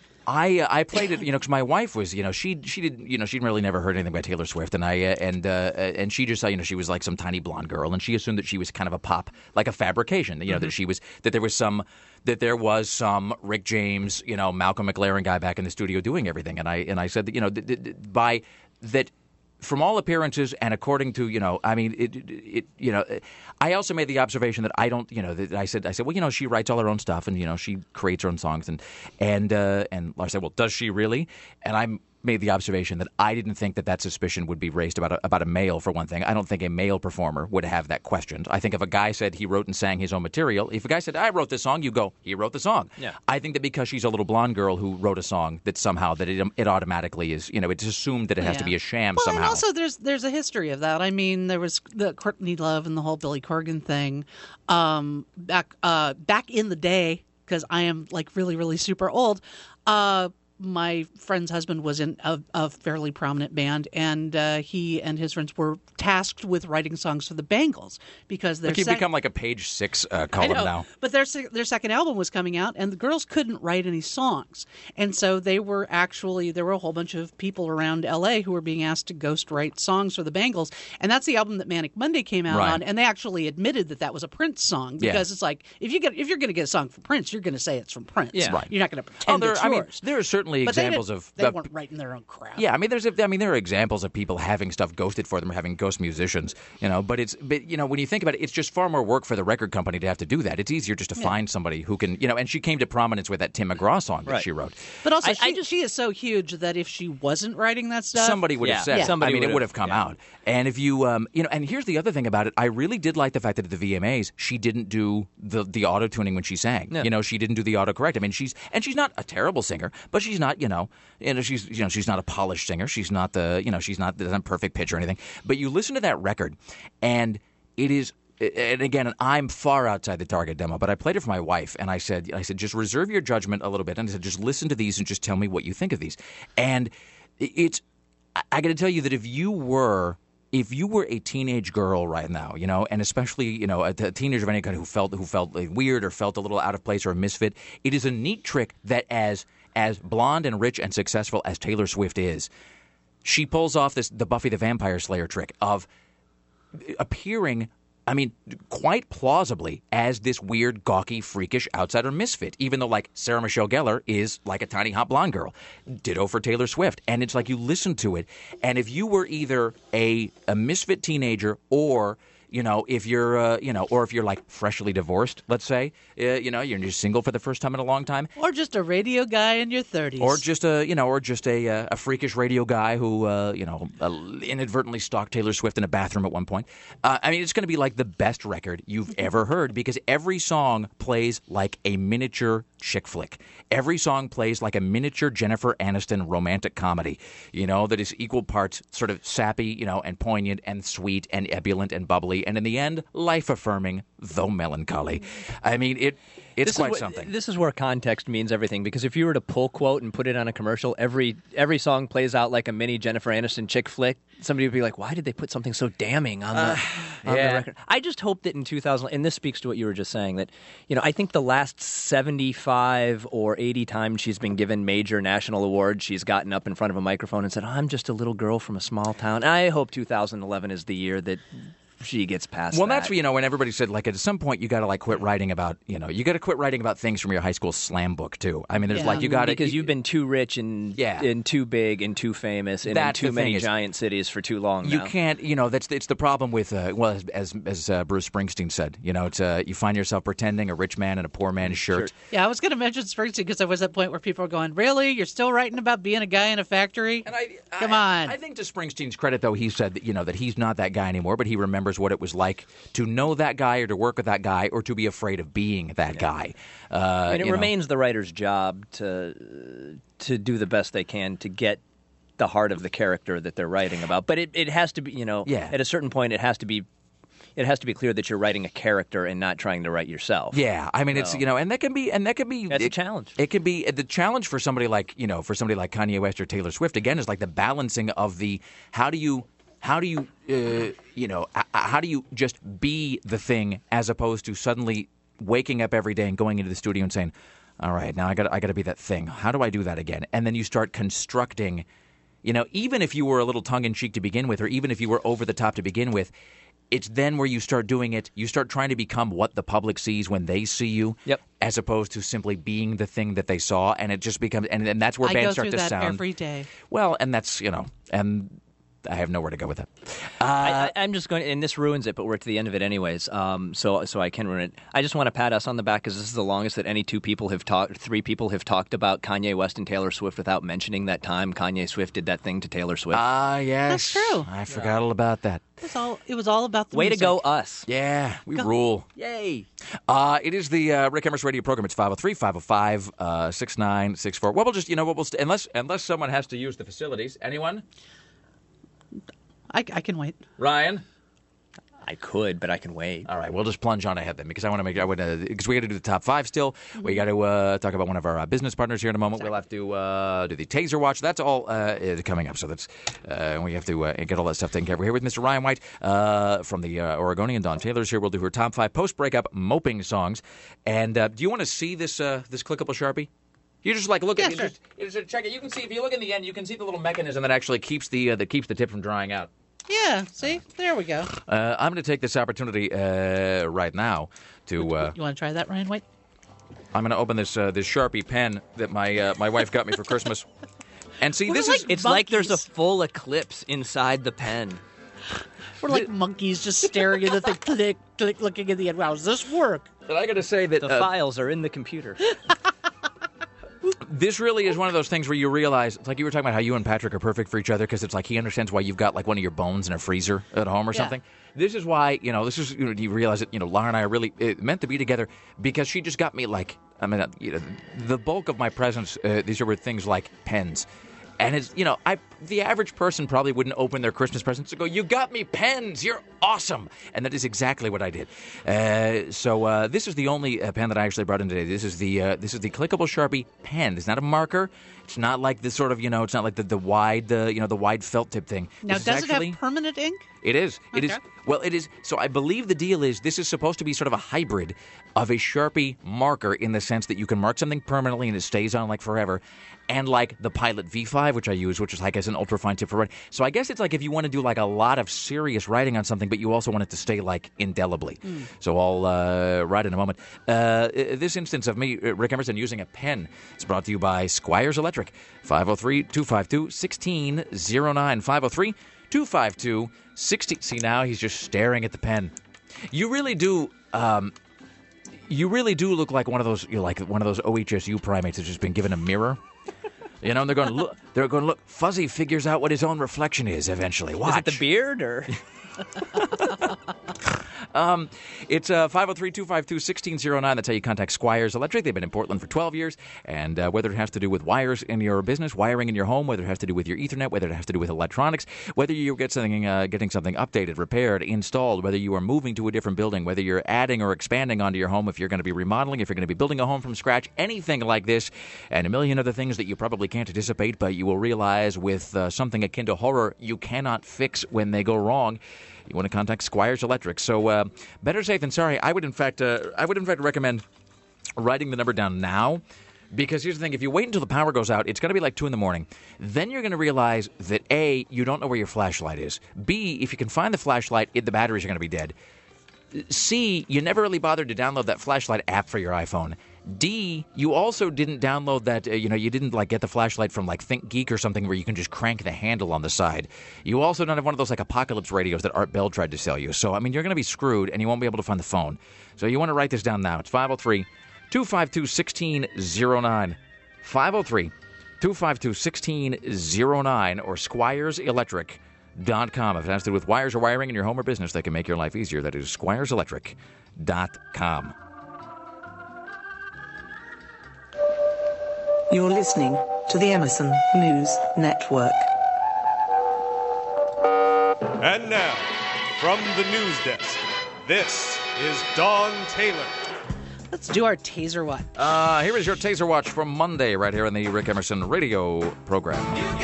I uh, I played it, you know, because my wife was, you know, she she didn't, you know, she'd really never heard anything about Taylor Swift, and I uh, and uh, and she just saw, you know, she was like some tiny blonde girl, and she assumed that she was kind of a pop, like a fabrication, you know, Mm-hmm. that she was that there was some that there was some Rick James, you know, Malcolm McLaren guy back in the studio doing everything, and I and I said that, you know, th- th- th- by that. From all appearances, and according to, you know, I mean, it, it, it, you know, I also made the observation that I don't, you know, that I said, I said, well, you know, she writes all her own stuff, and you know, she creates her own songs, and and uh, and Lars said, well, does she really? And I made the observation that I didn't think that that suspicion would be raised about a, about a male, for one thing. I don't think a male performer would have that questioned. I think if a guy said he wrote and sang his own material, if a guy said, I wrote this song, you go, he wrote the song. Yeah. I think that because she's a little blonde girl who wrote a song, that somehow that it, it automatically is, you know, it's assumed that it has to Yeah. be a sham Well, somehow. and also there's there's a history of that. I mean, there was the Courtney Love and the whole Billy Corgan thing um, back uh, back in the day, because I am like really, really super old. Uh, my friend's husband was in a, a fairly prominent band, and uh, he and his friends were tasked with writing songs for the Bangles because their Like you've sec- become like a page six uh, I column know, now. but their se- their second album was coming out, and the girls couldn't write any songs, and so they were actually there were a whole bunch of people around L A who were being asked to ghost write songs for the Bangles, and that's the album that Manic Monday came out Right. on, and they actually admitted that that was a Prince song Yeah. because it's like if you get if you're going to get a song from Prince, you're going to say it's from Prince. Yeah. Right. You're not going to pretend there, it's I mean, yours. there are certainly But they examples didn't- of they uh, weren't writing their own crap. Yeah, I mean, there's, a, I mean, there are examples of people having stuff ghosted for them, or having ghost musicians, you know. But it's, but you know, when you think about it, it's just far more work for the record company to have to do that. It's easier just to Yeah. find somebody who can, you know. And she came to prominence with that Tim McGraw song that Right. she wrote. But also, I- she, I just- she is so huge that if she wasn't writing that stuff, Somebody would have Yeah. said. Yeah. it. Somebody I mean, it would've- would have come yeah. out. And if you, um, you know, and here's the other thing about it. I really did like the fact that at the V M As she didn't do the the auto tuning when she sang. Yeah. You know, she didn't do the autocorrect. I mean, she's and she's not a terrible singer, but she's not, you know, you know, she's you know, she's not a polished singer. She's not the, you know, she's not the perfect pitch or anything. But you listen to that record, and it is. And again, I'm far outside the target demo, but I played it for my wife, and I said, I said, just reserve your judgment a little bit, and I said, just listen to these and just tell me what you think of these. And it's, I, I got to tell you that if you were if you were a teenage girl right now, you know, and especially, you know, a, a teenager of any kind who felt who felt like weird or felt a little out of place or a misfit, it is a neat trick that as as blonde and rich and successful as Taylor Swift is, she pulls off this the Buffy the Vampire Slayer trick of appearing, I mean, quite plausibly as this weird, gawky, freakish outsider misfit, even though, like, Sarah Michelle Gellar is like a tiny, hot blonde girl. Ditto for Taylor Swift. And it's like you listen to it, and if you were either a, a misfit teenager or... You know, if you're, uh, you know, or if you're like freshly divorced, let's say, uh, you know, you're just single for the first time in a long time, or just a radio guy in your thirties, or just a, you know, or just a uh, a freakish radio guy who, uh, you know, uh, inadvertently stalked Taylor Swift in a bathroom at one point. Uh, I mean, it's going to be like the best record you've ever heard because every song plays like a miniature chick flick. Every song plays like a miniature Jennifer Aniston romantic comedy, you know, that is equal parts sort of sappy, you know, and poignant and sweet and ebullient and bubbly. And in the end, life-affirming, though melancholy. I mean, it it's this quite what, something. This is where context means everything, because if you were to pull quote and put it on a commercial, every every song plays out like a mini Jennifer Aniston chick flick. Somebody would be like, why did they put something so damning on the, Uh, on yeah. the record? I just hope that in two thousand, and this speaks to what you were just saying, that, you know, I think the last seventy-five or eighty times she's been given major national awards, she's gotten up in front of a microphone and said, I'm just a little girl from a small town. I hope two thousand eleven is the year that she gets past Well, that. that's, you know, when everybody said, like, at some point you got to, like, quit writing about, you know, you got to quit writing about things from your high school slam book, too. I mean, there's, Yeah. like, you got to... Because you've been too rich and, Yeah. and too big and too famous and in That's too the many thing is- giant cities for too long You now. can't, you know, that's it's the problem with, uh, well, as as, as uh, Bruce Springsteen said, you know, it's, uh, you find yourself pretending a rich man in a poor man's shirt. Yeah, I was going to mention Springsteen because there was that point where people were going, really? You're still writing about being a guy in a factory? And I, Come on. I think to Springsteen's credit, though, he said that, you know, that he's not that guy anymore, but he remembers what it was like to know that guy or to work with that guy or to be afraid of being that guy. Uh, and it you know. remains the writer's job to to do the best they can to get the heart of the character that they're writing about. But it, it has to be, you know, Yeah. at a certain point, it has to be it has to be clear that you're writing a character and not trying to write yourself. Yeah, I mean, it's, So- you know, and that can be, and that can be, That's a it, challenge. It can be the challenge for somebody like, you know, for somebody like Kanye West or Taylor Swift. Again, is like the balancing of the how do you, how do you, uh, you know, h- how do you just be the thing as opposed to suddenly waking up every day and going into the studio and saying, all right, now I got, I got to be that thing. How do I do that again? And then you start constructing. You know, even if you were a little tongue-in-cheek to begin with, or even if you were over the top to begin with, it's then where you start doing it. You start trying to become what the public sees when they see you, yep. as opposed to simply being the thing that they saw. And it just becomes, and, and that's where I bands go start through to that sound. every day. Well, and that's, you know, and I have nowhere to go with that. Uh, I, I, I'm just going, and this ruins it, but we're to the end of it anyways. Um, so, so I can ruin it. I just want to pat us on the back because this is the longest that any two people have talked, three people have talked about Kanye West and Taylor Swift without mentioning that time Kanye Swift did that thing to Taylor Swift. Ah, yes, That's true. I forgot all about that. It was all, it was all about the Way to music. go, us. Yeah, we Go. rule. Yay. Uh, it is the uh, Rick Emerson radio program. It's five oh three, five oh five, six nine six four. Well, we'll just, you know what, we'll st- unless unless someone has to use the facilities. Anyone? I, I can wait. Ryan? I could, but I can wait. All right, we'll just plunge on ahead then, because I want to make I would because we got to do the top five still. We got to uh, talk about one of our uh, business partners here in a moment. We'll have to uh, do the Taser Watch. That's all uh, is coming up. So that's uh, we have to uh, get all that stuff taken care of. We're here with Mister Ryan White uh, from the uh, Oregonian. Don Taylor's here. We'll do her top five post breakup moping songs. And uh, do you want to see this uh, this clickable Sharpie? You just like look Yeah, at it. sure. Just, you just check it. You can see if you look in the end, you can see the little mechanism that actually keeps the uh, that keeps the tip from drying out. Yeah, see? There we go. Uh, I'm going to take this opportunity uh, right now to. Uh, You want to try that, Ryan White? I'm going to open this uh, this Sharpie pen that my uh, my wife got me for Christmas. And see, Well, this they're is like It's like there's a monkeys. full eclipse inside the pen. We're like monkeys just staring at the thing, click, click, looking at the end. Wow, does this work? And I got to say that The uh, files are in the computer. this really is one of those things where you realize, it's like you were talking about how you and Patrick are perfect for each other because it's like he understands why you've got like one of your bones in a freezer at home or Yeah. something. This is why, you know, this is, you know, you realize that, you know, Laura and I are really uh, meant to be together because she just got me like, I mean, uh, you know, the bulk of my presents, uh, these are with things like pens. And it's, you know, I the average person probably wouldn't open their Christmas presents and go, "You got me pens, you're awesome." And that is exactly what I did. Uh, so uh, this is the only uh, pen that I actually brought in today. This is the uh, this is the clickable Sharpie pen. It's not a marker. It's not like this sort of, you know, it's not like the, the wide, the you know, the wide felt tip thing. Now, This is does actually- it have permanent ink? It is. It is. Okay. Well, it is. So I believe the deal is this is supposed to be sort of a hybrid of a Sharpie marker in the sense that you can mark something permanently and it stays on like forever, and like the Pilot V five, which I use, which is like as an ultrafine tip for writing. So I guess it's like if you want to do like a lot of serious writing on something, but you also want it to stay like indelibly. Mm. So I'll uh, write in a moment. Uh, this instance of me, Rick Emerson, using a pen, is brought to you by Squires Electric. five oh three, two five two, one six oh nine. five oh three, two five two, one six. See, now he's just staring at the pen. You really do... Um, you really do look like one of those, you're like one of those O H S U primates that's just been given a mirror. You know, and they're going to look. They're going to look. Fuzzy figures out what his own reflection is eventually. Watch. Is it the beard or? Um, it's uh, five oh three, two five two, one six oh nine. That's how you contact Squires Electric. They've been in Portland for twelve years. And uh, whether it has to do with wires in your business, wiring in your home, whether it has to do with your Ethernet, whether it has to do with electronics, whether you get something, uh, getting something updated, repaired, installed, whether you are moving to a different building, whether you're adding or expanding onto your home, if you're going to be remodeling, if you're going to be building a home from scratch, anything like this, and a million other things that you probably can't anticipate, but you will realize with uh, something akin to horror you cannot fix when they go wrong. You want to contact Squires Electric. So uh, better safe than sorry. I would in fact, uh, I would in fact recommend writing the number down now, because here's the thing: if you wait until the power goes out, it's going to be like two in the morning. Then you're going to realize that A, you don't know where your flashlight is. B, if you can find the flashlight, it, the batteries are going to be dead. C, you never really bothered to download that flashlight app for your iPhone. D, you also didn't download that, uh, you know, you didn't like get the flashlight from like ThinkGeek or something where you can just crank the handle on the side. You also don't have one of those like apocalypse radios that Art Bell tried to sell you. So, I mean, you're going to be screwed and you won't be able to find the phone. So you want to write this down now. It's five oh three, two five two, one six oh nine. five oh three, two five two, one six oh nine or Squires Electric dot com. If it has to do with wires or wiring in your home or business that can make your life easier, that is Squires Electric dot com. You're listening to the Emerson News Network. And now, from the news desk, this is Dawn Taylor. Let's do our Taser Watch. Uh, here is your Taser Watch from Monday, right here on the Rick Emerson radio program.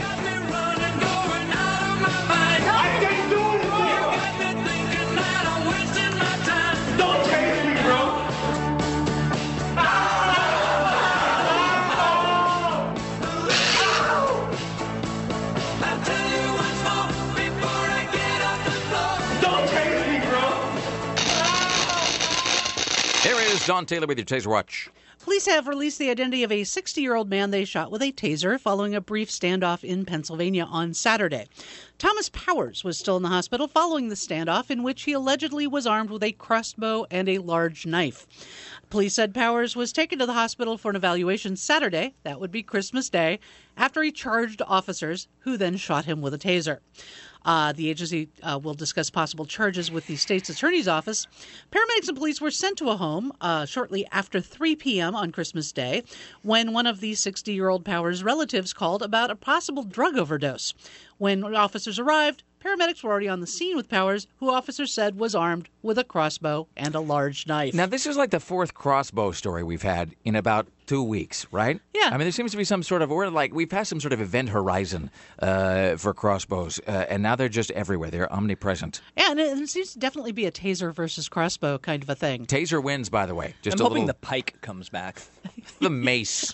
Don Taylor with your Taser Watch. Police have released the identity of a sixty-year-old man they shot with a taser following a brief standoff in Pennsylvania on Saturday. Thomas Powers was still in the hospital following the standoff, in which he allegedly was armed with a crossbow and a large knife. Police said Powers was taken to the hospital for an evaluation Saturday, that would be Christmas Day, after he charged officers, who then shot him with a taser. Uh, the agency uh, will discuss possible charges with the state's attorney's office. Paramedics and police were sent to a home uh, shortly after three p.m. on Christmas Day when one of the sixty-year-old Powers' relatives called about a possible drug overdose. When officers arrived, paramedics were already on the scene with Powers, who officers said was armed with a crossbow and a large knife. Now, this is like the fourth crossbow story we've had in about two weeks, right? Yeah. I mean, there seems to be some sort of, we're like, we've passed some sort of event horizon uh, for crossbows, uh, and now they're just everywhere. They're omnipresent. Yeah, and it, it seems to definitely be a taser versus crossbow kind of a thing. Taser wins, by the way. Just I'm a hoping little... the pike comes back. The mace.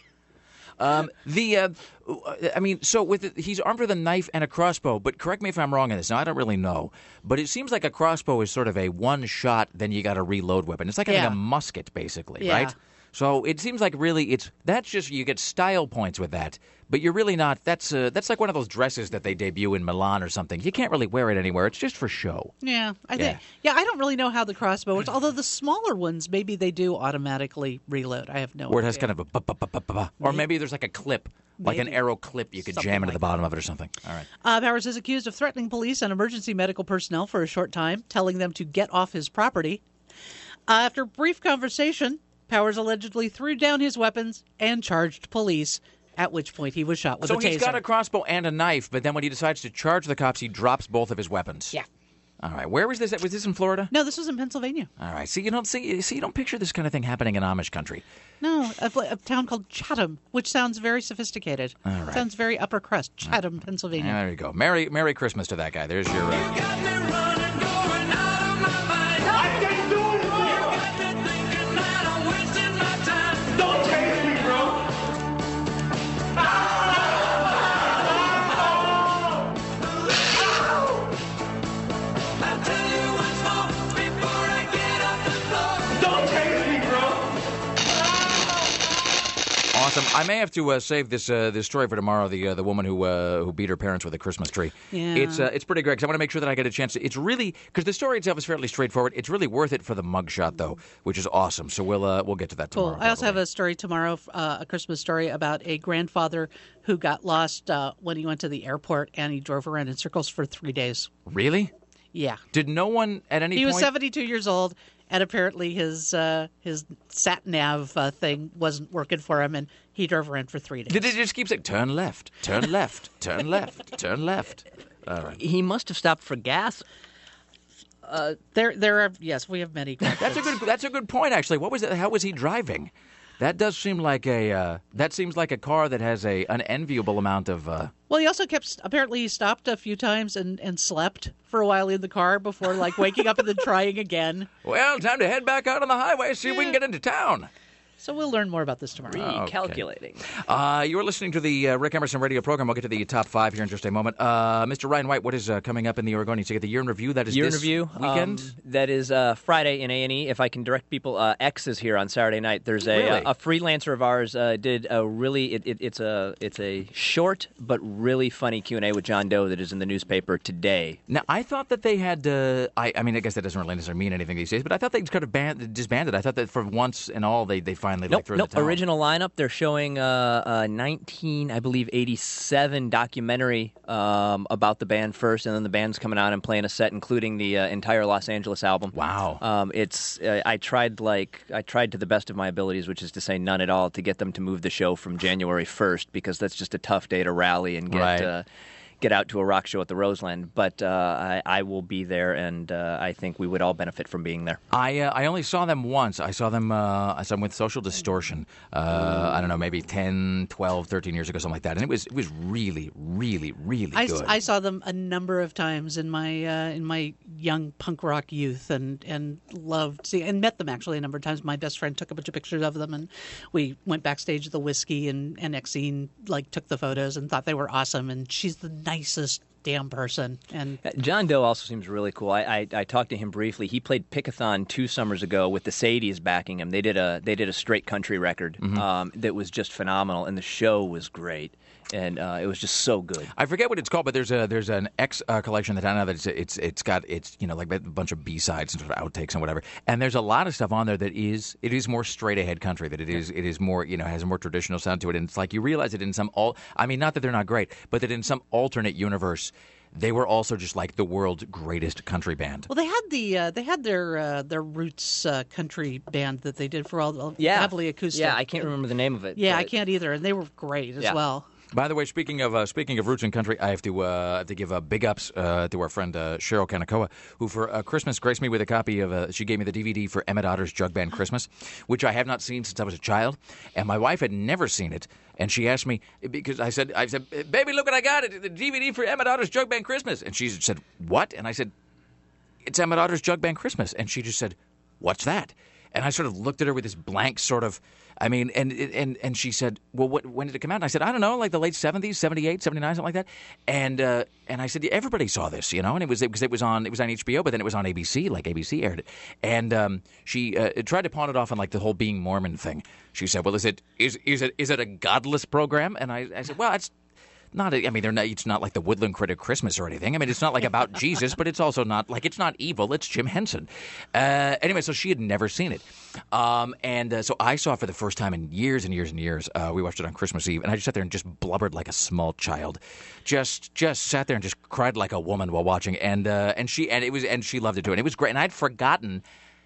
Um, the, uh, I mean, so with the, he's armed with a knife and a crossbow, but correct me if I'm wrong on this. Now, I don't really know, but it seems like a crossbow is sort of a one shot, then you got to reload weapon. It's like having Yeah. a musket, basically, Yeah. right? So it seems like really it's that's just you get style points with that, but you're really not. That's uh, that's like one of those dresses that they debut in Milan or something. You can't really wear it anywhere. It's just for show. Yeah, I Yeah. think. Yeah, I don't really know how the crossbow works. Although the smaller ones, maybe they do automatically reload. I have no. Or it has idea. kind of a, ba- ba- ba- ba- ba- ba. or maybe there's like a clip, like an Maybe. arrow clip you could Something jam into like the bottom of it or something. All right. Uh, Powers is accused of threatening police and emergency medical personnel for a short time, telling them to get off his property. Uh, after a brief conversation, Powers allegedly threw down his weapons and charged police at which point he was shot with so a taser. he's got a crossbow and a knife, but then when he decides to charge the cops, he drops both of his weapons. Yeah. All right. Where was this? Was this in Florida? No, this was in Pennsylvania. All right. See, you don't see. See, you don't picture this kind of thing happening in Amish country. No, a, a town called Chatham, which sounds very sophisticated. All right. Sounds very upper crust. Chatham, Pennsylvania. There you go. Merry Merry Christmas to that guy. There's your. Uh... Awesome. I may have to uh, save this uh, this story for tomorrow. The uh, the woman who uh, who beat her parents with a Christmas tree. Yeah. It's uh, it's pretty great because I want to make sure that I get a chance to. It's really because the story itself is fairly straightforward. It's really worth it for the mugshot though, which is awesome. So we'll uh, we'll get to that tomorrow. Cool. I also have a story tomorrow, uh, a Christmas story about a grandfather who got lost uh, when he went to the airport and he drove around in circles for three days. Really? Yeah. Did no one at any he point? He was seventy-two years old. And apparently his uh, his sat nav uh, thing wasn't working for him, and he drove around for three days. Did it just keep saying turn left, turn left, turn left, turn left? All right. He must have stopped for gas. Uh, there, there are yes, we have many. That's a good. That's a good point. Actually, what was it? How was he driving? That does seem like a. Uh, that seems like a car that has a an enviable amount of. Uh... Well, he also kept. Apparently, he stopped a few times and, and slept for a while in the car before, like, waking up and then trying again. Well, time to head back out on the highway, see yeah. if we can get into town. So we'll learn more about this tomorrow. Recalculating. Okay. Uh, you are listening to the uh, Rick Emerson radio program. We'll get to the top five here in just a moment. Uh, Mister Ryan White, what is uh, coming up in the Oregonian Ticket? The Year in Review? That is Year this in Review weekend? Um, that is uh, Friday in A and E. If I can direct people, uh, X is here on Saturday night. There's a, really? a, a freelancer of ours uh, did a really it, it, it's a it's a short but really funny Q and A with John Doe that is in the newspaper today. Now, I thought that they had. Uh, I, I mean, I guess that doesn't really necessarily mean anything these days, but I thought they kind of banned, disbanded. I thought that for once and all, they they finally nope, like threw nope. the towel. Original lineup. They're showing uh, a nineteen, I believe, eighty-seven documentary um, about the band first, and then the band's coming out and playing a set, including the uh, entire Los Angeles album. Wow. Um, it's uh, I tried like I tried to the best of my abilities, which is to say none at all, to get them to move the show from January first because that's just a tough day to rally and get. Right. Uh, get out to a rock show at the Roseland, but uh, I, I will be there, and uh, I think we would all benefit from being there. I uh, I only saw them once. I saw them uh, I saw them with Social Distortion, uh, I don't know, maybe ten, twelve, thirteen years ago, something like that, and it was it was really, really, really I, good. I saw them a number of times in my uh, in my young punk rock youth, and, and loved seeing, and met them actually a number of times. My best friend took a bunch of pictures of them, and we went backstage at the Whiskey, and, and Exene like took the photos and thought they were awesome, and she's the nicest damn person. And John Doe also seems really cool. I, I, I talked to him briefly. He played Pickathon two summers ago with the Sadies backing him. They did a they did a straight country record Mm-hmm. um, that was just phenomenal, and the show was great. And uh, it was just so good. I forget what it's called, but there's a there's an X uh, collection that I know that it's it's it's got it's you know like a bunch of B sides and sort of outtakes and whatever. And there's a lot of stuff on there that is it is more straight ahead country. That it is it is more you know has a more traditional sound to it. And it's like you realize it in some all I mean not that they're not great, but that in some alternate universe. They were also just like the world's greatest country band. Well, they had the uh, they had their uh, their roots uh, country band that they did for all the Yeah. heavily acoustic. Yeah, I can't remember the name of it. Yeah, I but- can't either, and they were great as Yeah. well. By the way, speaking of uh, speaking of roots and country, I have to uh, have to give uh, big ups uh, to our friend uh, Cheryl Kanakoa, who for uh, Christmas graced me with a copy of. Uh, she gave me the D V D for Emmett Otter's Jug Band Christmas, which I have not seen since I was a child, and my wife had never seen it. And she asked me because I said, "I said, baby, look what I got! It the D V D for Emmett Otter's Jug Band Christmas." And she said, "What?" And I said, "It's Emmett Otter's Jug Band Christmas." And she just said, "What's that?" And I sort of looked at her with this blank sort of, I mean, and and and she said, well, what, when did it come out? And I said, I don't know, like the late seventies, seventy-eight, seventy-nine, something like that. And uh, and I said, yeah, everybody saw this, you know, and it was because it, it was on it was on H B O, but then it was on A B C, like A B C aired it. And um, she uh, tried to pawn it off on like the whole being Mormon thing. She said, well, is it is is it is it a godless program? And I, I said, well, it's. Not, a, I mean, they're not, it's not like the Woodland Critic Christmas or anything. I mean, it's not like about Jesus, but it's also not like it's not evil. It's Jim Henson. Uh, anyway, so she had never seen it, um, and uh, so I saw it for the first time in years and years and years. Uh, we watched it on Christmas Eve, and I just sat there and just blubbered like a small child, just just sat there and just cried like a woman while watching. And uh, and she and it was and she loved it too, and it was great. And I'd forgotten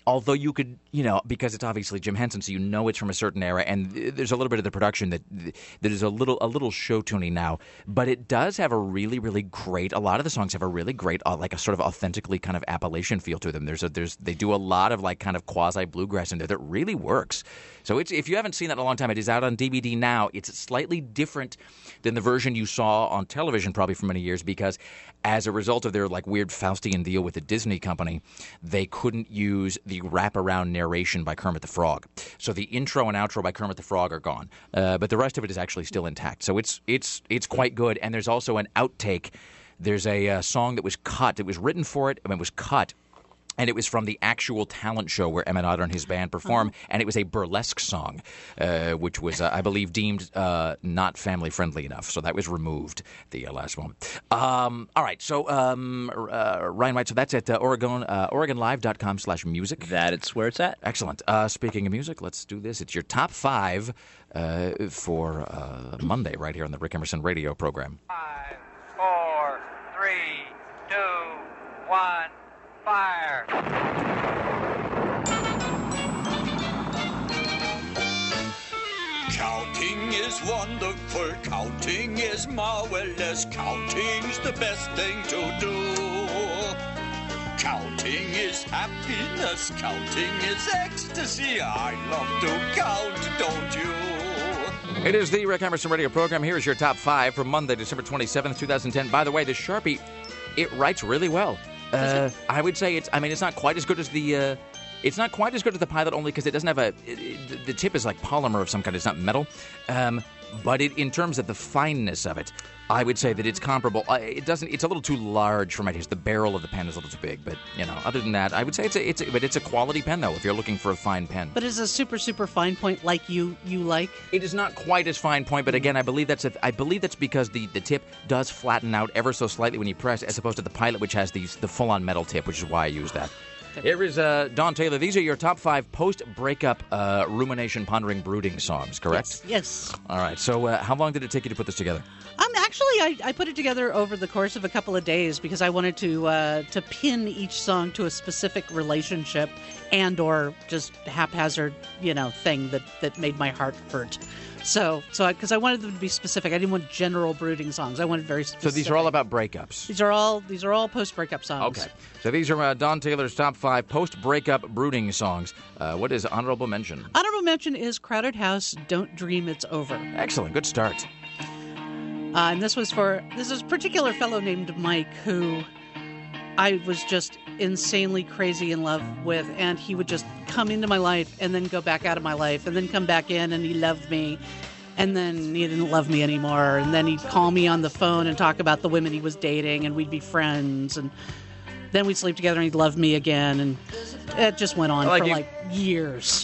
Although you could, you know, because it's obviously Jim Henson, so you know it's from a certain era, and there's a little bit of the production that that is a little a little show tuning now. But it does have a really, really great. A lot of the songs have a really great, uh, like a sort of authentically kind of Appalachian feel to them. There's a there's they do a lot of like kind of quasi bluegrass in there that really works. So it's, if you haven't seen that in a long time, it is out on D V D now. It's slightly different than the version you saw on television probably for many years, because as a result of their like weird Faustian deal with the Disney company, they couldn't use the wraparound narration by Kermit the Frog. So the intro and outro by Kermit the Frog are gone, uh, but the rest of it is actually still intact. So it's it's it's quite good. And there's also an outtake. There's a uh, song that was cut. It was written for it, and it was cut. And it was from the actual talent show where Emmett Otter and his band performed, uh-huh. and it was a burlesque song, uh, which was, uh, I believe, deemed uh, not family-friendly enough. So that was removed, the uh, last one. Um, all right, so um, uh, Ryan White, so that's at uh, Oregon, uh, OregonLive.com slash music. That's where it's at. Excellent. Uh, speaking of music, let's do this. It's your top five uh, for uh, Monday right here on the Rick Emerson radio program. Five, four, three, two, one. Fire. Counting is wonderful, counting is marvelous, counting's the best thing to do. Counting is happiness, counting is ecstasy, I love to count, don't you? It is the Rick Emerson radio program. Here is your top five for Monday, December twenty-seventh, twenty ten. By the way, the Sharpie, it writes really well. Uh, I would say it's. I mean, it's not quite as good as the. Uh, it's not quite as good as the Pilot, only because it doesn't have a. It, it, the tip is like polymer of some kind. It's not metal. Um, but it, in terms of the fineness of it, I would say that it's comparable. Uh, it doesn't. It's a little too large for my taste. The barrel of the pen is a little too big. But you know, other than that, I would say it's a. It's a, but it's a quality pen though. If you're looking for a fine pen. But is a super super fine point like you you like? It is not quite as fine point, but again, I believe that's a, I believe that's because the, the tip does flatten out ever so slightly when you press, as opposed to the Pilot, which has these the full on metal tip, which is why I use that. Here is uh, Don Taylor. These are your top five post-breakup uh, rumination, pondering, brooding songs, correct? Yes. yes. All right. So uh, how long did it take you to put this together? Um, actually, I, I put it together over the course of a couple of days because I wanted to uh, to pin each song to a specific relationship and or just haphazard, you know, thing that, that made my heart hurt. So, so because I, I wanted them to be specific, I didn't want general brooding songs. I wanted very specific. So these are all about breakups. These are all these are all post-breakup songs. Okay. So these are uh, Don Taylor's top five post-breakup brooding songs. Uh, what is honorable mention? Honorable mention is "Crowded House." Don't dream it's over. Excellent. Good start. Uh, and this was for this is a particular fellow named Mike who I was just insanely crazy in love with, and he would just come into my life and then go back out of my life and then come back in, and he loved me, and then he didn't love me anymore, and then he'd call me on the phone and talk about the women he was dating, and we'd be friends, and then we'd sleep together and he'd love me again, and it just went on like for you, like years.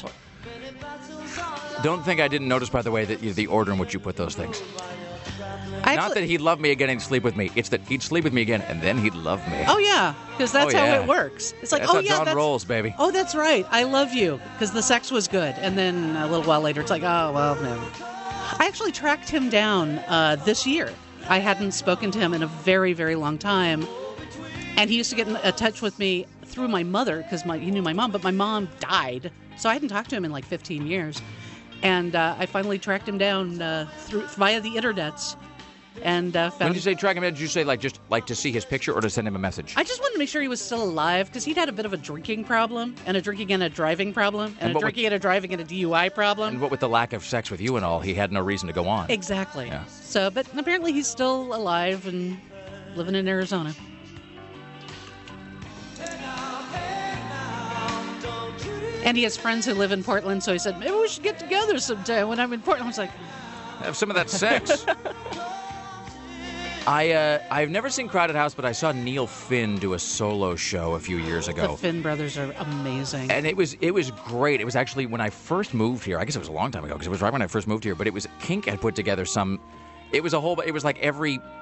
Don't think I didn't notice, by the way, that you, the order in which you put those things. Actually, Not that he'd love me again and sleep with me. It's that he'd sleep with me again and then he'd love me. Oh, yeah, because that's oh, yeah. how it works. It's like, that's oh, how yeah, John that's... rolls, baby. Oh, that's right. I love you because the sex was good. And then a little while later, it's like, oh, well, no. I actually tracked him down uh, this year. I hadn't spoken to him in a very, very long time. And he used to get in touch with me through my mother because he knew my mom, but my mom died. So I hadn't talked to him in like fifteen years. And uh, I finally tracked him down uh, through via the internets. And uh, found when you say track him down, did you say like just like to see his picture or to send him a message? I just wanted to make sure he was still alive because he'd had a bit of a drinking problem and a drinking and a driving problem and, and a drinking with, and a driving and a D U I problem. And what with the lack of sex with you and all, he had no reason to go on. Exactly. Yeah. So, but apparently he's still alive and living in Arizona. And he has friends who live in Portland, so he said, maybe we should get together sometime when I'm in Portland. I was like, have some of that sex. I, uh, I've never seen Crowded House, but I saw Neil Finn do a solo show a few years ago. The Finn brothers are amazing. And it was it was great. It was actually when I first moved here. I guess it was a long time ago because it was right when I first moved here. But it was, Kink had put together some, it was a whole, it was like every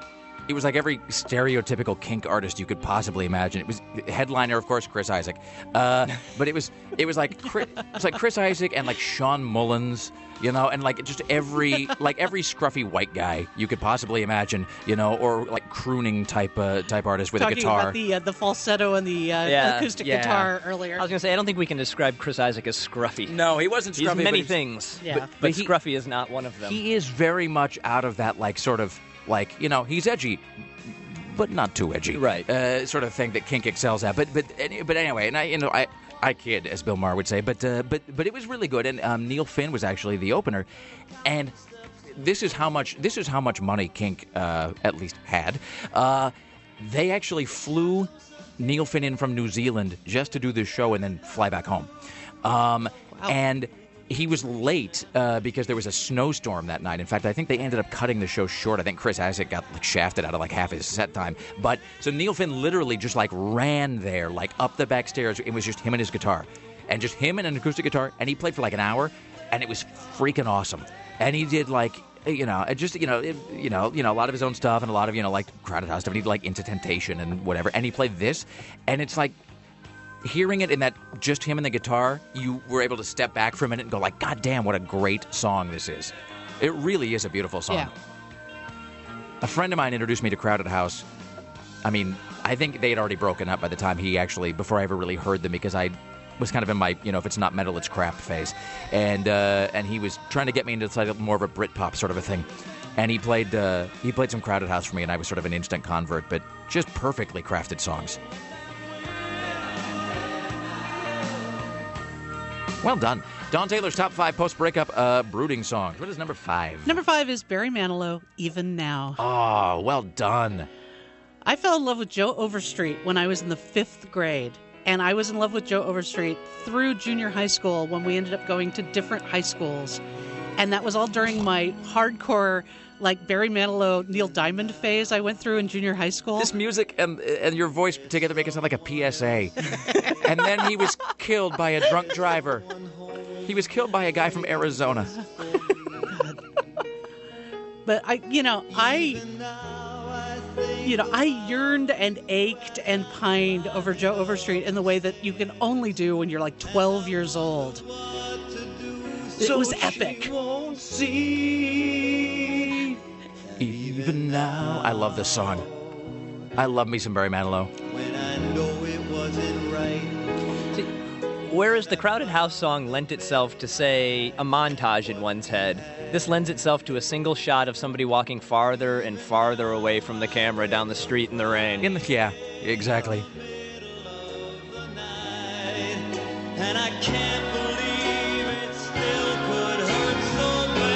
it was like every stereotypical kink artist you could possibly imagine. It was headliner, of course, Chris Isaak. Uh, but it was it was like Chris, it was like Chris Isaak and like Sean Mullins, you know, and like just every like every scruffy white guy you could possibly imagine, you know, or like crooning type uh, type artist with Talking a guitar. about the uh, the falsetto and the uh, Yeah, acoustic yeah. guitar earlier. I was going to say, I don't think we can describe Chris Isaak as scruffy. No, he wasn't He's scruffy, but many he's- things, Yeah. but, But but he- scruffy is not one of them. He is very much out of that, like, sort of, like, you know, he's edgy, but not too edgy. Right. Uh, sort of thing that kink excels at. But but but anyway, and I, you know, I, I kid, as Bill Maher would say, but uh, but but it was really good. And um, Neil Finn was actually the opener. And this is how much, this is how much money Kink uh, at least had. Uh, they actually flew Neil Finn in from New Zealand just to do this show and then fly back home. Um, And he was late uh, because there was a snowstorm that night. In fact, I think they ended up cutting the show short. I think Chris Isaak got like shafted out of like half his set time. But so Neil Finn literally just like ran there, like up the back stairs. It was just him and his guitar, and just him and an acoustic guitar. And he played for like an hour, and it was freaking awesome. And he did like, you know, it just, you know, it, you know, you know, a lot of his own stuff and a lot of, you know, like Crowded House stuff. And he did like Into Temptation and whatever. And he played this, and it's like, hearing it in that just him and the guitar, you were able to step back for a minute and go like, God damn, what a great song this is. It really is a beautiful song. Yeah. A friend of mine introduced me to Crowded House. I mean, I think they had already broken up by the time he actually, before I ever really heard them, because I was kind of in my, you know, if it's not metal, it's crap phase. And uh, and he was trying to get me into like more of a Britpop sort of a thing. And he played uh, he played some Crowded House for me, and I was sort of an instant convert, but just perfectly crafted songs. Well done. Don Taylor's top five post-breakup uh, brooding songs. What is number five? Number five is Barry Manilow, Even Now. Oh, well done. I fell in love with Joe Overstreet when I was in the fifth grade. And I was in love with Joe Overstreet through junior high school when we ended up going to different high schools. And that was all during my hardcore, like, Barry Manilow, Neil Diamond phase I went through in junior high school. This music and and your voice together make it sound like a P S A. And then he was killed by a drunk driver. He was killed by a guy from Arizona. But I, you know, I, you know, I yearned and ached and pined over Joe Overstreet in the way that you can only do when you're like twelve years old. It So was she epic. won't see even now. I love this song. I love me some Barry Manilow. See, whereas the Crowded House song lent itself to, say, a montage in one's head, this lends itself to a single shot of somebody walking farther and farther away from the camera down the street in the rain. In the, yeah, exactly. And I can't believe it still could hurt so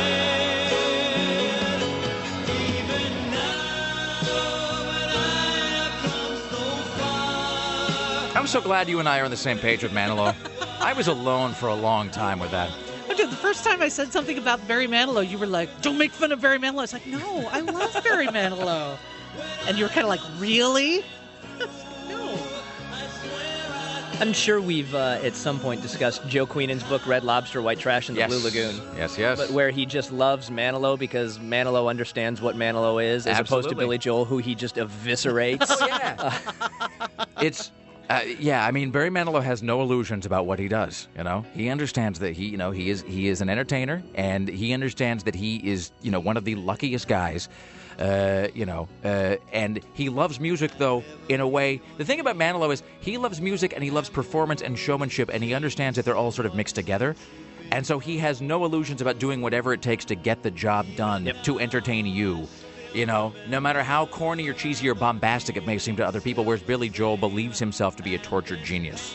bad. Even now, when I have come so far. I'm so glad you and I are on the same page with Manilow. I was alone for a long time with that. Oh, dude, the first time I said something about Barry Manilow, you were like, don't make fun of Barry Manilow. I was like, no, I love Barry Manilow. And you were kind of like, really? No. I'm sure we've uh, at some point discussed Joe Queenan's book Red Lobster, White Trash, and the Yes. Blue Lagoon. Yes, yes. But where he just loves Manilow because Manilow understands what Manilow is, as opposed to Absolutely. Billy Joel, who he just eviscerates. Oh, yeah. It's, uh, yeah, I mean, Barry Manilow has no illusions about what he does, you know? He understands that he, you know, he is he is an entertainer, and he understands that he is, you know, one of the luckiest guys, uh, you know, uh, and he loves music, though, in a way. The thing about Manilow is he loves music, and he loves performance and showmanship, and he understands that they're all sort of mixed together. And so he has no illusions about doing whatever it takes to get the job done, to entertain you. You know, no matter how corny or cheesy or bombastic it may seem to other people, whereas Billy Joel believes himself to be a tortured genius.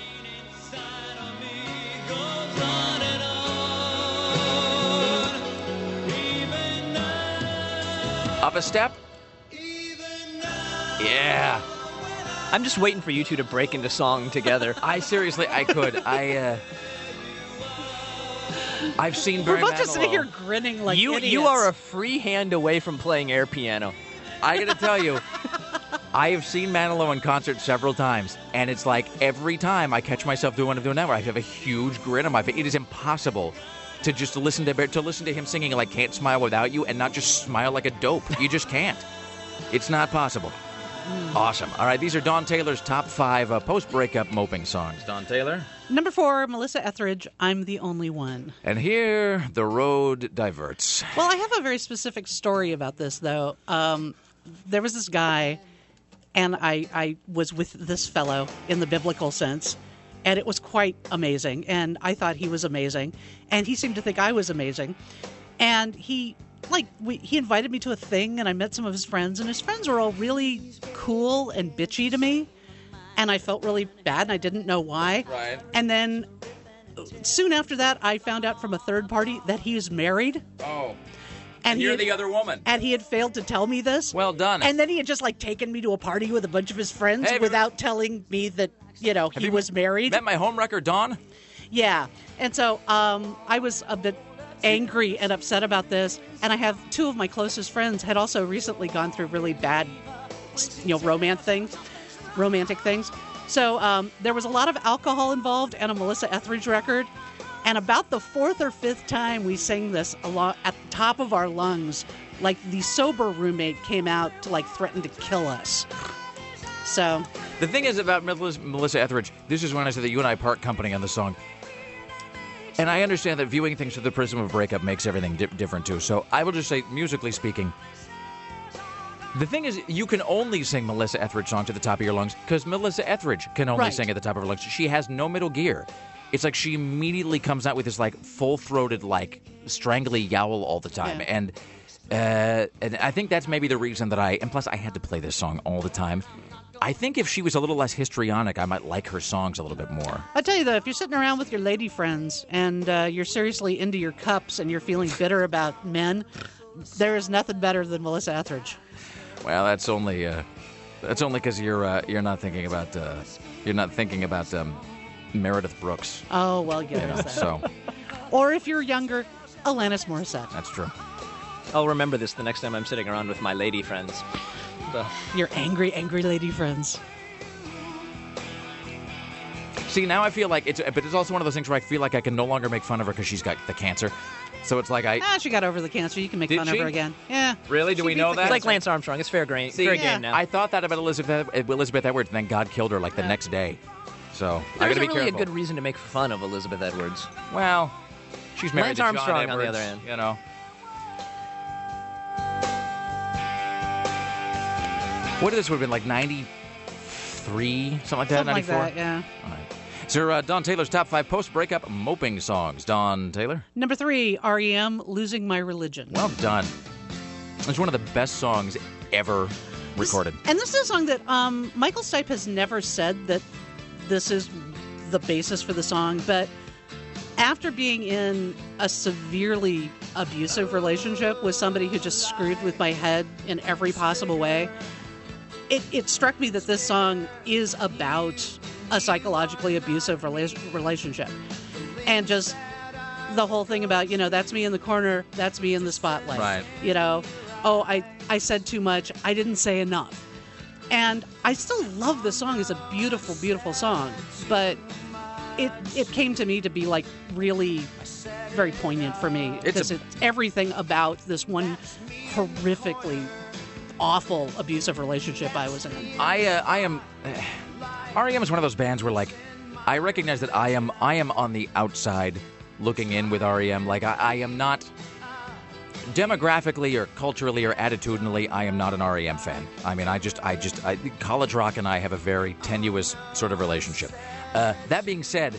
Up a step? Yeah. I'm just waiting for you two to break into song together. I seriously, I could. I, uh... I've seen We're Barry both just sitting Manilow. here grinning like you, idiots. you are a free hand away from playing air piano. I gotta tell you, I have seen Manilow in concert several times, and it's like every time I catch myself doing what I'm doing now, where I have a huge grin on my face. It is impossible to just listen to to listen to him singing like "Can't Smile Without You" and not just smile like a dope. You just can't. It's not possible. Awesome. All right, these are Dawn Taylor's top five uh, post-breakup moping songs. Dawn Taylor. Number four, Melissa Etheridge, I'm the Only One. And here, the road diverts. Well, I have a very specific story about this, though. Um, there was this guy, and I, I was with this fellow in the biblical sense, and it was quite amazing. And I thought he was amazing, and he seemed to think I was amazing. And he... Like, we, he invited me to a thing, and I met some of his friends, and his friends were all really cool and bitchy to me, and I felt really bad, and I didn't know why. Right. And then, soon after that, I found out from a third party that he is married. Oh. And you're he had, the other woman. And he had failed to tell me this. Well done. And then he had just, like, taken me to a party with a bunch of his friends Hey, without telling me that, you know, he you was married. Met my homewrecker, Dawn? Yeah. And so um, I was a bit angry and upset about this, and I have two of my closest friends had also recently gone through really bad, you know, romance things, romantic things. So um, there was a lot of alcohol involved and a Melissa Etheridge record, and about the fourth or fifth time we sang this a lot at the top of our lungs, like the sober roommate came out to like threaten to kill us. So the thing is about Melissa, Melissa Etheridge, this is when I said that you and I part company on the song. And I understand that viewing things through the prism of breakup makes everything di- different, too. So I will just say, musically speaking, the thing is, you can only sing Melissa Etheridge songs at the top of your lungs because Melissa Etheridge can only Right. sing at the top of her lungs. She has no middle gear. It's like she immediately comes out with this, like, full-throated, like, strangly yowl all the time. Yeah. And, uh, and I think that's maybe the reason that I... And plus, I had to play this song all the time. I think if she was a little less histrionic, I might like her songs a little bit more. I tell you though, if you're sitting around with your lady friends and uh, you're seriously into your cups and you're feeling bitter about men, there is nothing better than Melissa Etheridge. Well, that's only uh, that's only because you're uh, you're not thinking about uh, you're not thinking about um, Meredith Brooks. Oh well, yeah. You know, so Or if you're younger, Alanis Morissette. that's true. I'll remember this the next time I'm sitting around with my lady friends. So. Your angry, angry lady friends. See, now I feel like it's, but it's also one of those things where I feel like I can no longer make fun of her because she's got the cancer. So it's like I. Ah, she got over the cancer. You can make Did fun she? of her again. Yeah. Really? Do She we beat know the that? It's like Lance Armstrong. It's fair, gra- See, fair yeah. game now. I thought that about Elizabeth Elizabeth Edwards, and then God killed her like the Yeah. next day. So I There got to isn't be really careful. a good reason to make fun of Elizabeth Edwards. Well, she's married Lance to John Armstrong, on the Edwards, other hand. You know. What if this would have been like ninety-three, something like that, Something like ninety-four? that, yeah. All right. So, uh, Dawn Taylor's top five post-breakup moping songs. Dawn Taylor? Number three, R E M, Losing My Religion. Well done. It's one of the best songs ever recorded. And this is a song that um, Michael Stipe has never said that this is the basis for the song, but after being in a severely abusive relationship with somebody who just screwed with my head in every possible way, it, it struck me that this song is about a psychologically abusive rela- relationship. And just the whole thing about, you know, that's me in the corner, that's me in the spotlight. Right. You know, oh, I, I said too much, I didn't say enough. And I still love the song. It's a beautiful, beautiful song. But it it came to me to be, like, really very poignant for me. It's Because a- it's everything about this one horrifically awful abusive relationship I was in. I uh, I am uh, R E M is one of those bands where, like, I recognize that I am I am on the outside looking in with R E M. Like, I, I am not demographically or culturally or attitudinally, I am not an R E M fan. I mean, I just I just I, college rock and I have a very tenuous sort of relationship. Uh, that being said,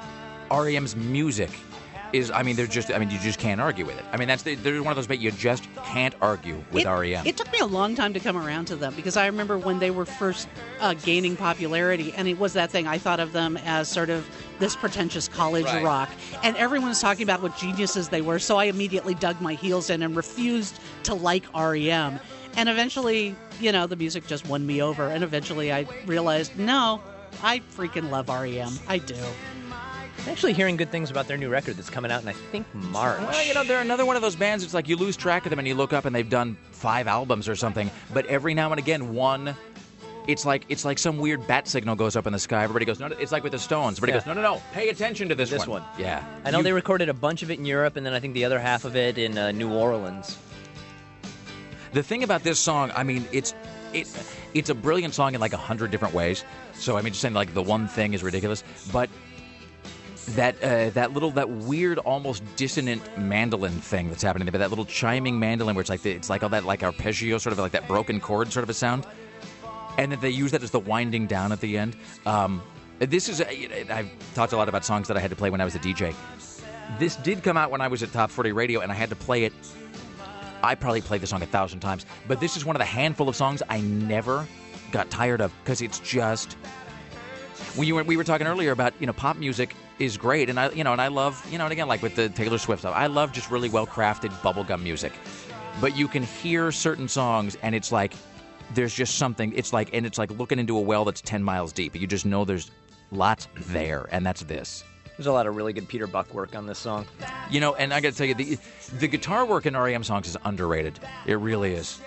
R E M's music is, I mean, they're just, I mean, you just can't argue with it. I mean, that's the, they're one of those bands you just can't argue with it, R E M. It took me a long time to come around to them because I remember when they were first uh, gaining popularity, and it was that thing, I thought of them as sort of this pretentious college Right. rock, and everyone was talking about what geniuses they were, so I immediately dug my heels in and refused to like R E M. And eventually, you know, the music just won me over, and eventually I realized, no, I freaking love R E M. I do. I'm actually hearing good things about their new record that's coming out in, I think, March. Well, you know, they're another one of those bands. It's like you lose track of them and you look up and they've done five albums or something. But every now and again, one, it's like it's like some weird bat signal goes up in the sky. Everybody goes, no, no. It's like with the Stones. Everybody Yeah. goes, no, no, no. Pay attention to this, This one. one. Yeah. I know You- they recorded a bunch of it in Europe, and then I think the other half of it in uh, New Orleans. The thing about this song, I mean, it's it it's a brilliant song in like a hundred different ways. So I mean, just saying like the one thing is ridiculous, but that uh, that little that weird, almost dissonant mandolin thing that's happening there, but that little chiming mandolin where it's like the, it's like all that like arpeggio, sort of like that broken chord sort of a sound, and that they use that as the winding down at the end. Um, this is a, I've talked a lot about songs that I had to play when I was a D J. This did come out when I was at Top forty Radio, and I had to play it. I probably played the song a thousand times, but this is one of the handful of songs I never got tired of because it's just. We were we were talking earlier about, you know, pop music is great, and I you know and I love, you know, and again, like with the Taylor Swift stuff, I love just really well crafted bubblegum music. But you can hear certain songs, and it's like there's just something. It's like and it's like looking into a well that's ten miles deep. You just know there's lots there, and that's this. There's a lot of really good Peter Buck work on this song. You know, and I got to tell you, the the guitar work in R E M songs is underrated. It really is.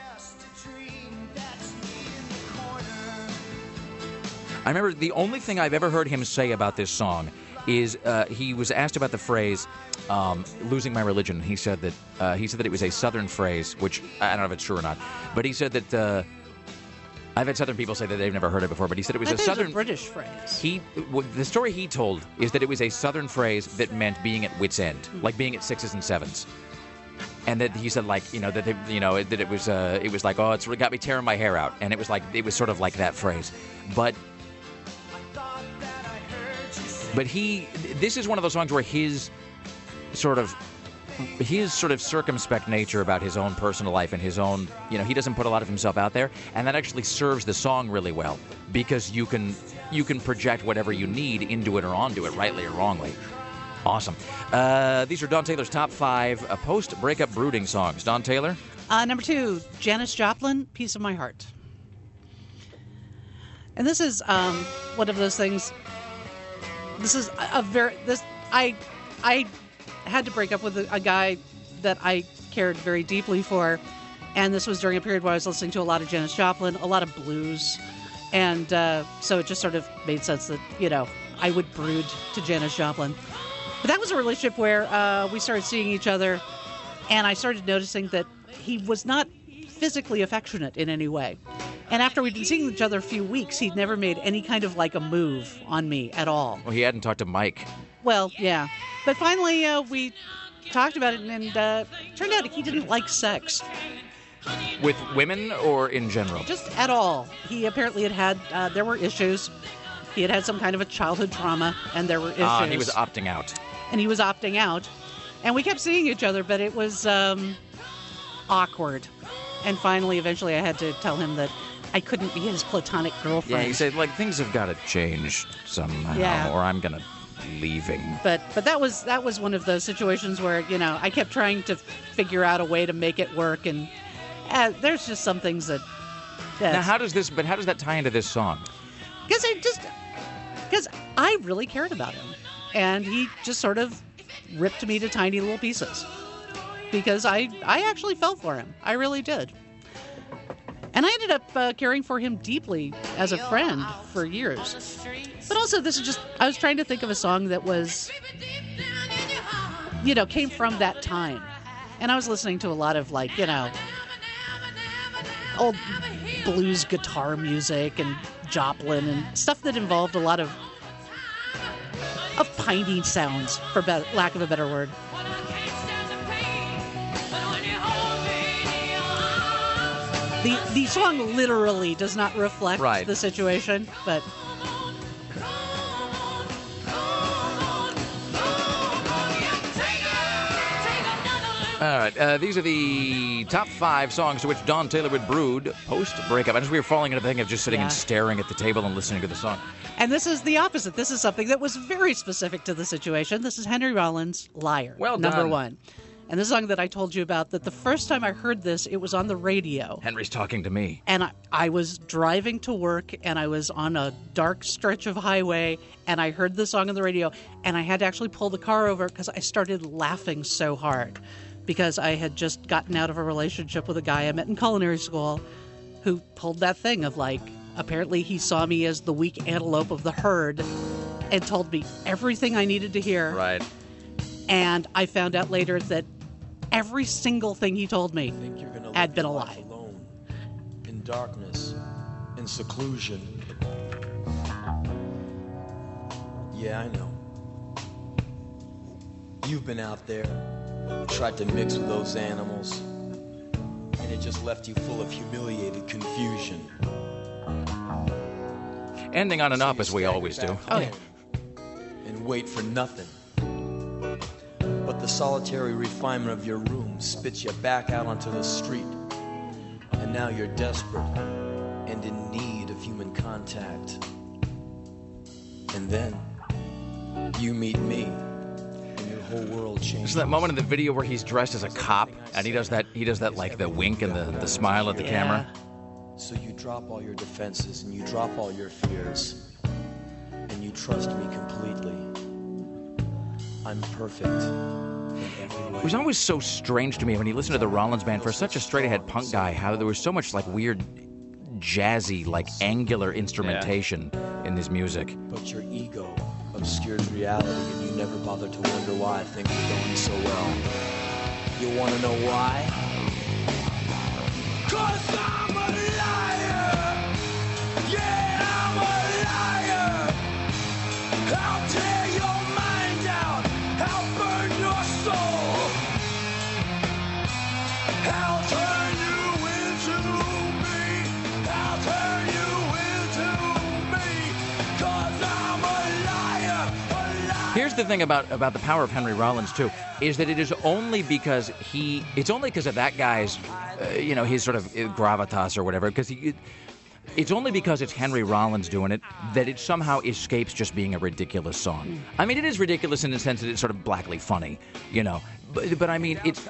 I remember the only thing I've ever heard him say about this song is uh, he was asked about the phrase um, "losing my religion." He said that uh, he said that it was a Southern phrase, which I don't know if it's true or not. But he said that uh, I've had Southern people say that they've never heard it before. But he said it was I a think Southern it's a British phrase. He w- the story he told is that it was a Southern phrase that meant being at wit's end, Mm-hmm. like being at sixes and sevens. And that he said, like, you know, that they, you know that it was uh, it was like, oh, it's really got me tearing my hair out, and it was like it was sort of like that phrase, but. But he, this is one of those songs where his sort of, his sort of circumspect nature about his own personal life and his own, you know, he doesn't put a lot of himself out there, and that actually serves the song really well because you can, you can project whatever you need into it or onto it, rightly or wrongly. Awesome. Uh, these are Don Taylor's top five uh, post-breakup brooding songs. Don Taylor? Uh, number two, Janis Joplin, Piece of My Heart. And this is um, one of those things. This is a, a very this I I had to break up with a, a guy that I cared very deeply for, and this was during a period where I was listening to a lot of Janis Joplin, a lot of blues, and uh, so it just sort of made sense that, you know, I would brood to Janis Joplin. But that was a relationship where uh, we started seeing each other, and I started noticing that he was not physically affectionate in any way. And after we'd been seeing each other a few weeks, he'd never made any kind of like a move on me at all. Well, he hadn't talked to Mike. Well, yeah. But finally, uh, we talked about it, and uh, turned out he didn't like sex. With women or in general? Just at all. He apparently had had, uh, there were issues. He had had some kind of a childhood trauma, and there were issues. Ah, uh, he was opting out. And he was opting out. And we kept seeing each other, but it was um, awkward. And finally, eventually, I had to tell him that I couldn't be his platonic girlfriend. Yeah, he said, like, things have got to change somehow, Yeah. or I'm gonna leaving. But but that was that was one of those situations where, you know, I kept trying to figure out a way to make it work, and uh, there's just some things that. Now, how does this? But how does that tie into this song? Because I just because I really cared about him, and he just sort of ripped me to tiny little pieces. Because I I actually felt for him, I really did. And I ended up uh, caring for him deeply as a friend for years. But also, this is just, I was trying to think of a song that was, you know, came from that time. And I was listening to a lot of, like, you know, old blues guitar music and Joplin and stuff that involved a lot of, of piney sounds, for be- lack of a better word. The the song literally does not reflect right. the situation, but all right, uh, these are the top five songs to which Don Taylor would brood post-breakup. I just we were falling into the thing of just sitting Yeah. and staring at the table and listening to the song. and this is the opposite. This is something that was very specific to the situation. This is Henry Rollins' "Liar," Well number done. one. And this song that I told you about, that the first time I heard this, it was on the radio. Henry's talking to me. And I, I was driving to work, and I was on a dark stretch of highway, and I heard the song on the radio, and I had to actually pull the car over because I started laughing so hard because I had just gotten out of a relationship with a guy I met in culinary school who pulled that thing of, like, apparently he saw me as the weak antelope of the herd and told me everything I needed to hear. Right. And I found out later that every single thing he told me had been a lie. darkness and seclusion. Yeah, I know. You've been out there, tried to mix with those animals, and it just left you full of humiliated confusion. Ending on an up, as we always do. Oh, yeah. And wait for nothing. But the solitary refinement of your room spits you back out onto the street. And now you're desperate and in need of human contact. And then you meet me, and your whole world changes. There's that moment in the video where he's dressed as a cop, and he does that, he does that like the wink and the, the smile at the Yeah. camera. So you drop all your defenses and you drop all your fears, and you trust me completely. I'm perfect in every way. It was always so strange to me when you listen to the Rollins Band, for such a straight-ahead punk guy, how there was so much like weird, jazzy, like angular instrumentation in his music. But your ego obscures reality, and you never bother to wonder why things are going so well. You want to know why? 'Cause I'm a liar! Yeah, I'm a liar! I'll tear your mind out! I'll burn your soul! I'll turn you into me! I'll turn you into me! 'Cause I'm a liar! A liar! Here's the thing about, about the power of Henry Rollins, too, is that it is only because he, it's only because of that guy's, uh, you know, his sort of gravitas or whatever, because he, it's only because it's Henry Rollins doing it that it somehow escapes just being a ridiculous song. I mean, it is ridiculous in the sense that it's sort of blackly funny, you know, but, but I mean, it's,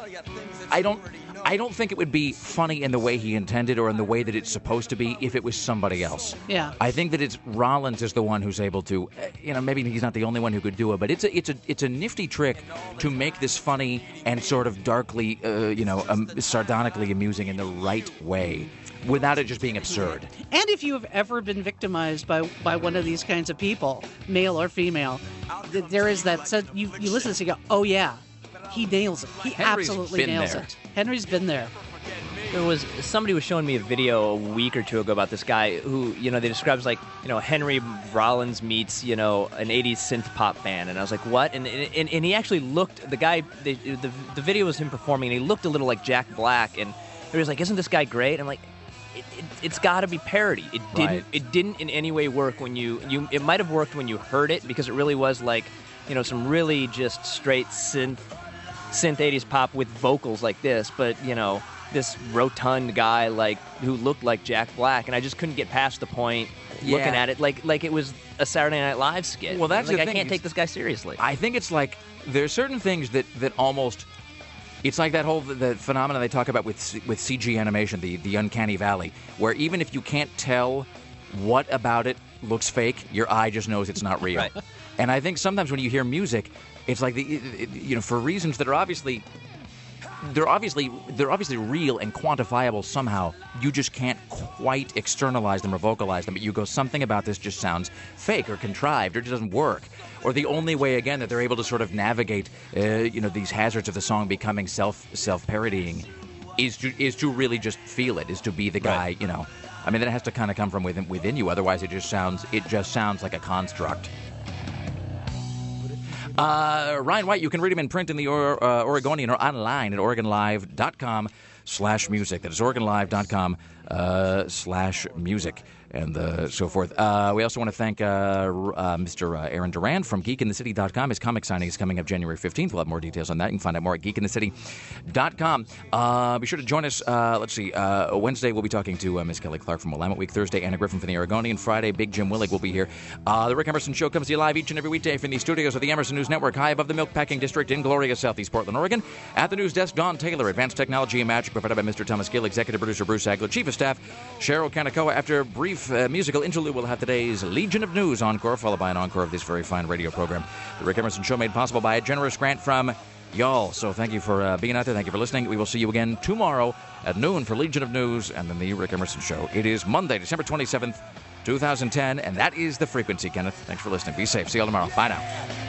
I don't, I don't think it would be funny in the way he intended or in the way that it's supposed to be if it was somebody else. Yeah. I think that it's Rollins is the one who's able to, uh, you know, maybe he's not the only one who could do it, but it's a it's a it's a nifty trick to make this funny and sort of darkly, uh, you know, um, sardonically amusing in the right way, without it just being absurd. And if you have ever been victimized by by one of these kinds of people, male or female, th- there is that sense, you you listen to this and you go, oh yeah, he nails it. He Henry's absolutely been nails there. it. Henry's been there. There was somebody was showing me a video a week or two ago about this guy who, you know, they described as like, you know, Henry Rollins meets, you know, an eighties synth pop band, and I was like, what? And and, and he actually looked. The guy, they, the the video was him performing, and he looked a little like Jack Black, and he was like, isn't this guy great? I'm like, it, it, it's got to be parody. It didn't. Right. It didn't in any way work when you you. It might have worked when you heard it because it really was like, you know, some really just straight synth synth eighties pop with vocals like this, but you know, this rotund guy like who looked like Jack Black, and I just couldn't get past the point Yeah. looking at it like like it was a Saturday Night Live skit. Well, that's like the I thing can't is- take this guy seriously. I think it's like there's certain things that, that almost, it's like that whole the phenomenon they talk about with C- with C G animation, the the uncanny valley, where even if you can't tell what about it looks fake, your eye just knows it's not real. Right. And I think sometimes when you hear music, it's like the it, it- you know, for reasons that are obviously they're obviously they're obviously real and quantifiable somehow. You just can't quite externalize them or vocalize them, but you go, something about this just sounds fake or contrived or it doesn't work. Or the only way, again, that they're able to sort of navigate, uh, you know, these hazards of the song becoming self self parodying, is to is to really just feel it, is to be the guy, you know. I mean, that has to kind of come from within within you. Otherwise, it just sounds it just sounds like a construct. Uh, Ryan White, you can read him in print in the or, uh, Oregonian or online at oregon live dot com slash music. That is oregon live dot com uh, slash music. And uh, so forth. Uh, we also want to thank uh, uh, Mister Uh, Aaron Duran from geek in the city dot com. His comic signing is coming up January fifteenth. We'll have more details on that. You can find out more at geek in the city dot com. Uh, be sure to join us. Uh, let's see. Uh, Wednesday, we'll be talking to uh, Miss Kelly Clark from Willamette Week. Thursday, Anna Griffin from the Oregonian. Friday, Big Jim Willig will be here. Uh, the Rick Emerson Show comes to you live each and every weekday from the studios of the Emerson News Network, high above the Milkpacking District in glorious Southeast Portland, Oregon. At the news desk, Don Taylor. Advanced Technology and Magic, provided by Mister Thomas Gill. Executive producer Bruce Agler. Chief of Staff Cheryl Kanakoa. After a brief uh, musical interlude, we'll have today's Legion of News encore, followed by an encore of this very fine radio program. The Rick Emerson Show made possible by a generous grant from y'all. So thank you for uh, being out there. Thank you for listening. We will see you again tomorrow at noon for Legion of News and then the Rick Emerson Show. It is Monday, December twenty-seventh, twenty ten, and that is the frequency, Kenneth. Thanks for listening. Be safe. See you all tomorrow. Bye now.